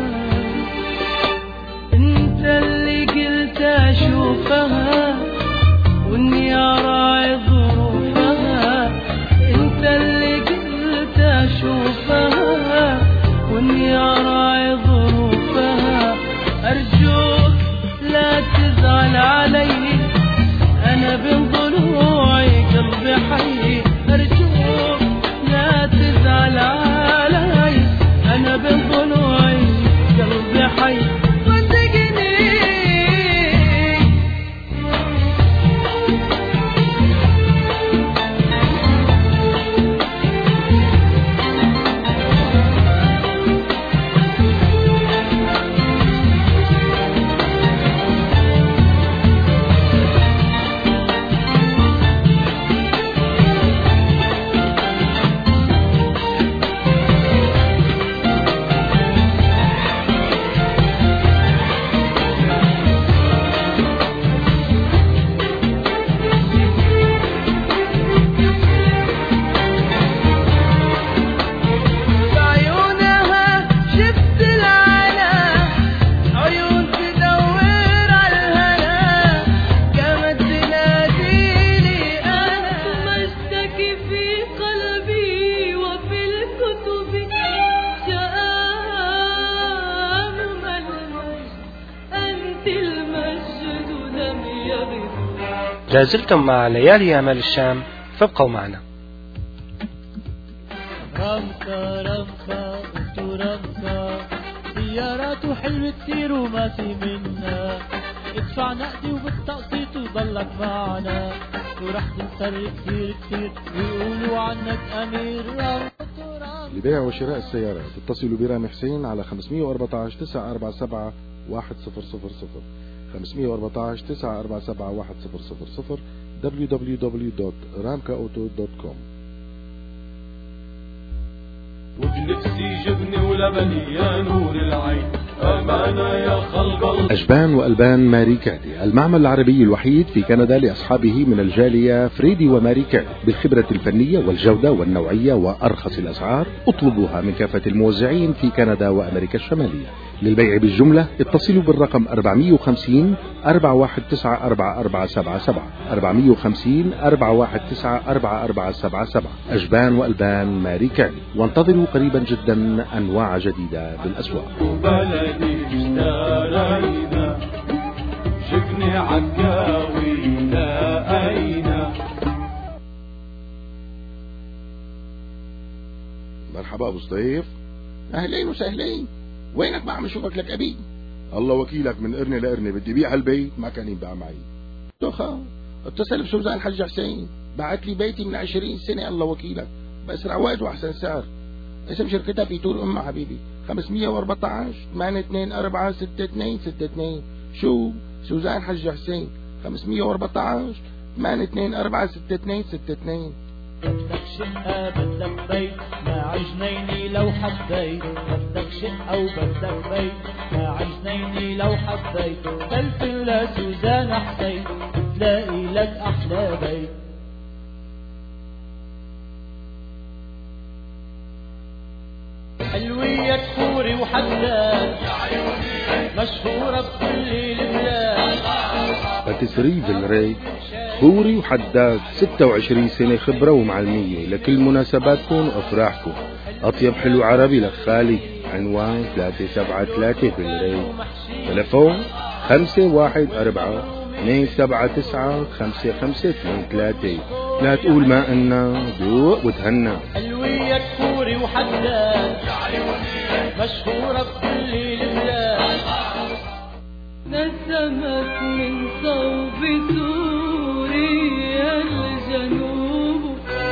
انت اللي قلت اشوفها واني اراعي ظروفها، انت اللي قلت اشوفها واني اراعي ظروفها. ارجوك لا تزعل علي، انا بين ضلوعي قلبي حي. ارجوك لا تزعل علي، انا بين ضلوعي قلبي حي. لازلتم مع ليالي أمال الشام، فابقوا معنا. رمسة رمسة انتو رمسة، سيارات وحلوة كتير وما في منا، ادفع نقدي وبالتقسيط وضلك معنا، ورح تنسر كتير كتير ويقولوا عنك أمير. لبيع وشراء السيارات اتصلوا برامي حسين على 514 947 1000 514 947 1000 www.ramkaauto.com. وبنفسي جبني ولبني يا نور العين، أمانة يا خلق. أجبان وألبان ماري كادي، المعمل العربي الوحيد في كندا لأصحابه من الجالية فريدي وماري كادي، بالخبرة الفنية والجودة والنوعية وأرخص الأسعار. اطلبوها من كافة الموزعين في كندا وأمريكا الشمالية. للبيع بالجملة اتصلوا بالرقم 450 419 4477 450 419 4477. أجبان وألبان ماري كادي، وانتظروا قريبا جدا أنواع جديدة بالأسواق. وبلدي اشترينا شفني عكاوي لقينا. مرحبا أبو صديف. أهلين وسهلين. وينك ما عم اشوفك لك أبي؟ الله وكيلك، من قرني لقرني بدي بيع هالبيت ما كان ينباع معي. توخا اتصل بسوزان الحج حسين، بعت لي بيتي من 20 سنة الله وكيلك بأسرع وقت وأحسن سعر. اسم شركتها بيتور أمها حبيبي، 514 824 6262. شو سوزان حج حسين 514 824 6262. بدك شقة بدك بيت مع جنيني لو حبيت، بدك شقة وبدك بيت مع جنيني لو حبيت، تلفن لسوزان حسين تلاقي لك أحلى بيت. حلوية كفوري وحداد مشهورة بكل البلاد. باتسري بالري كوري وحداد، 26 سنة خبرة ومعلمية لكل مناسباتكم وأفراحكم. أطيب حلو عربي لخالي. عنوان 373 بالري، تلفون 514 279 5523. لا تقول ما إنا ذوق وتهنى. حلوية كفوري وحداد مشهورة بكل البلاد. نسمت من صوب سوريا الجنوب،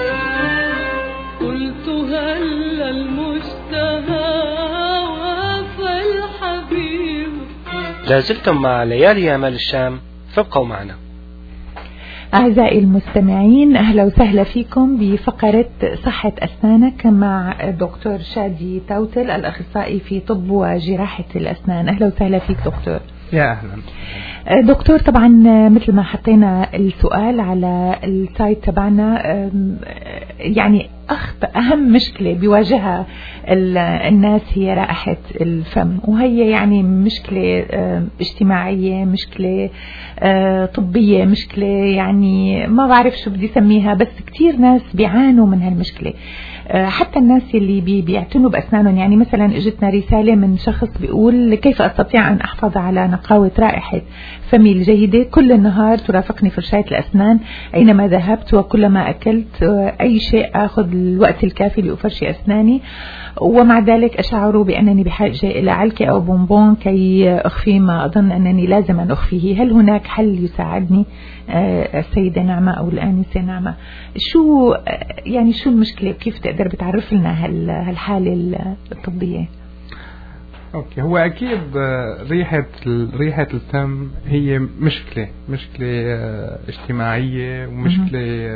قلت هل المشتهى وفى الحبيب. لازلتم مع ليالي أمال الشام، فابقوا معنا. أعزائي المستمعين، أهلا وسهلا فيكم بفقرة صحة أسنانك مع دكتور شادي توتل الأخصائي في طب وجراحة الأسنان. أهلا وسهلا فيك دكتور. يا أهلا دكتور. طبعا مثل ما حطينا السؤال على السايت تبعنا، يعني أهم مشكلة بيواجهها الناس هي رائحة الفم، وهي يعني مشكلة اجتماعية، مشكلة طبية، مشكلة يعني ما بعرف شو بدي سميها، بس كتير ناس بيعانوا من هالمشكلة. حتى الناس اللي بيعتنوا بأسنانهم. يعني مثلا اجتنا رسالة من شخص بيقول: كيف أستطيع أن أحافظ على نقاوة رائحة فمي الجيدة؟ كل النهار ترافقني فرشاة الأسنان أينما ذهبت، وكلما أكلت أي شيء أخذ الوقت الكافي لأفرشي أسناني، ومع ذلك أشعر بأنني بحاجة إلى علكة أو بونبون كي أخفي ما أظن أنني لازم أن أخفيه. هل هناك حل يساعدني السيدة نعمة أو الآنسة نعمة؟ شو المشكلة؟ كيف تقدر بتعرف لنا هالحالة الطبية؟ اوكي، هو اكيد ريحة الفم هي مشكلة اجتماعية، ومشكلة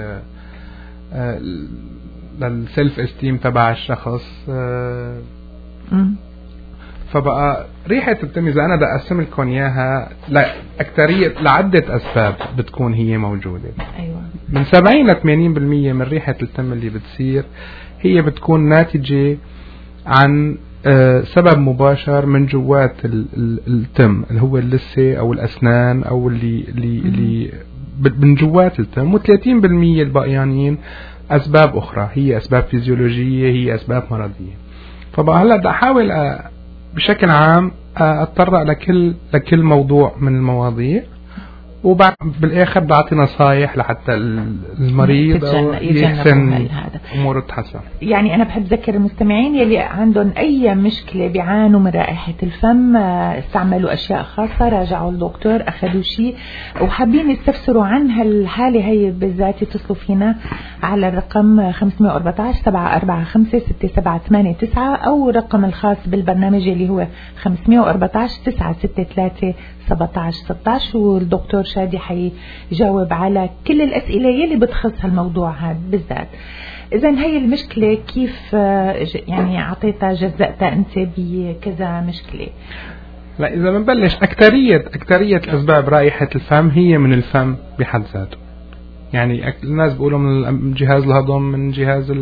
للسلف استيم تبع الشخص. فبقى ريحة الفم إذا أنا بدي أقسم لكم إياها لعدة أسباب بتكون هي موجودة. أيوة. من 70 ل 80% من ريحة الفم اللي بتصير هي بتكون ناتجة عن سبب مباشر من جوات التم، اللي هو اللثة أو الأسنان أو اللي من جوات التم، و30% الباقيانين أسباب أخرى، هي أسباب فيزيولوجية، هي أسباب مرضية. فبقى هلا بدي أحاول بشكل عام أتطرق لكل موضوع من المواضيع، وبعد بالآخر بعطي نصايح لحتى المريض أو يحسن أموره تحسن. يعني أنا بحب أذكر المستمعين يلي عندهم أي مشكلة بيعانوا من رائحة الفم، استعملوا أشياء خاصة، راجعوا الدكتور، أخذوا شيء، وحابين يستفسروا عن هالحالة هي بالذات، يتصلوا فينا على الرقم 514-745-6789 أو الرقم الخاص بالبرنامج اللي هو 514-963-1716، والدكتور شادي حيجاوب على كل الأسئلة يلي بتخص هالموضوع هذا بالذات. إذن هي المشكلة كيف يعني أعطيتها جزأتها أنت بكذا مشكلة؟ لا، إذا بنبلش أكترية أسباب رائحة الفم هي من الفم بحد ذاته. يعني الناس بيقولوا من جهاز الهضم، من جهاز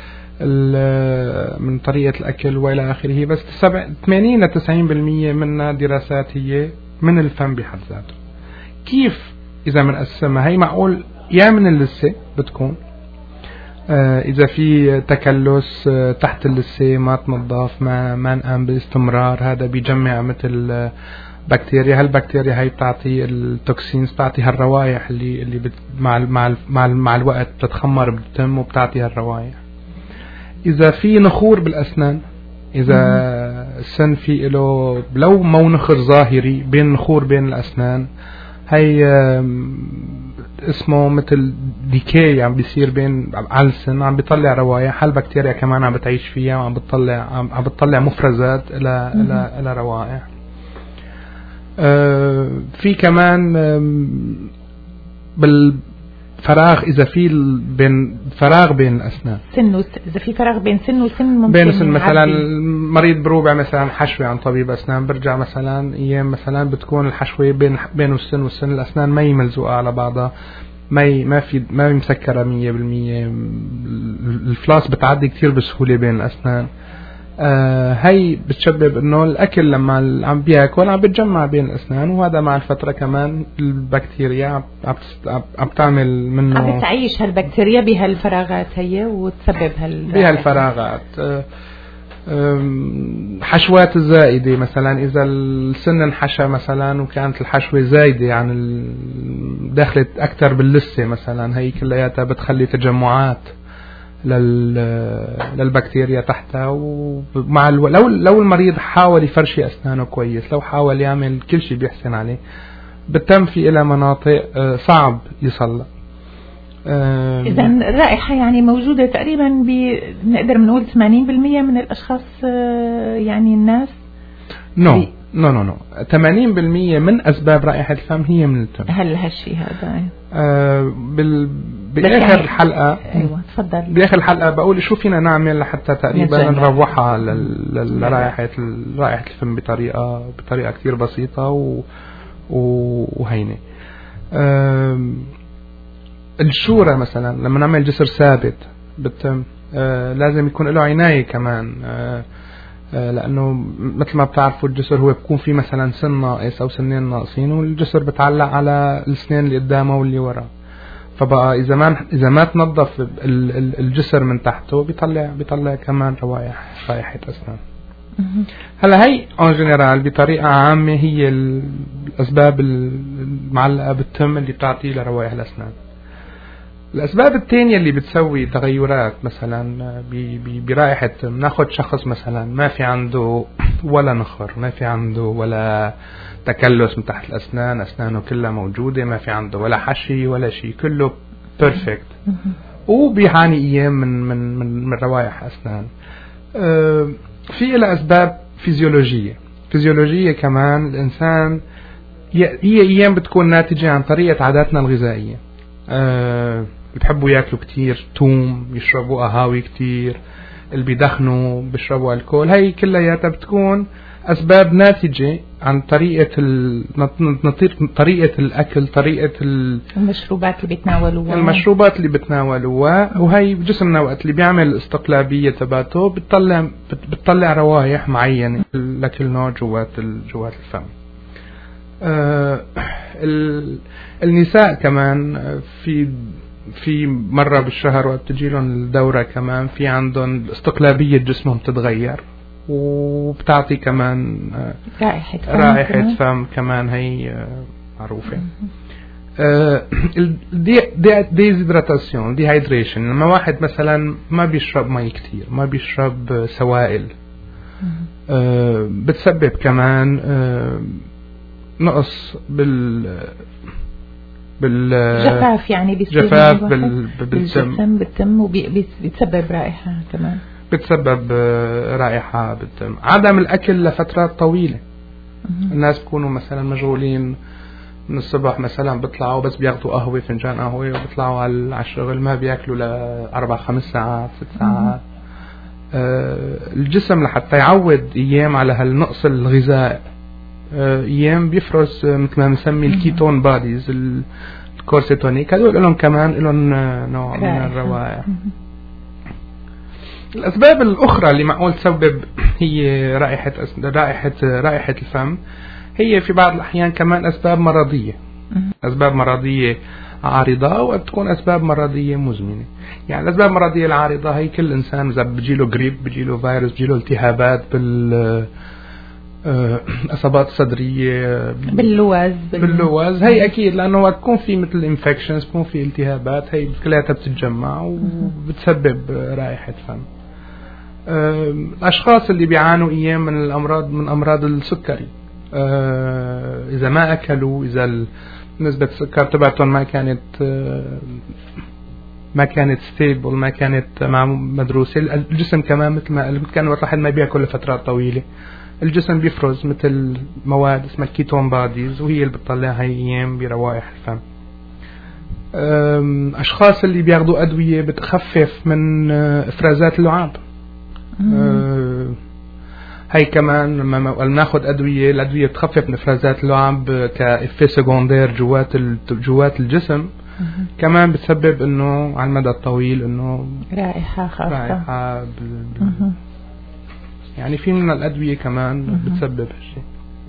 من طريقة الأكل وإلى آخره، بس 80 ل 90% منها دراسات هي من الفم بحد ذاته. كيف إذا بنقسمها؟ هي معقول يا من اللثة بتكون، إذا في تكلس تحت اللثة ما تنظف، ما نقام باستمرار، هذا بيجمع مثل بكتيريا. هالبكتيريا هي بتعطي التوكسينز، بتعطي هالروائح اللي مع الوقت بتتخمر بالدم وبتعطي هالروائح. إذا في نخور بالأسنان، إذا السن في له لو مو نخر ظاهري بين نخور بين الأسنان، هي اسمه مثل ديكي عم بيصير بين على السن، عم بيطلع روايح، هالبكتيريا كمان عم بتعيش فيها وعم بتطلع مفرزات إلى روائح. في كمان بالفراغ، إذا في فراغ بين الأسنان، إذا في فراغ بين سن وسن، ممكن بين سن مثلا مريض بروبع مثلا حشوة عن طبيب أسنان، برجع مثلا أيام مثلا بتكون الحشوة بين السن والسن، الأسنان ما ملزوقة على بعضها، ما مسكرة 100%، الفلاس بتعدي كتير بسهولة بين الأسنان. هي بتسبب انه الاكل لما عم بياكل عم بتجمع بين الاسنان، وهذا مع الفتره كمان البكتيريا عم تعمل منه، عم بتعيش هالبكتيريا بهالفراغات هي وتسبب بهالفراغات. حشوات الزائده مثلا، اذا السن انحشى مثلا وكانت الحشوه زايده عن دخلت اكثر باللثه مثلا، هي كلياتها بتخلي تجمعات للبكتيريا تحتها. ومع لو المريض حاول يفرشي أسنانه كويس، لو حاول يعمل كل شيء بيحسن عليه، بتم في إلى مناطق صعب يصلى. إذا الرائحة يعني موجودة تقريبا نقدر نقول 80% من الأشخاص، يعني الناس نو 80% من أسباب رائحة الفم هي من التم. هل هالشيء هذا بآخر الحلقة أيوة تفضل. بآخر الحلقة بقول شو فينا نعمل لحتى تقريبا نروحها لرائحة الفم بطريقة كتير بسيطة وهينة. الشورى مثلا لما نعمل جسر ثابت بالتم لازم يكون له عناية كمان، لأنه مثل ما بتعرفوا الجسر هو بيكون فيه مثلا سن ناقص أو سنين ناقصين، والجسر بتعلق على السنين اللي قدامه واللي وراه. فبقى إذا ما تنظف الجسر من تحته بيطلع كمان رائحة أسنان. هلا هي اون جنرال بطريقة عامة هي الأسباب المعلقة بالتم اللي بتعطي لروائح الأسنان. الأسباب الثانية اللي بتسوي تغيرات مثلا برائحة، ناخد شخص مثلا ما في عنده ولا نخر، ما في عنده ولا تكلس من تحت الأسنان، أسنانه كلها موجودة، ما في عنده ولا حشي ولا شيء، كله بيرفكت، وبيعاني أيام من روائح أسنان. في إلى أسباب فيزيولوجية كمان. الإنسان هي أيام بتكون ناتجة عن طريقة عاداتنا الغذائية. بيحبوا ياكلوا كتير توم، يشربوا قهاوي كتير، اللي بيدخنوا بيشربوا الكول. هاي كلها بتكون أسباب ناتجة عن طريقة الأكل، طريقة المشروبات اللي بتناولوها. وهي جسمنا وقت اللي بيعمل الاستقلابية تبعته بتطلع روايح معينة لكل نوع جوات الفم. النساء كمان في مرة بالشهر وقت تجي لهم الدورة كمان في عندهم استقلابية جسمهم تتغير، وبتعطي كمان رائحة فم كمان هي معروفة. ديزيدراتاسيون، ديهايدريشن، لما واحد مثلا ما بيشرب مي كتير، ما بيشرب سوائل، بتسبب كمان نقص جفاف، يعني جفاف بالتم وبيتسبب رائحة كمان، بتسبب رائحة بالتم. عدم الأكل لفترات طويلة. الناس بيكونوا مثلا مشغولين من الصبح مثلا بيطلعوا بس بياخدوا قهوة، فنجان قهوة، وبيطلعوا على الشغل ما بياكلوا ل4-5 ساعات 6 ساعات. الجسم لحتى يعود أيام على هالنقص الغذائي أيام بيفرز مثل ما بنسمي الكيتون باديز، الكورسيتونيك، هذول لهم كمان لهم نوع من الروائح. الأسباب الأخرى اللي معقول تسبب هي رائحة الفم هي في بعض الأحيان كمان أسباب مرضية، أسباب مرضية عارضة، وتكون أسباب مرضية مزمنة. يعني الأسباب المرضية العارضة هي كل إنسان إذا بيجيله جريب، بيجيله فيروس، بيجيله التهابات أصابات صدرية باللوز، هي أكيد لأنه تكون في مثل انفكشنز، تكون في التهابات، هي كلها بتتجمع وبتسبب رائحة فم. الأشخاص اللي بيعانوا أيام من أمراض السكري، إذا ما أكلوا، إذا نسبة السكر تبعتهم ما كانت ستيبل، ما كانت مدروسة، الجسم كمان مثل ما كان الواحد ما بيأكل لفترات طويلة، الجسم بيفرز مثل مواد اسمها كيتون باديز، وهي اللي بتطلعها أيام بروائح الفم. أشخاص اللي بياخدوا أدوية بتخفف من إفرازات اللعاب، هاي كمان لما ناخد الأدوية بتخفف من إفرازات اللعاب كإفي سكوندير جوات الجسم، كمان بتسبب إنه على المدى الطويل إنه رائحة خاصة. يعني في من الأدوية كمان بتسبب هالشيء.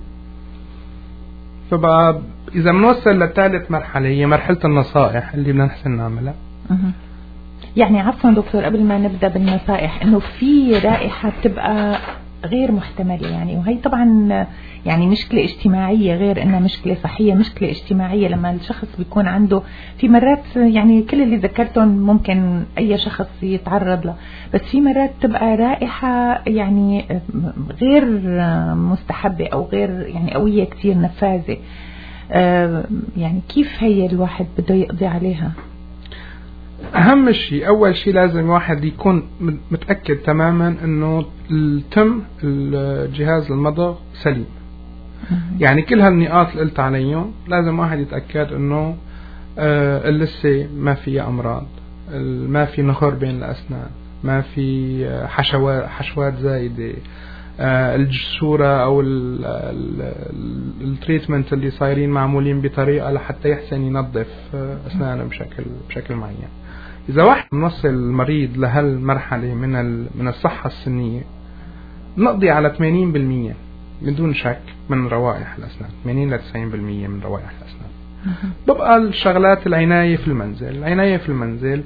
فبقى إذا بنوصل لثالث مرحلة هي مرحلة النصائح اللي بدنا نحسن نعملها. يعني عفوا دكتور، قبل ما نبدأ بالنصائح، إنه في رائحة بتبقى غير محتملة، يعني وهي طبعا يعني مشكلة اجتماعية، غير انها مشكلة صحية، مشكلة اجتماعية. لما الشخص بيكون عنده في مرات، يعني كل اللي ذكرتهم ممكن اي شخص يتعرض له، بس في مرات تبقى رائحة يعني غير مستحبة او غير يعني قوية كتير، نفاذة. يعني كيف هي الواحد بده يقضي عليها؟ أهم شيء أول شيء لازم واحد يكون متأكد تماما إنه التم الجهاز المضغ سليم. يعني كل هالنقاط اللي قلت عليهم لازم واحد يتأكد إنه اللثة ما فيها أمراض، ما في نخر بين الأسنان، ما في حشوات زايدة، الجسورة أو التريتمنت اللي صايرين معمولين بطريقة لحتى يحسن ينظف أسنانه بشكل معين. إذا واحد نوصل المريض لهالمرحلة من الصحة السنية نقضي على 80% من دون شك من روائح الأسنان، 80 ل 90% من روائح الأسنان. ببقى الشغلات العناية في المنزل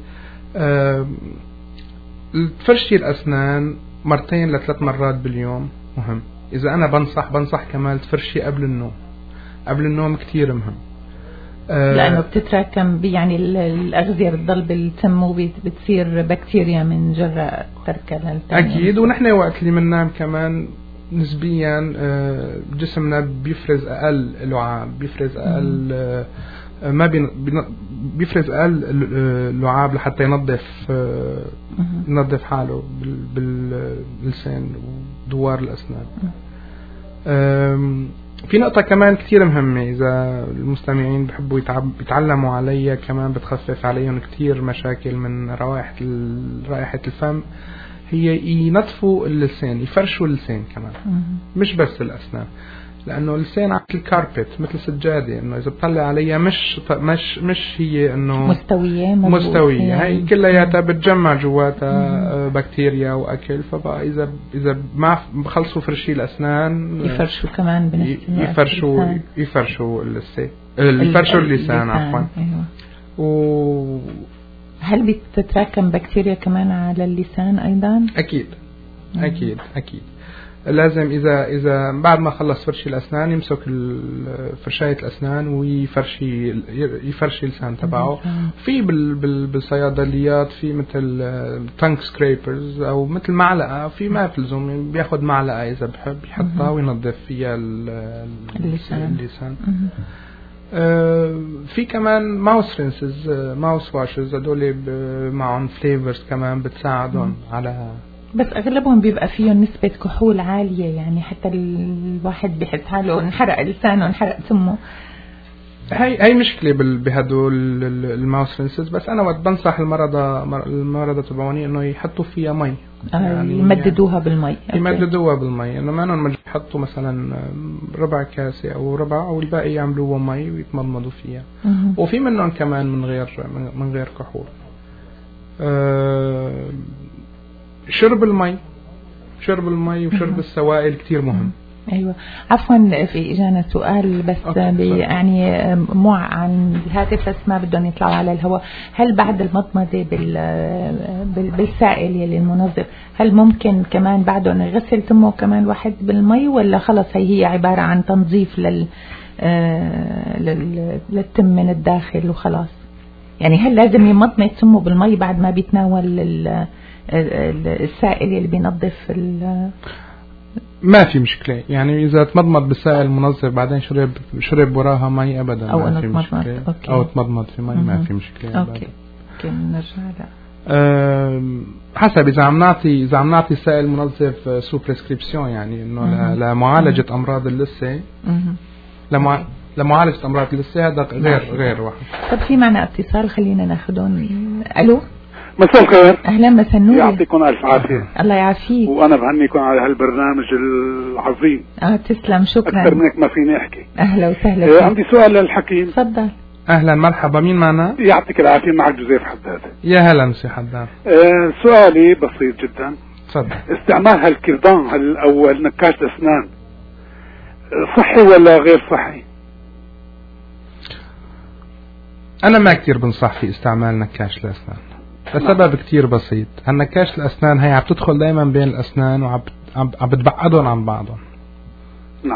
فرشي الأسنان 2 ل 3 مرات باليوم مهم. إذا أنا بنصح كمان تفرشي قبل النوم كتير مهم، لأنه بتتراكم يعني الأغذية بتضل بالتم وبتصير بكتيريا من جراء تركها أكيد. ونحن وقت اللي بننام كمان نسبيا جسمنا بيفرز أقل لعاب، بيفرز أقل بيفرز أقل لعاب لحتى ينظف حاله باللسان ودوار الأسنان. في نقطة كمان كتير مهمة إذا المستمعين بحبوا يتعلموا عليها كمان بتخفف عليهم كتير مشاكل من رائحة الفم، هي ينظفوا اللسان، يفرشوا اللسان كمان مش بس الأسنان، لأنه اللسان مثل الكاربت مثل سجادة، إنه إذا بتطلع عليها مش هي إنه مستوية هي كلها بتجمع جواتها بكتيريا وأكل. فبقى إذا ما بخلصوا فرشي الأسنان يفرشوا كمان يفرشوا اللسان عفوا. هل بتتراكم بكتيريا كمان على اللسان أيضا؟ أكيد. لازم إذا بعد ما خلص فرشي الأسنان يمسك فرشاية الأسنان ويفرشي اللسان تبعه. في بالصيادليات في مثل تانك سكريبرز أو مثل معلقة، في ما بتلزم بياخد معلقة إذا بحب يحطها وينظف فيها اللسان. في كمان ماوس واشز هدول معهم فليفرز كمان بتساعدهم على، بس أغلبهم بيبقى فيهم نسبة كحول عالية، يعني حتى الواحد بيحس حاله انحرق لسانه انحرق سمه. هاي مشكلة بهدول الماوس رينسز. بس أنا وقت بنصح المرضى تبعوني إنه يحطوا فيها مي، يعني يمددوها بالمي، إنه ما إنهم يحطوا مثلا ربع كاسة أو ربع والباقي يعملوها مي ويتمضمضوا فيها. وفي منهم كمان من غير كحول. شرب المي وشرب السوائل كتير مهم. أيوة عفوا، في إجانا سؤال بس يعني مو عن الهاتف بس ما بدهم يطلعوا على الهواء. هل بعد المضمضة بالسائل يلي المنظف هل ممكن كمان بعدهم يغسل تمه كمان واحد بالمي، ولا خلص هي عبارة عن تنظيف للتم من الداخل وخلاص؟ يعني هل لازم يمضمض تمه بالمي بعد ما بيتناول السائل اللي بينظف ما في مشكلة. يعني إذا تمضمض بالسائل المنظف بعدين شرب وراها مي أبدا أو ما في مشكلة. أو تمضمض في مي ما في مشكلة. أوكي نرجع حسب إذا عم نعطي سائل منظف سو بريسكريبسيون، يعني إنه لمعالجة أمراض اللثة، لمعالجة أمراض اللثة هذا غير واحد. طب في معنا اتصال خلينا ناخدون. ألو مساء الخير. أهلا مساء النور. يعطيكم ألف عافية. الله يعافيك. وأنا بهنيكم على هالبرنامج العظيم. تسلم شكرا. أكثر منك ما فيني أحكي. أهلا وسهلا. عندي سؤال للحكيم. تفضل. أهلا مرحبا، مين معنا؟ يعطيك العافية، معك جوزيف حداد. يا هلا مسي حداد. سؤالي بسيط جدا. تفضل. استعمال هالكردان أو نكاش الأسنان صحي ولا غير صحي؟ أنا ما كتير بنصح في استعمال نكاش الأسنان لسبب كتير بسيط. هالنكاش الأسنان هي عم تدخل دايما بين الأسنان وعم بتبعدهم عن بعضهم. نعم.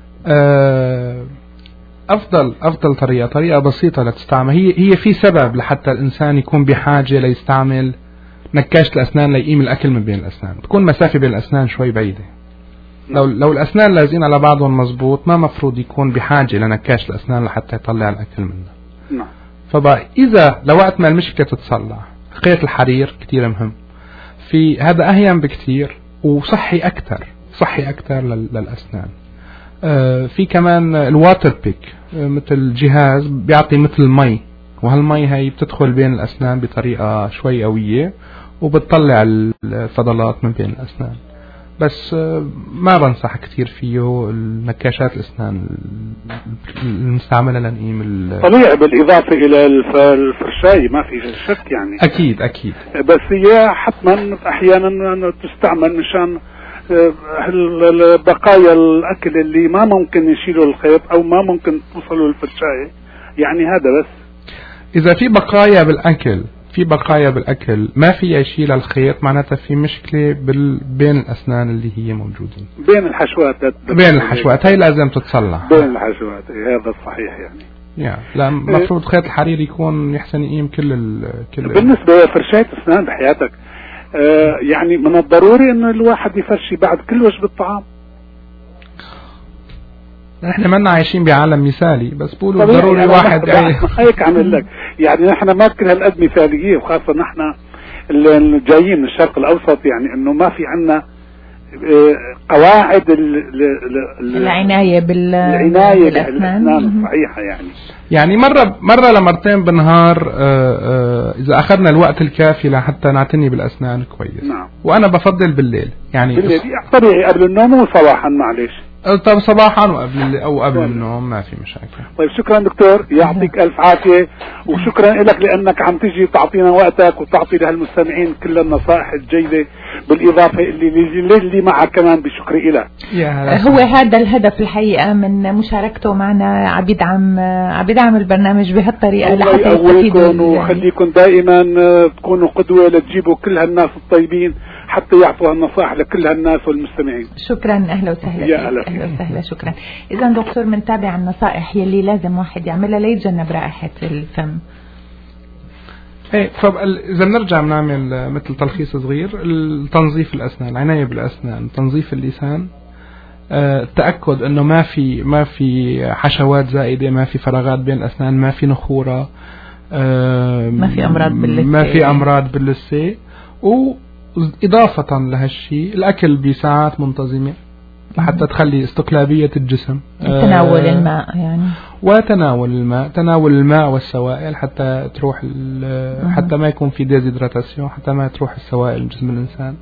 أفضل طريقة بسيطة لتستعمل هي في سبب لحتى الإنسان يكون بحاجة ليستعمل نكاش الأسنان ليقيم الأكل من بين الأسنان. تكون مسافة بين الأسنان شوي بعيدة. لو الأسنان لازقين على بعضهم مزبوط ما مفروض يكون بحاجة لنكاش الأسنان لحتى يطلع الأكل منه. نعم. فبقى إذا لوقت ما المشكلة تتصلح خيط الحرير كتير مهم، في هذا أهين بكتير وصحي أكتر للأسنان. في كمان الواتر بيك مثل جهاز بيعطي مثل مي، وهالمي هاي بتدخل بين الأسنان بطريقة شوي قوية وبتطلع الفضلات من بين الأسنان. بس ما بنصح كتير فيه النكاشات الأسنان المستعملة لنقيم طبيعي، بالإضافة إلى الفرشاي ما في شك يعني. أكيد بس هي حتما أحيانا تستعمل مشان بقايا الأكل اللي ما ممكن يشيلوا الخيط أو ما ممكن توصلوا الفرشاي، يعني هذا بس. إذا في بقايا بالأكل ما في يشيل الخيط، معناتها في مشكلة بين الأسنان اللي هي موجودين بين الحشوات هاي لازم تتصلح بين الحشوات. هذا الصحيح يعني. لا المفروض خيط الحرير يكون يحسن يقيم كل. بالنسبة لفرشاة أسنان بحياتك يعني من الضروري إنه الواحد يفرشي بعد كل وجبة طعام. نحن ما عايشين بعالم مثالي، بس بقولوا ضروري واحد هيك عمل لك يعني. نحن ما كنا هالقد مثالية، وخاصة نحن اللي جايين من الشرق الأوسط، يعني إنه ما في عنا قواعد العناية بالأسنان الصحيحة يعني مرة لمرتين بالنهار إذا أخذنا الوقت الكافي لحتى نعتني بالأسنان كويس. نعم. وأنا بفضل بالليل يعني طبيعي قبل النوم وصباحا، معلش. طب صباحا قبل النوم ما في مشاكل. طيب شكرا دكتور، يعطيك ألف عافية، وشكرا لك لأنك عم تجي تعطينا وقتك وتعطي لهالمستمعين كل النصائح الجيدة، بالإضافة اللي معك كمان بشكري لك. هو هذا الهدف الحقيقة من مشاركته معنا، عم البرنامج بهالطريقة لحتى يستفيدوا وخليكم دائما تكونوا قدوة لتجيبوا كل هالناس الطيبين حتى يعطوا النصائح لكل هالناس والمستمعين. شكرا، أهلا وسهلا. شكرا. إذا دكتور منتابع النصائح يلي لازم واحد يعملها ليتجنب رائحة الفم. إذا بنرجع بنعمل مثل تلخيص صغير: تنظيف الأسنان، العناية بالأسنان، تنظيف اللسان، التأكد إنه ما في حشوات زائدة، ما في فراغات بين الأسنان، ما في نخورة، ما في أمراض باللثة. وإضافة لهالشيء الأكل بساعات منتظمة حتى تخلي استقلابية الجسم، تناول الماء يعني، تناول الماء والسوائل حتى تروح حتى ما يكون في ديزيدراتاسيون، حتى ما تروح السوائل من جسم الإنسان.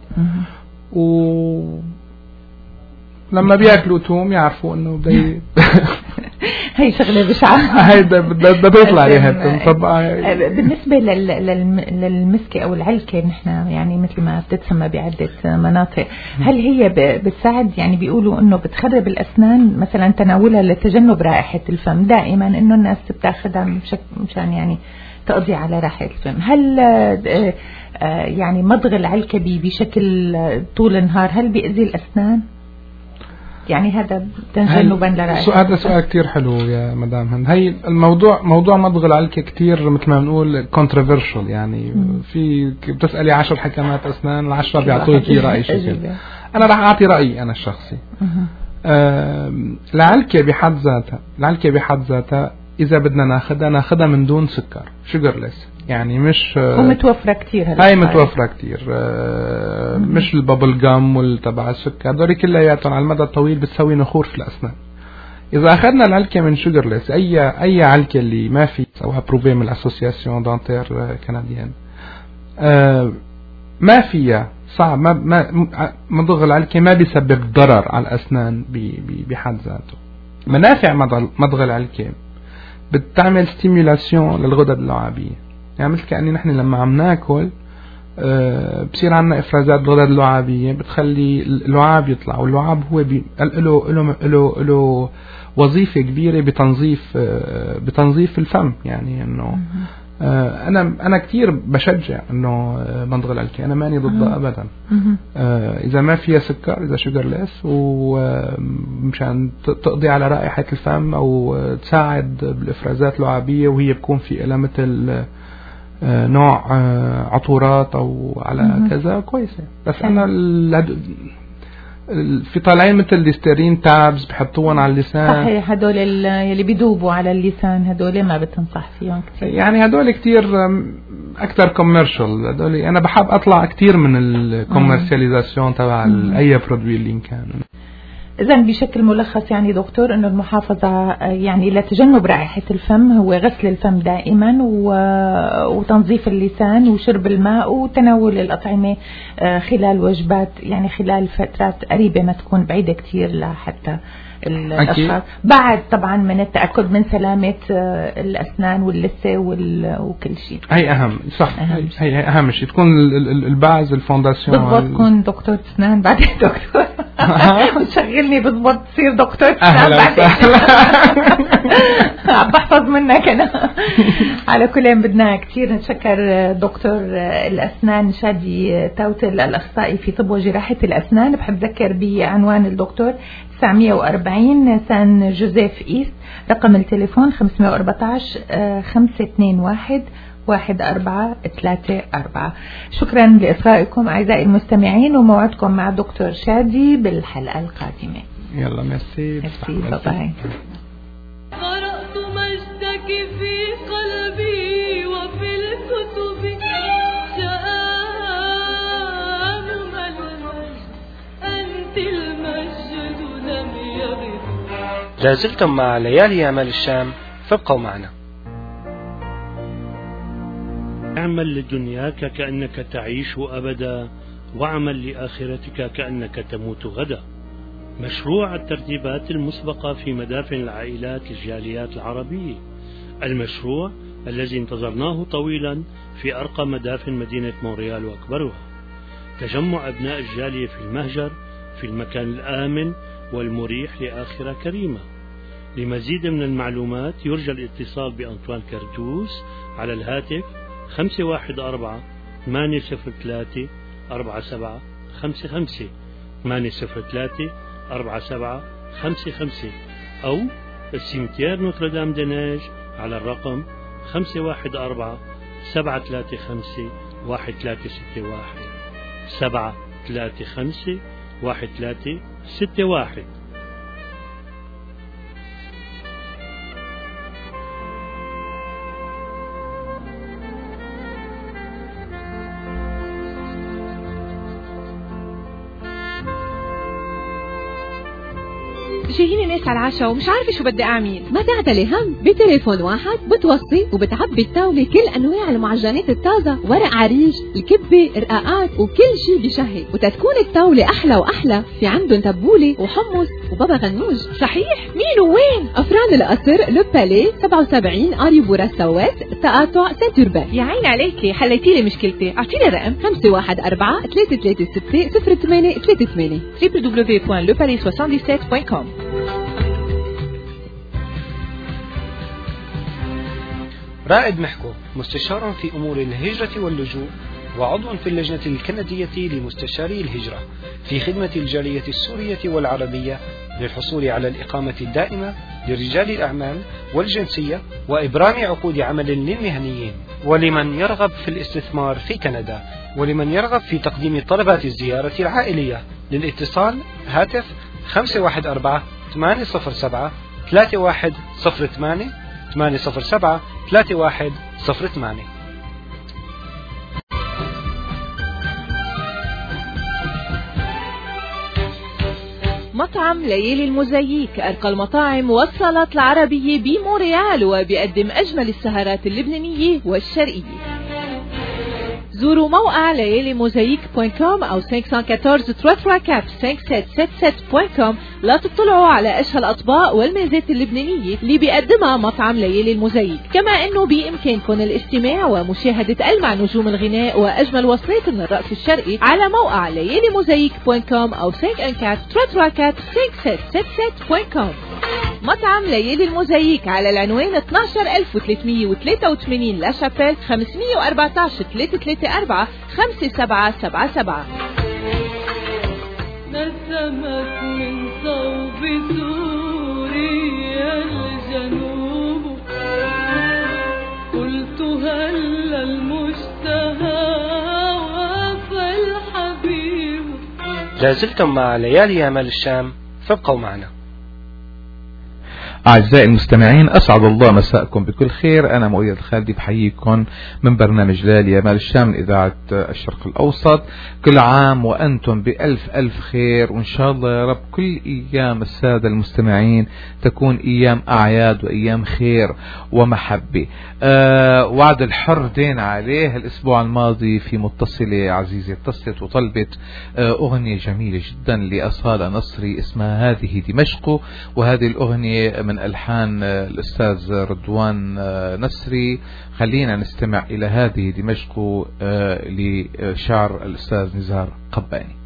لما بياكلوا توم يعرفوا انه هي شغله بشعه، هي بدها يطلع عليها. بالنسبه للمسكه او العلكه، نحن يعني مثل ما بتتسمى بعده مناطق، هل هي بتساعد؟ يعني بيقولوا انه بتخرب الاسنان مثلا تناولها لتجنب رائحه الفم، دائما انه الناس بتاخذها مشان يعني تقضي على رائحه الفم. هل يعني مضغ العلكه بشكل طول النهار هل بيأذي الاسنان؟ يعني هذا تجنبا لرائحة. هذا سؤال كتير حلو يا مدام هند. هي موضوع مضغ العلكة كتير مثل ما بنقول controversial، يعني في بتسألي 10 حكمات أسنان، ال10 بيعطوك رأي شكل. أنا راح أعطي رأيي أنا الشخصي. العلكة بحد ذاتها إذا بدنا ناخدها من دون سكر، sugarless، يعني مش ومتوفرة كتير. هاي متوفرة كتير، مش البابل جام والتبع السكر، دول كلياتهم على المدى الطويل بتسوي نخور في الأسنان. إذا أخذنا العلكة من sugarless، أي علكة اللي ما في سوها بروفي من الأسوسياسيون دانتير كنديان، ما فيها صعب، مضغ العلكة ما بيسبب ضرر على الأسنان بحد ذاته. منافع مضغ العلكة بتعمل ستيمولاسيون للغدد اللعابية، يعني مثل كأني نحن لما عم ناكل بصير عنا إفرازات غدد اللعابية بتخلي اللعاب يطلع، واللعاب هو له وظيفة كبيرة بتنظيف الفم. يعني إنه أنا كتير بشجع إنه مضغ العلكة، أنا ماني ضده أبدا. إذا ما فيها سكر، إذا sugarless، ومشان تقضي على رائحة الفم أو تساعد بالإفرازات اللعابية، وهي بكون في إلى مثل نوع عطورات أو على كذا كويسة. بس أنا في طالعين مثل ليسترين تابز بحطوهم على اللسان. صحيح، هدول اللي بيدوبوا على اللسان هدول ما بتنصح فيهم كثير. يعني هدول كتير اكثر كوميرشال. هدول انا بحب اطلع كتير من الكوميرشاليزاسيون تبع اي برودوي اللي كان. إذا بشكل ملخص يعني دكتور إنه المحافظة يعني لتجنب رائحة الفم هو غسل الفم دائما وتنظيف اللسان وشرب الماء وتناول الأطعمة خلال وجبات، يعني خلال فترات قريبة ما تكون بعيدة كتير لحتى الأشخاص. بعد طبعا من التأكد من سلامة الأسنان واللثة وكل شيء. هي أهم صح. هي أهم شيء تكون البعض الفونداسيون بالضبط. تكون دكتور أسنان بعدين دكتور وتشغلني بالضبط تصير دكتور أسنان بعدين عم بحفظ منك أنا. على كل بدنا كتير نتشكر دكتور الأسنان شادي توتل الأخصائي في طب وجراحة الأسنان. بحب ذكر بعنوان الدكتور 940 سان جوزيف إيست، رقم التليفون 514 521 1434. شكرا لإصغائكم أعزائي المستمعين، وموعدكم مع دكتور شادي بالحلقة القادمة. يلا ميرسي. باي. قرأت مجدك في قلبي وفي الكتب شآن المجد أنت المجد لم يغب. لازلتم مع ليالي أعمال الشام، فابقوا معنا. اعمل لدنياك كأنك تعيش أبدا، واعمل لآخرتك كأنك تموت غدا. مشروع الترتيبات المسبقة في مدافن العائلات للجاليات العربية، المشروع الذي انتظرناه طويلا في أرقى مدافن مدينة مونريال وأكبرها. تجمع أبناء الجالية في المهجر في المكان الآمن والمريح لآخرة كريمة. لمزيد من المعلومات يرجى الاتصال بأنطوان كردوس على الهاتف 514 803 4755 803 4755 أو السيمتير نوتردام دناج على الرقم 514 735 1361 735 1361. جايين ناس على العشاء ومش عارفة شو بدي أعمل. ما تعتلي هم، بتليفون واحد بتوصي وبتعبي الطاولة كل أنواع المعجنات الطازة، ورق عريش، الكبة، رقاقات وكل شي بشهي. وتتكون الطاولة أحلى وأحلى في عندهم تبولة وحمص وبابا غنوج. صحيح؟ مين وين؟ أفران القصر، لو بالي 77 أريبورا السوات، تقاطع سنتوربان. يا عين عليكي، حليتيلي مشكلتي. أعطيني رقم 514 336 0838 www.lepalais77.com. رائد محكو، مستشار في أمور الهجرة واللجوء وعضو في اللجنة الكندية لمستشاري الهجرة في خدمة الجالية السورية والعربية للحصول على الإقامة الدائمة لرجال الأعمال والجنسية وإبرام عقود عمل للمهنيين، ولمن يرغب في الاستثمار في كندا، ولمن يرغب في تقديم طلبات الزيارة العائلية. للاتصال هاتف 514 807 3108 807 3108. مطعم ليالي الموزاييك، أرقى المطاعم والصالات العربية بمونريال، وبيقدم أجمل السهرات اللبنانية والشرقية. زوروا موقع ليالي موزايك.com أو 514-334-5777.com لا تطلعوا على أشهى الأطباق والميزات اللبنانية اللي بيقدمها مطعم ليالي الموزايك. كما أنه بإمكانكم الاستماع ومشاهدة ألمع نجوم الغناء وأجمل وصلات من الرقص الشرقي على موقع ليالي موزايك.com أو 514-334-5777.com. مطعم ليالي الموزايك على العنوان 12383 لا شابيل 514 334 5777. نسمت من صوب سوريا الجنوب، قلت هل المشتهى وفى الحبيب، لازلتم مع ليالي آمال الشام، فابقوا معنا. أعزائي المستمعين، أسعد الله مساءكم بكل خير. أنا مؤيد الخالدي بحييكم من برنامج ليالي آمال الشام من إذاعة الشرق الأوسط. كل عام وأنتم بألف ألف خير، وإن شاء الله يا رب كل أيام السادة المستمعين تكون أيام أعياد وأيام خير ومحبة. وعد الحر دين عليه. الأسبوع الماضي في متصلة عزيزة اتصلت وطلبت أغنية جميلة جدا لأصالة نصري اسمها هذه دمشق، وهذه الأغنية من ألحان الأستاذ رضوان نصري. خلينا نستمع إلى هذه دمشق لشعر الأستاذ نزار قباني.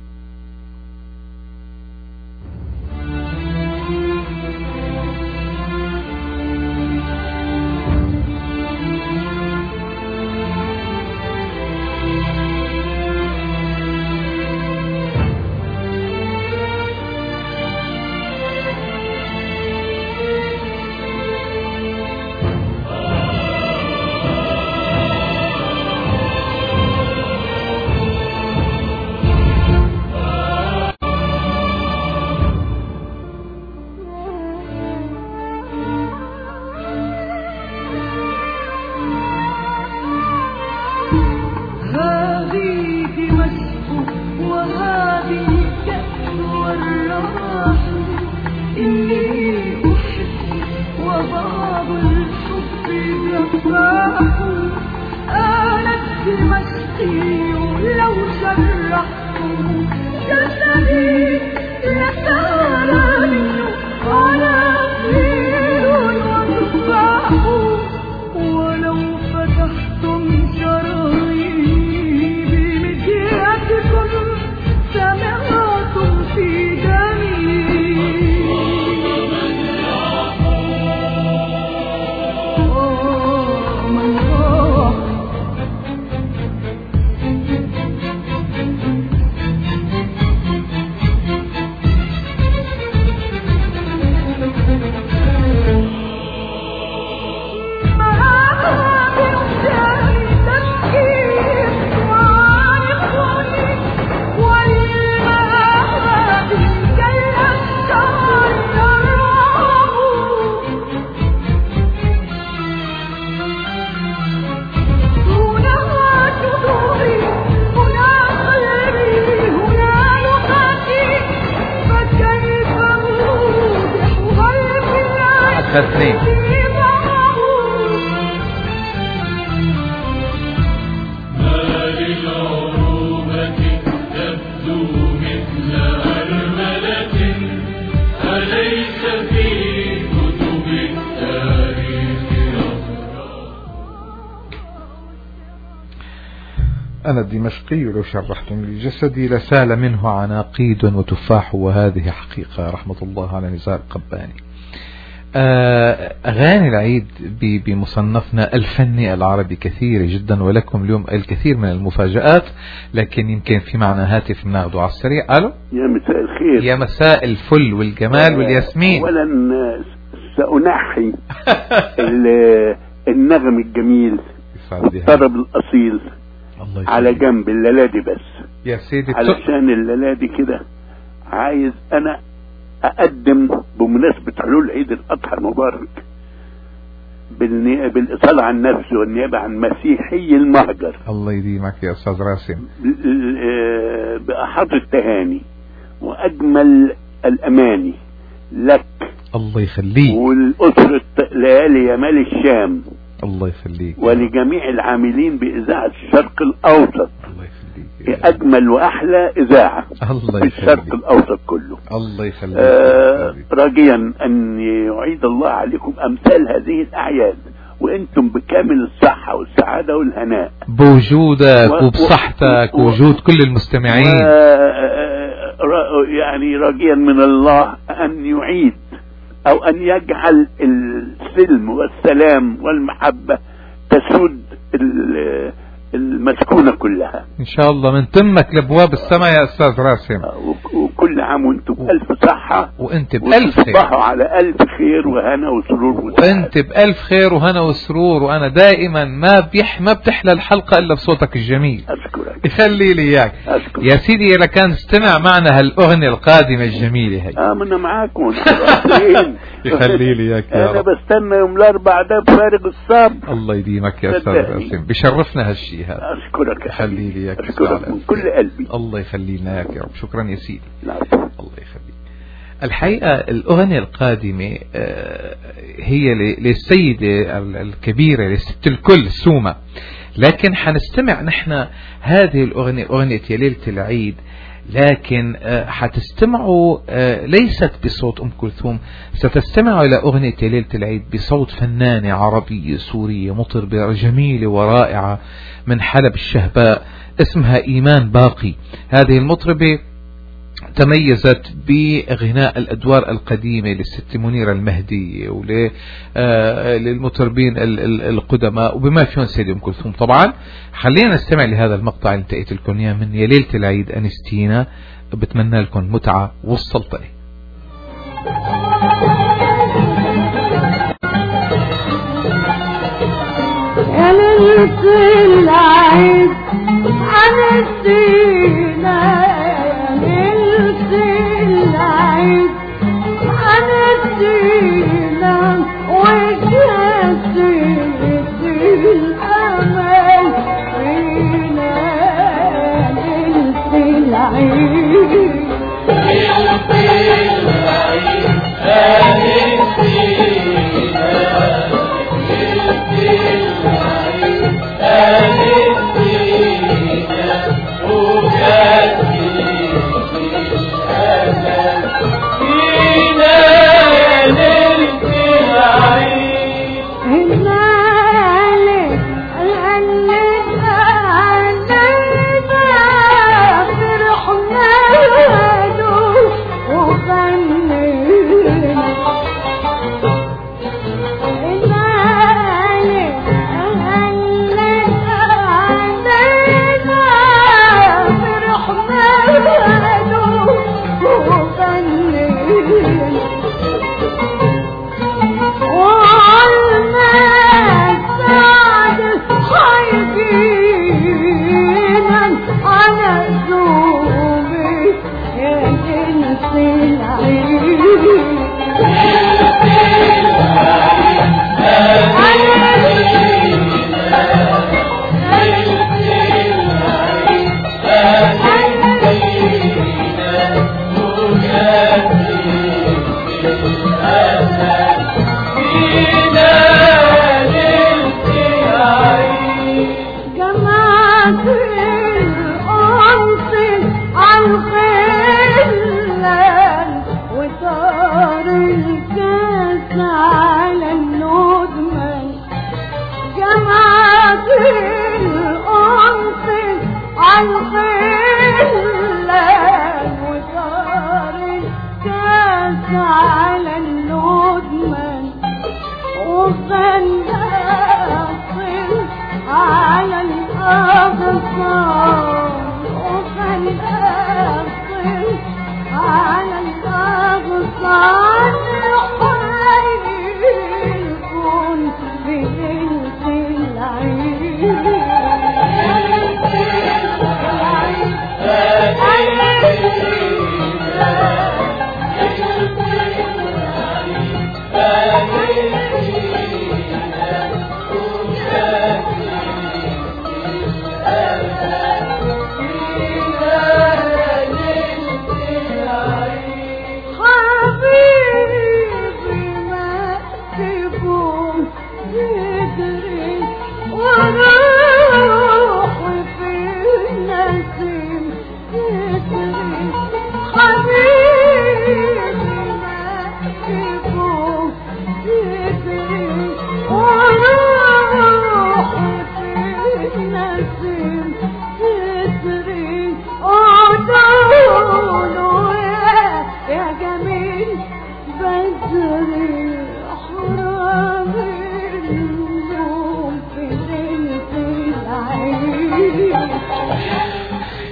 أنا الدمشقي لو شرحتم لجسدي لسال منه عناقيد وتفاح، وهذه حقيقة. رحمة الله على نزار قباني. أغاني العيد بمصنفنا الفني العربي كثيرة جدا، ولكم اليوم الكثير من المفاجآت، لكن يمكن في معنا هاتف ناخده على السريع. ألو، يا مساء الخير. يا مساء الفل والجمال والياسمين. أولا سأنحي النغم الجميل والطرب الأصيل على جنب الليلادي بس يا سيدي، علشان الليلادي كده عايز أنا أقدم بمناسبة حلول عيد الأضحى المبارك بالإصالة عن نفسه والنيابة عن مسيحي المهجر. الله يديمك يا أستاذ راسم. بأحط التهاني وأجمل الأماني لك، الله يخليك، والأسرة ليالي آمال الشام، الله يخليك، ولجميع العاملين بإذاعة الشرق الأوسط. الله يخليك. أجمل وأحلى إذاعة في الشرق الأوسط كله. الله يخليك. راجيا أن يعيد الله عليكم أمثال هذه الأعياد وأنتم بكامل الصحة والسعادة والهناء، بوجودك وبصحتك ووجود كل المستمعين. يعني راجيا من الله أن يعيد أو أن يجعل السلم والسلام والمحبة تسود المسكونة كلها إن شاء الله من تمك لأبواب السماء يا أستاذ راسم. وكل عام وأنتم بألف صحة وأنت بألف خير، تصبحوا على ألف خير وهنا وسرور وأنت بألف خير وهنا وسرور. وأنا دائما ما بتحلى الحلقة إلا بصوتك الجميل. أشكرك، يخلي لي إياك يا سيدي. لكان استمع معنا هالأغنية القادمة الجميلة هي. أنا معاكم يخلي لي إياك يا رب. أنا بستنى يوم الأربعاء ده بفارغ الصبر. الله يديمك يا أستاذ راسم، بشرفنا هالشيء هذا. أشكرك خلي لي إياك، أشكرك من كل قلبي. الله يخلي لنا إياك يا رب. شكرا يا سيدي. الله يخليك. الحقيقة الأغنية القادمة هي للسيدة الكبيرة، لست الكل سومة. لكن حنستمع نحن هذه الأغنية، أغنية يا ليلة العيد، لكن حتستمعوا ليست بصوت أم كلثوم، ستستمعوا إلى أغنية يا ليلة العيد بصوت فنانة عربية سورية مطربة جميلة ورائعة من حلب الشهباء، اسمها إيمان باقي. هذه المطربة تميزت بغناء الأدوار القديمة للست منيرة المهدي وللمطربين القدماء وبما فيهم سيدة أم كلثوم. طبعا خلينا نستمع لهذا المقطع اللي انتقيت لكم اياه من يا ليلة العيد أنستينا. بتمنى لكم متعة والسلطنة. يا ليلة العيد أنستينا،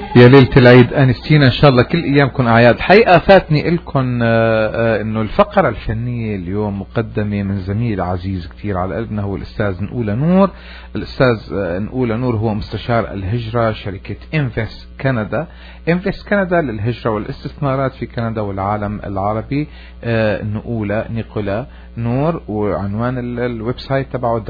يا ليلة العيد أنستينا، إن شاء الله كل أيامكم أعياد. الحقيقة فاتني لكم إنه الفقرة الفنية اليوم مقدمة من زميل عزيز كتير على قلبنا، هو الأستاذ نقولة نور. الأستاذ نقولة نور هو مستشار الهجرة شركة إنفست كندا. إنفست كندا للهجرة والاستثمارات في كندا والعالم العربي. نقولة نيقولا نور، وعنوان الويب سايت تبعه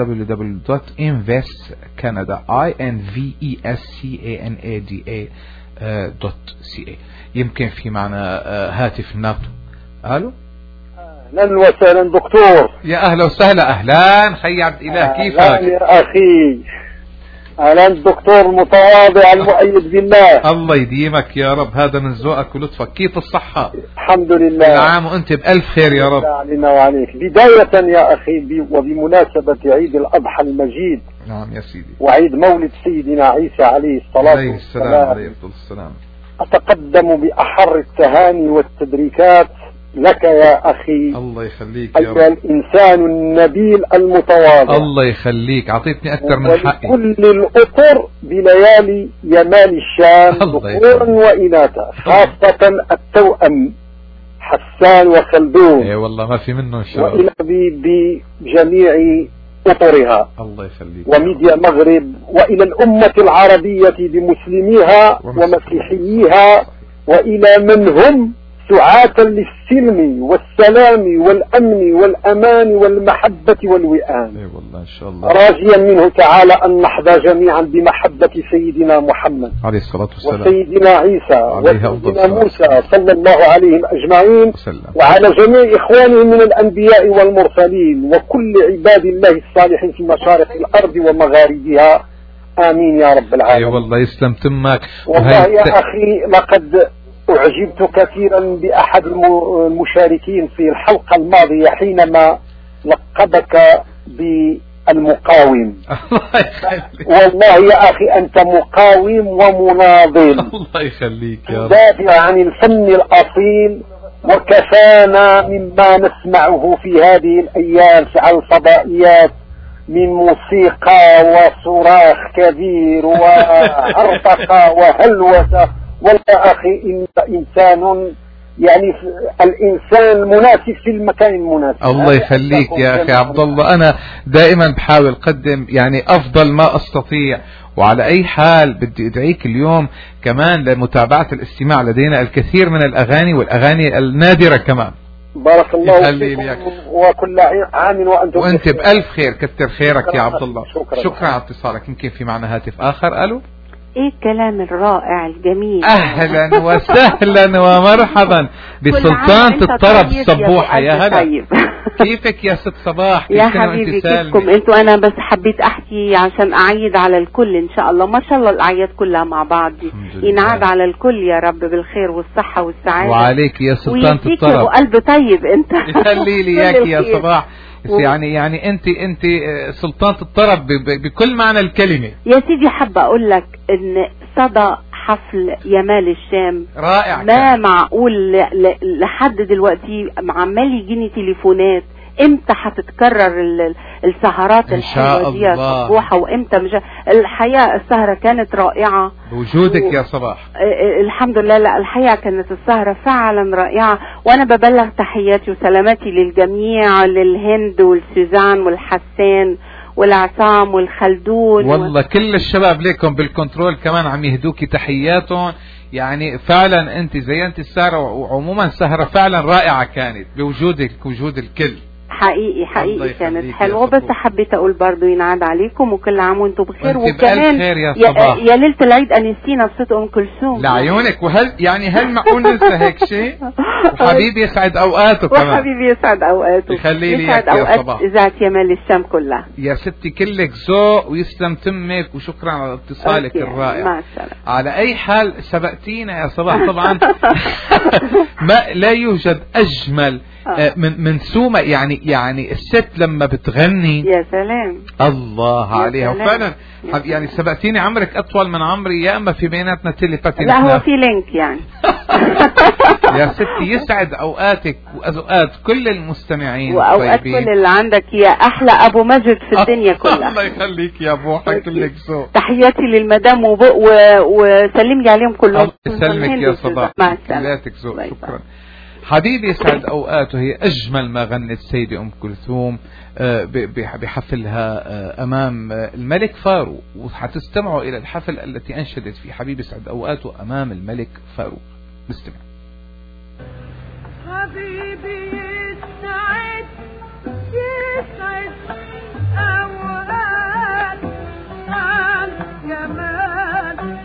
www.investscanada.ca. يمكن في معنا هاتف نابتو. الو اهلا وسهلا دكتور. يا اهلا وسهلا. اهلا خي عبد الاله، كيفك؟ اهلا يا اخي. اهلا الدكتور المتواضع المؤيد بالله. الله يديمك يا رب، هذا من ذوقك ولطفك. كيف الصحة؟ الحمد لله. كل عام وانت بألف خير يا رب. علينا وعليك. بداية يا اخي وبمناسبة عيد الاضحى المجيد، نعم يا سيدي، وعيد مولد سيدنا عيسى عليه الصلاة والسلام، عليه السلام، اتقدم باحر التهاني والتبريكات لك يا أخي. الله يخليك يا رب. أيها الإنسان النبيل المتواضع. الله يخليك، أعطيتني أكثر من حقي. كل الأطر بليالي يمال الشام ذكورا وإناثا، خاصة التوأم حسان وخلدون. اي والله ما في منه إن شاء الله. وإلى بجميع أطرها. الله يخليك. وميديا المغرب، وإلى الأمة العربية بمسلميها ومسيحييها، وإلى من هم سعاة للسلم والسلام والأمن والأمان والمحبة والوئام. اي والله إن شاء الله. راجيا منه تعالى أن نحظى جميعا بمحبة سيدنا محمد عليه الصلاة والسلام، وسيدنا عيسى وسيدنا موسى صلى الله عليهم أجمعين، وعلى جميع إخوانهم من الأنبياء والمرسلين وكل عباد الله الصالحين في مشارق الأرض ومغاربها. آمين يا رب العالمين. اي والله يسلم تمك. والله يا أخي لقد أعجبت كثيرا بأحد المشاركين في الحلقة الماضية حينما لقبك بالمقاوم. والله يا أخي أنت مقاوم ومناضل. الله يخليك يا رب. دافع عن الفن الأصيل، وكفانا مما نسمعه في هذه الأيام على الفضائيات من موسيقى وصراخ كبير وعرطقة وهلوسة. والله أخي إنت إنسان، يعني الإنسان المناسب في المكان المناسب. الله يخليك يا أخي عبد الله. أنا دائما بحاول أقدم يعني أفضل ما أستطيع. وعلى أي حال بدي أدعيك اليوم كمان لمتابعة الاستماع، لدينا الكثير من الأغاني والأغاني النادرة كمان. بارك الله فيكم وكل عام وأنت بألف خير. كتر خيرك يا عبد الله. شكرا على اتصالك. يمكن في معنا هاتف آخر. ألو. ايه الكلام الرائع الجميل. اهلا وسهلا ومرحبا بسلطانة الطرب صبوحة. يا هلا. كيفك يا ست صباح؟ يا حبيبي كيفكم انتوا؟ انا بس حبيت احكي عشان اعيد على الكل ان شاء الله. ما شاء الله الاعياد كلها مع بعض ينعاد على الكل يا رب بالخير والصحة والسعادة. وعليك يا سلطانة الطرب. وقلب طيب انت. يخلي لي اياك يا صباح. يعني انت سلطانة الطرب بكل معنى الكلمة يا سيدي. حابة اقول لك ان صدى حفل يمال الشام رائع، ما معقول لحد دلوقتي عمال يجيني تليفونات امتى هتتكرر السهرات الحلوة دي يا صبوحة، وامتى مش. الحقيقة السهرة كانت رائعة بوجودك يا صباح. الحمد لله. لا الحقيقة كانت السهرة فعلا رائعة، وانا ببلغ تحياتي وسلاماتي للجميع، للهند والسوزان والحسان والعصام والخلدون. والله كل الشباب ليكم بالكنترول كمان عم يهدوكي تحياتهم. يعني فعلا انت زينت السهرة، وعموما سهرة فعلا رائعة كانت بوجودك وجود الكل. حقيقي كانت حلوة. بس حبيت اقول برضو ينعاد عليكم وكل عام وانتم بخير. وكمان يا ليلة العيد انستينا بصوت ام كلثوم لعيونك. هل معقول ننسى هيك شيء؟ وحبيبي يسعد اوقاته كمان. وحبيبي يسعد اوقاته. يخلي لي يا صباح. اذاعة يمال الشام كلها يا ستي كلك ذوق ويسلم تمك، وشكرا على اتصالك الرائع. مع السلامة. على اي حال سبقتينا يا صباح طبعا. ما لا يوجد اجمل من سومة. يعني يعني الست لما بتغني يا سلام الله عليها. وفعلا يعني سبقتيني، عمرك اطول من عمري، يا اما في بيناتنا تيليباتي. لا هو في لينك يعني. يا ستي يسعد اوقاتك واوقات كل المستمعين واوقات كل اللي عندك، يا احلى ابو مجد في الدنيا كلها. الله يخليك يا بوحة، كلك ذوق. تحياتي للمدام وسلم لي عليهم كلهم. سلمك يا صباح، كلاتك ذوق. شكرا حبيبي، يسعد اوقاته. هي اجمل ما غنت سيدة ام كلثوم بحفلها امام الملك فاروق، وحتستمعوا الى الحفل التي انشدت فيه. حبيبي يسعد اوقاته امام الملك فاروق. نستمع. حبيبي يسعد اوقات عن جمال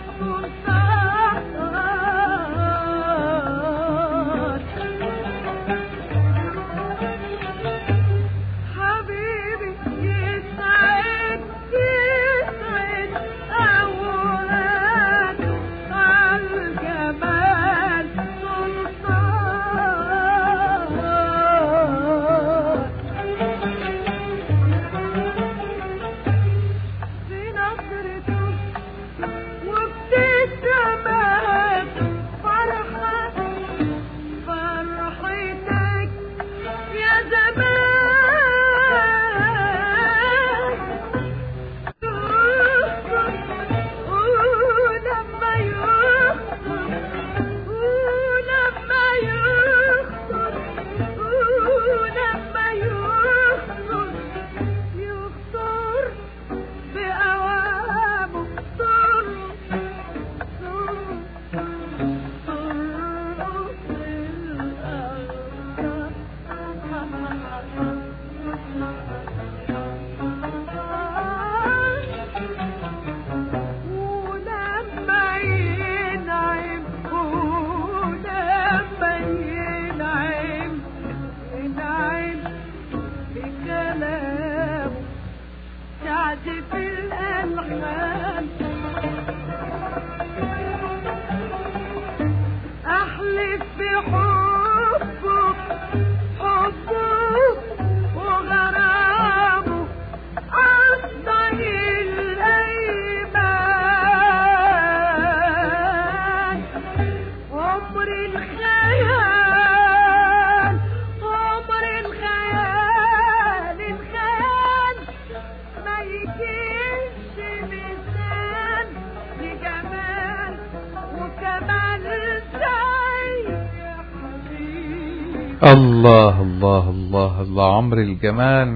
الله الله الله الله. عمر الجمال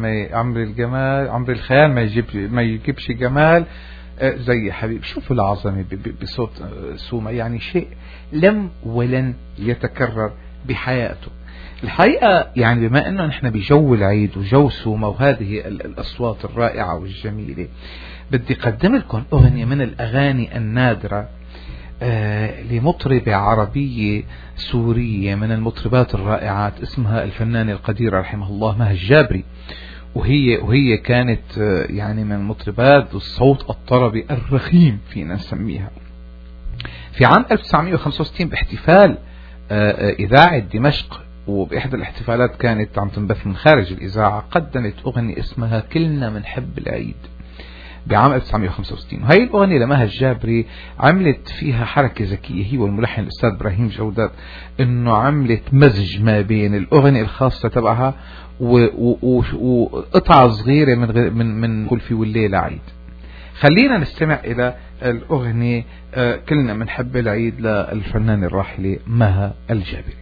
عمر الخيال ما يجيبش جمال زي حبيب. شوفوا العظمة بصوت سومة، يعني شيء لم ولن يتكرر بحياته. الحقيقة يعني بما انه نحن بجو العيد وجو سومة وهذه الاصوات الرائعة والجميلة، بدي اقدم لكم اغنية من الاغاني النادرة لمطربة عربية سورية من المطربات الرائعات، اسمها الفنانة القديرة رحمه الله مها الجابري. وهي كانت يعني من المطربات الصوت الطربي الرخيم فينا نسميها. في عام 1965 باحتفال إذاعة دمشق، وبإحدى الاحتفالات كانت عم تنبث من خارج الإذاعة، قدمت أغنية اسمها كلنا منحب العيد بعام 1965. وهي الأغنية لمها الجابري عملت فيها حركة ذكية هي والملحن الأستاذ إبراهيم جودات، إنه عملت مزج ما بين الأغنية الخاصة تبعها وقطعة صغيرة من كل في والليلة عيد. خلينا نستمع إلى الأغنية كلنا منحب العيد للفنان الراحلة مها الجابري.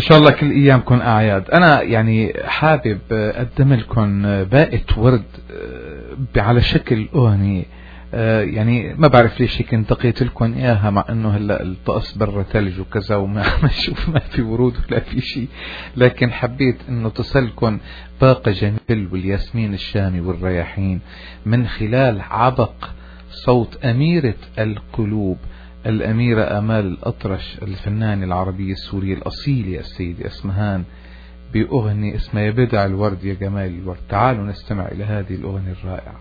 شاء الله كل ايامكم اعياد. انا يعني حابب اقدم لكم باقة ورد على شكل اغنية. يعني ما بعرف ليش هيك انتقيت لكم اياها، مع انه هلا الطقس برا ثلج وكذا وما نشوف ما في ورود ولا في شيء، لكن حبيت انه تصلكم باقة جميل والياسمين الشامي والرياحين من خلال عبق صوت أميرة القلوب الأميرة آمال الأطرش، الفنانة العربية السورية الأصيلة السيدة اسمهان، بأغنية اسمها يا بدع الورد يا جمال الورد. تعالوا نستمع إلى هذه الأغنية الرائعة.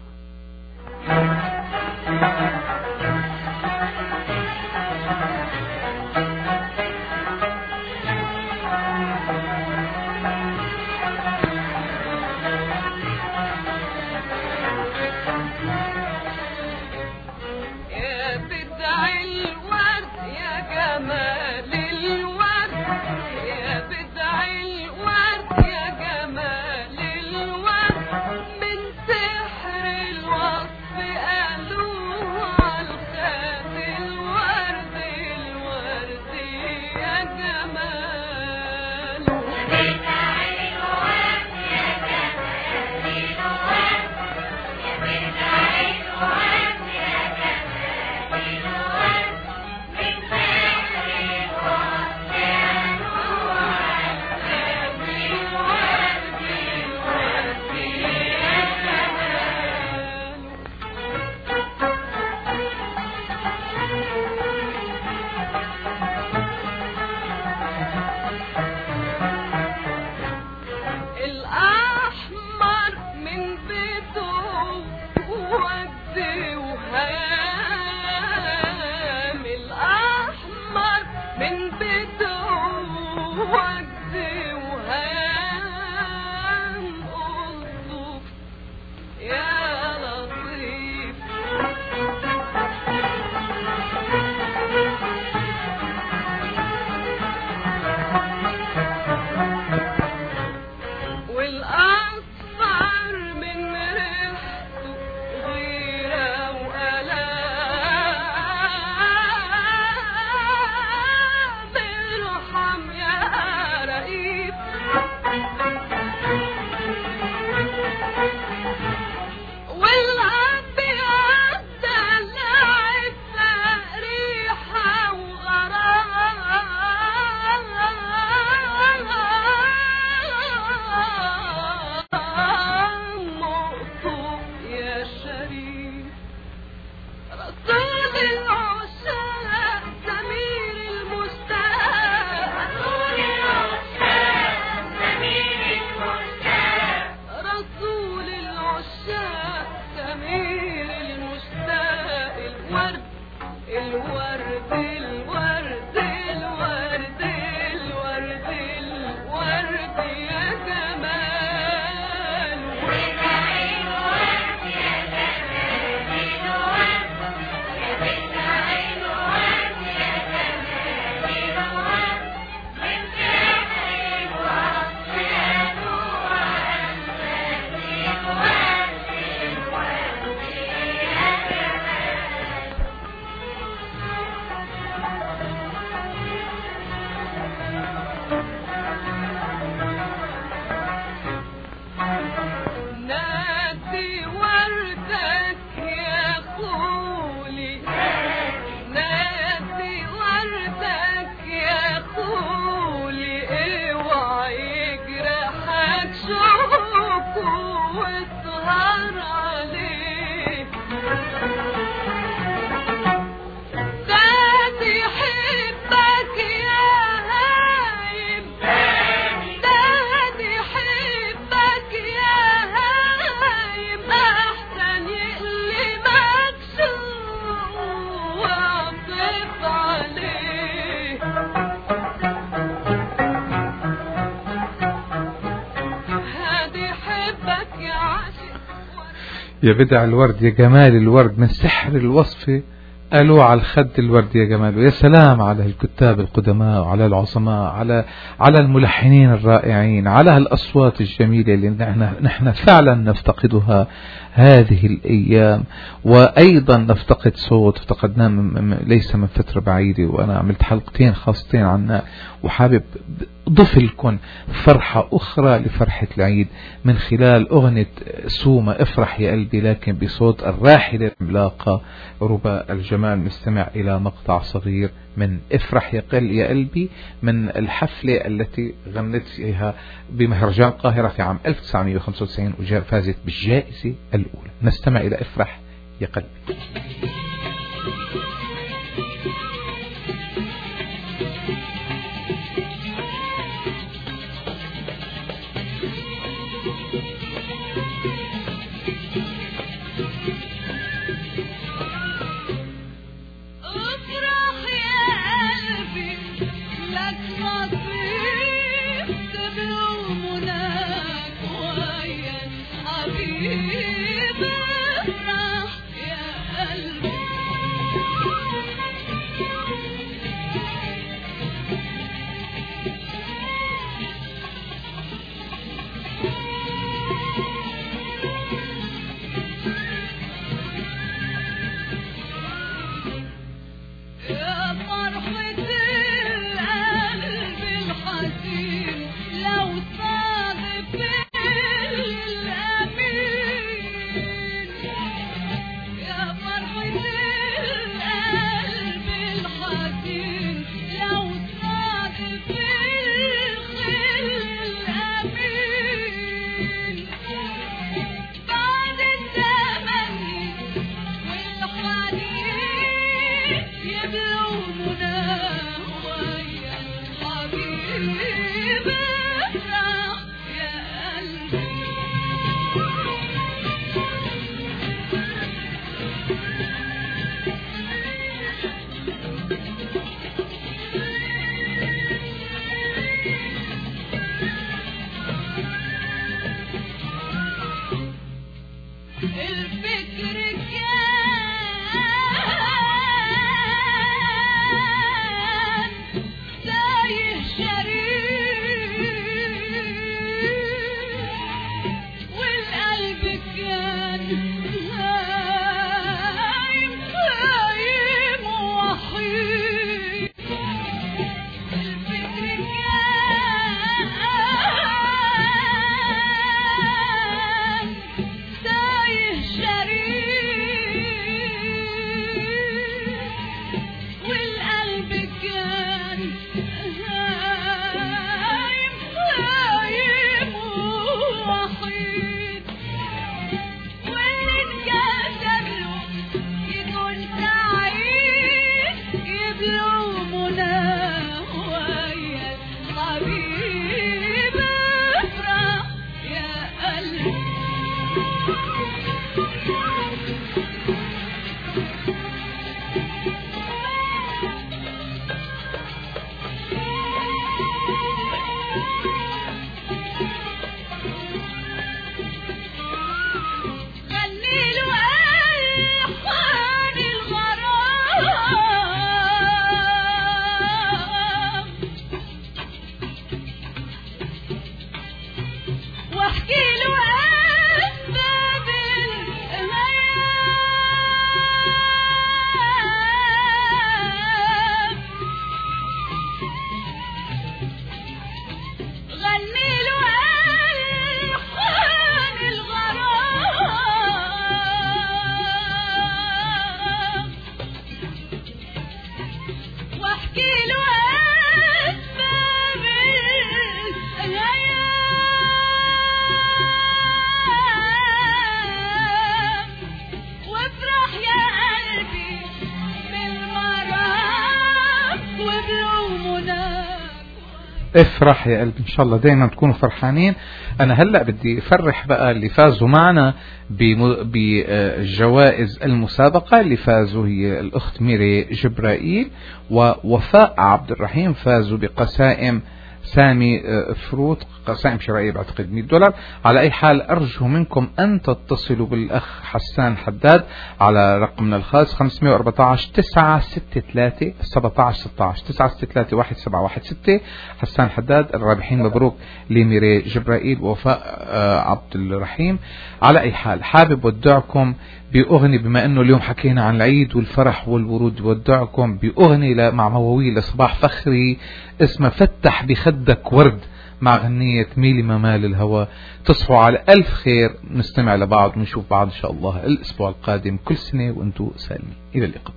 يا بدع الورد يا جمال الورد من سحر الوصف قالوا على الخد الورد يا جمال. ويا سلام على الكتاب القدماء وعلى العظماء، على الملحنين الرائعين، على هالأصوات الجميلة اللي نحن فعلا نفتقدها هذه الأيام. وأيضا نفتقد صوت افتقدناه ليس من فترة بعيدة، وأنا عملت حلقتين خاصتين عنه، وحابب ضفلكن فرحة أخرى لفرحة العيد من خلال أغنية سومة افرح يا قلبي، لكن بصوت الراحلة العملاقة ربا الجمال. نستمع إلى مقطع صغير من افرح يا قلبي من الحفلة التي غنت فيها بمهرجان القاهرة في عام 1995 وفازت بالجائزة الأولى. نستمع إلى افرح يا قلبي. افرح يا قلبي. ان شاء الله دايما تكونوا فرحانين. انا هلأ بدي افرح بقى اللي فازوا معنا بجوائز المسابقة. اللي فازوا هي الاخت ميري جبرائيل ووفاء عبد الرحيم، فازوا بقسائم سامي فروت، قسائم شرائية بعتقد $100. على أي حال أرجو منكم أن تتصلوا بالأخ حسان حداد على رقمنا الخاص 514 963 1716 963 1716. حسان حداد الرابحين. مبروك لميري جبرائيل ووفاء عبد الرحيم. على أي حال حابب ودعكم بأغني، بما أنه اليوم حكينا عن العيد والفرح والورود، بودعكم بأغني مع مواويل لصباح فخري اسمها فتح بخدك ورد، مع غنية ميلي ممال الهوى. تصحوا على ألف خير، نستمع لبعض ونشوف بعض إن شاء الله الأسبوع القادم كل سنة وأنتم سالمين. إلى اللقاء.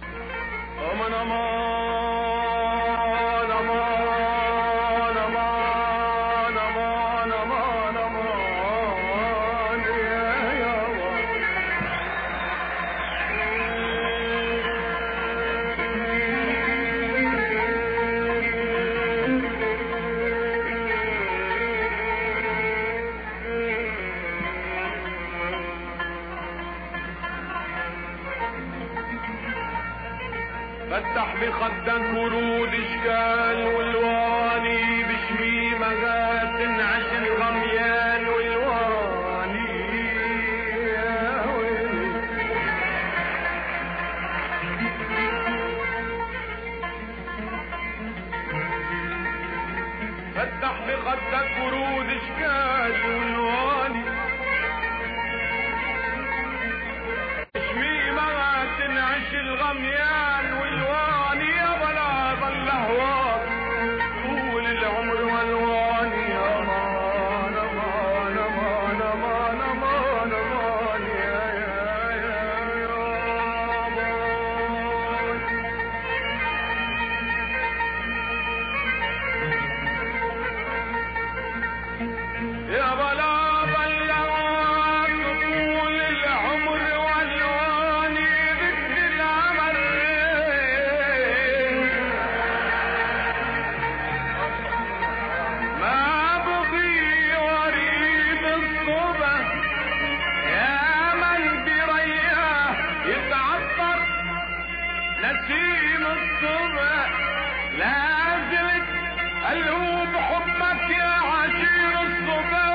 فتح بخدك ورود اشكال والواني بشميمها تنعش الغميان والواني فتح بخدك ورود اشكال والواني بشميمها تنعش الغميان والواني يا بلا ظل هواك طول العمر والواني يا مان امان امان امان امان امان يا يا بلا ظل هواك طول العمر والواني ذكر العمر ما بغي وريد الصبح يا من برياه يتعطر نسيم الصبح لازلك الهو بحبك يا عشير الصبح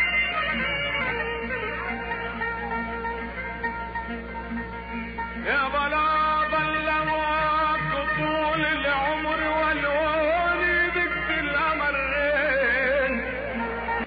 يا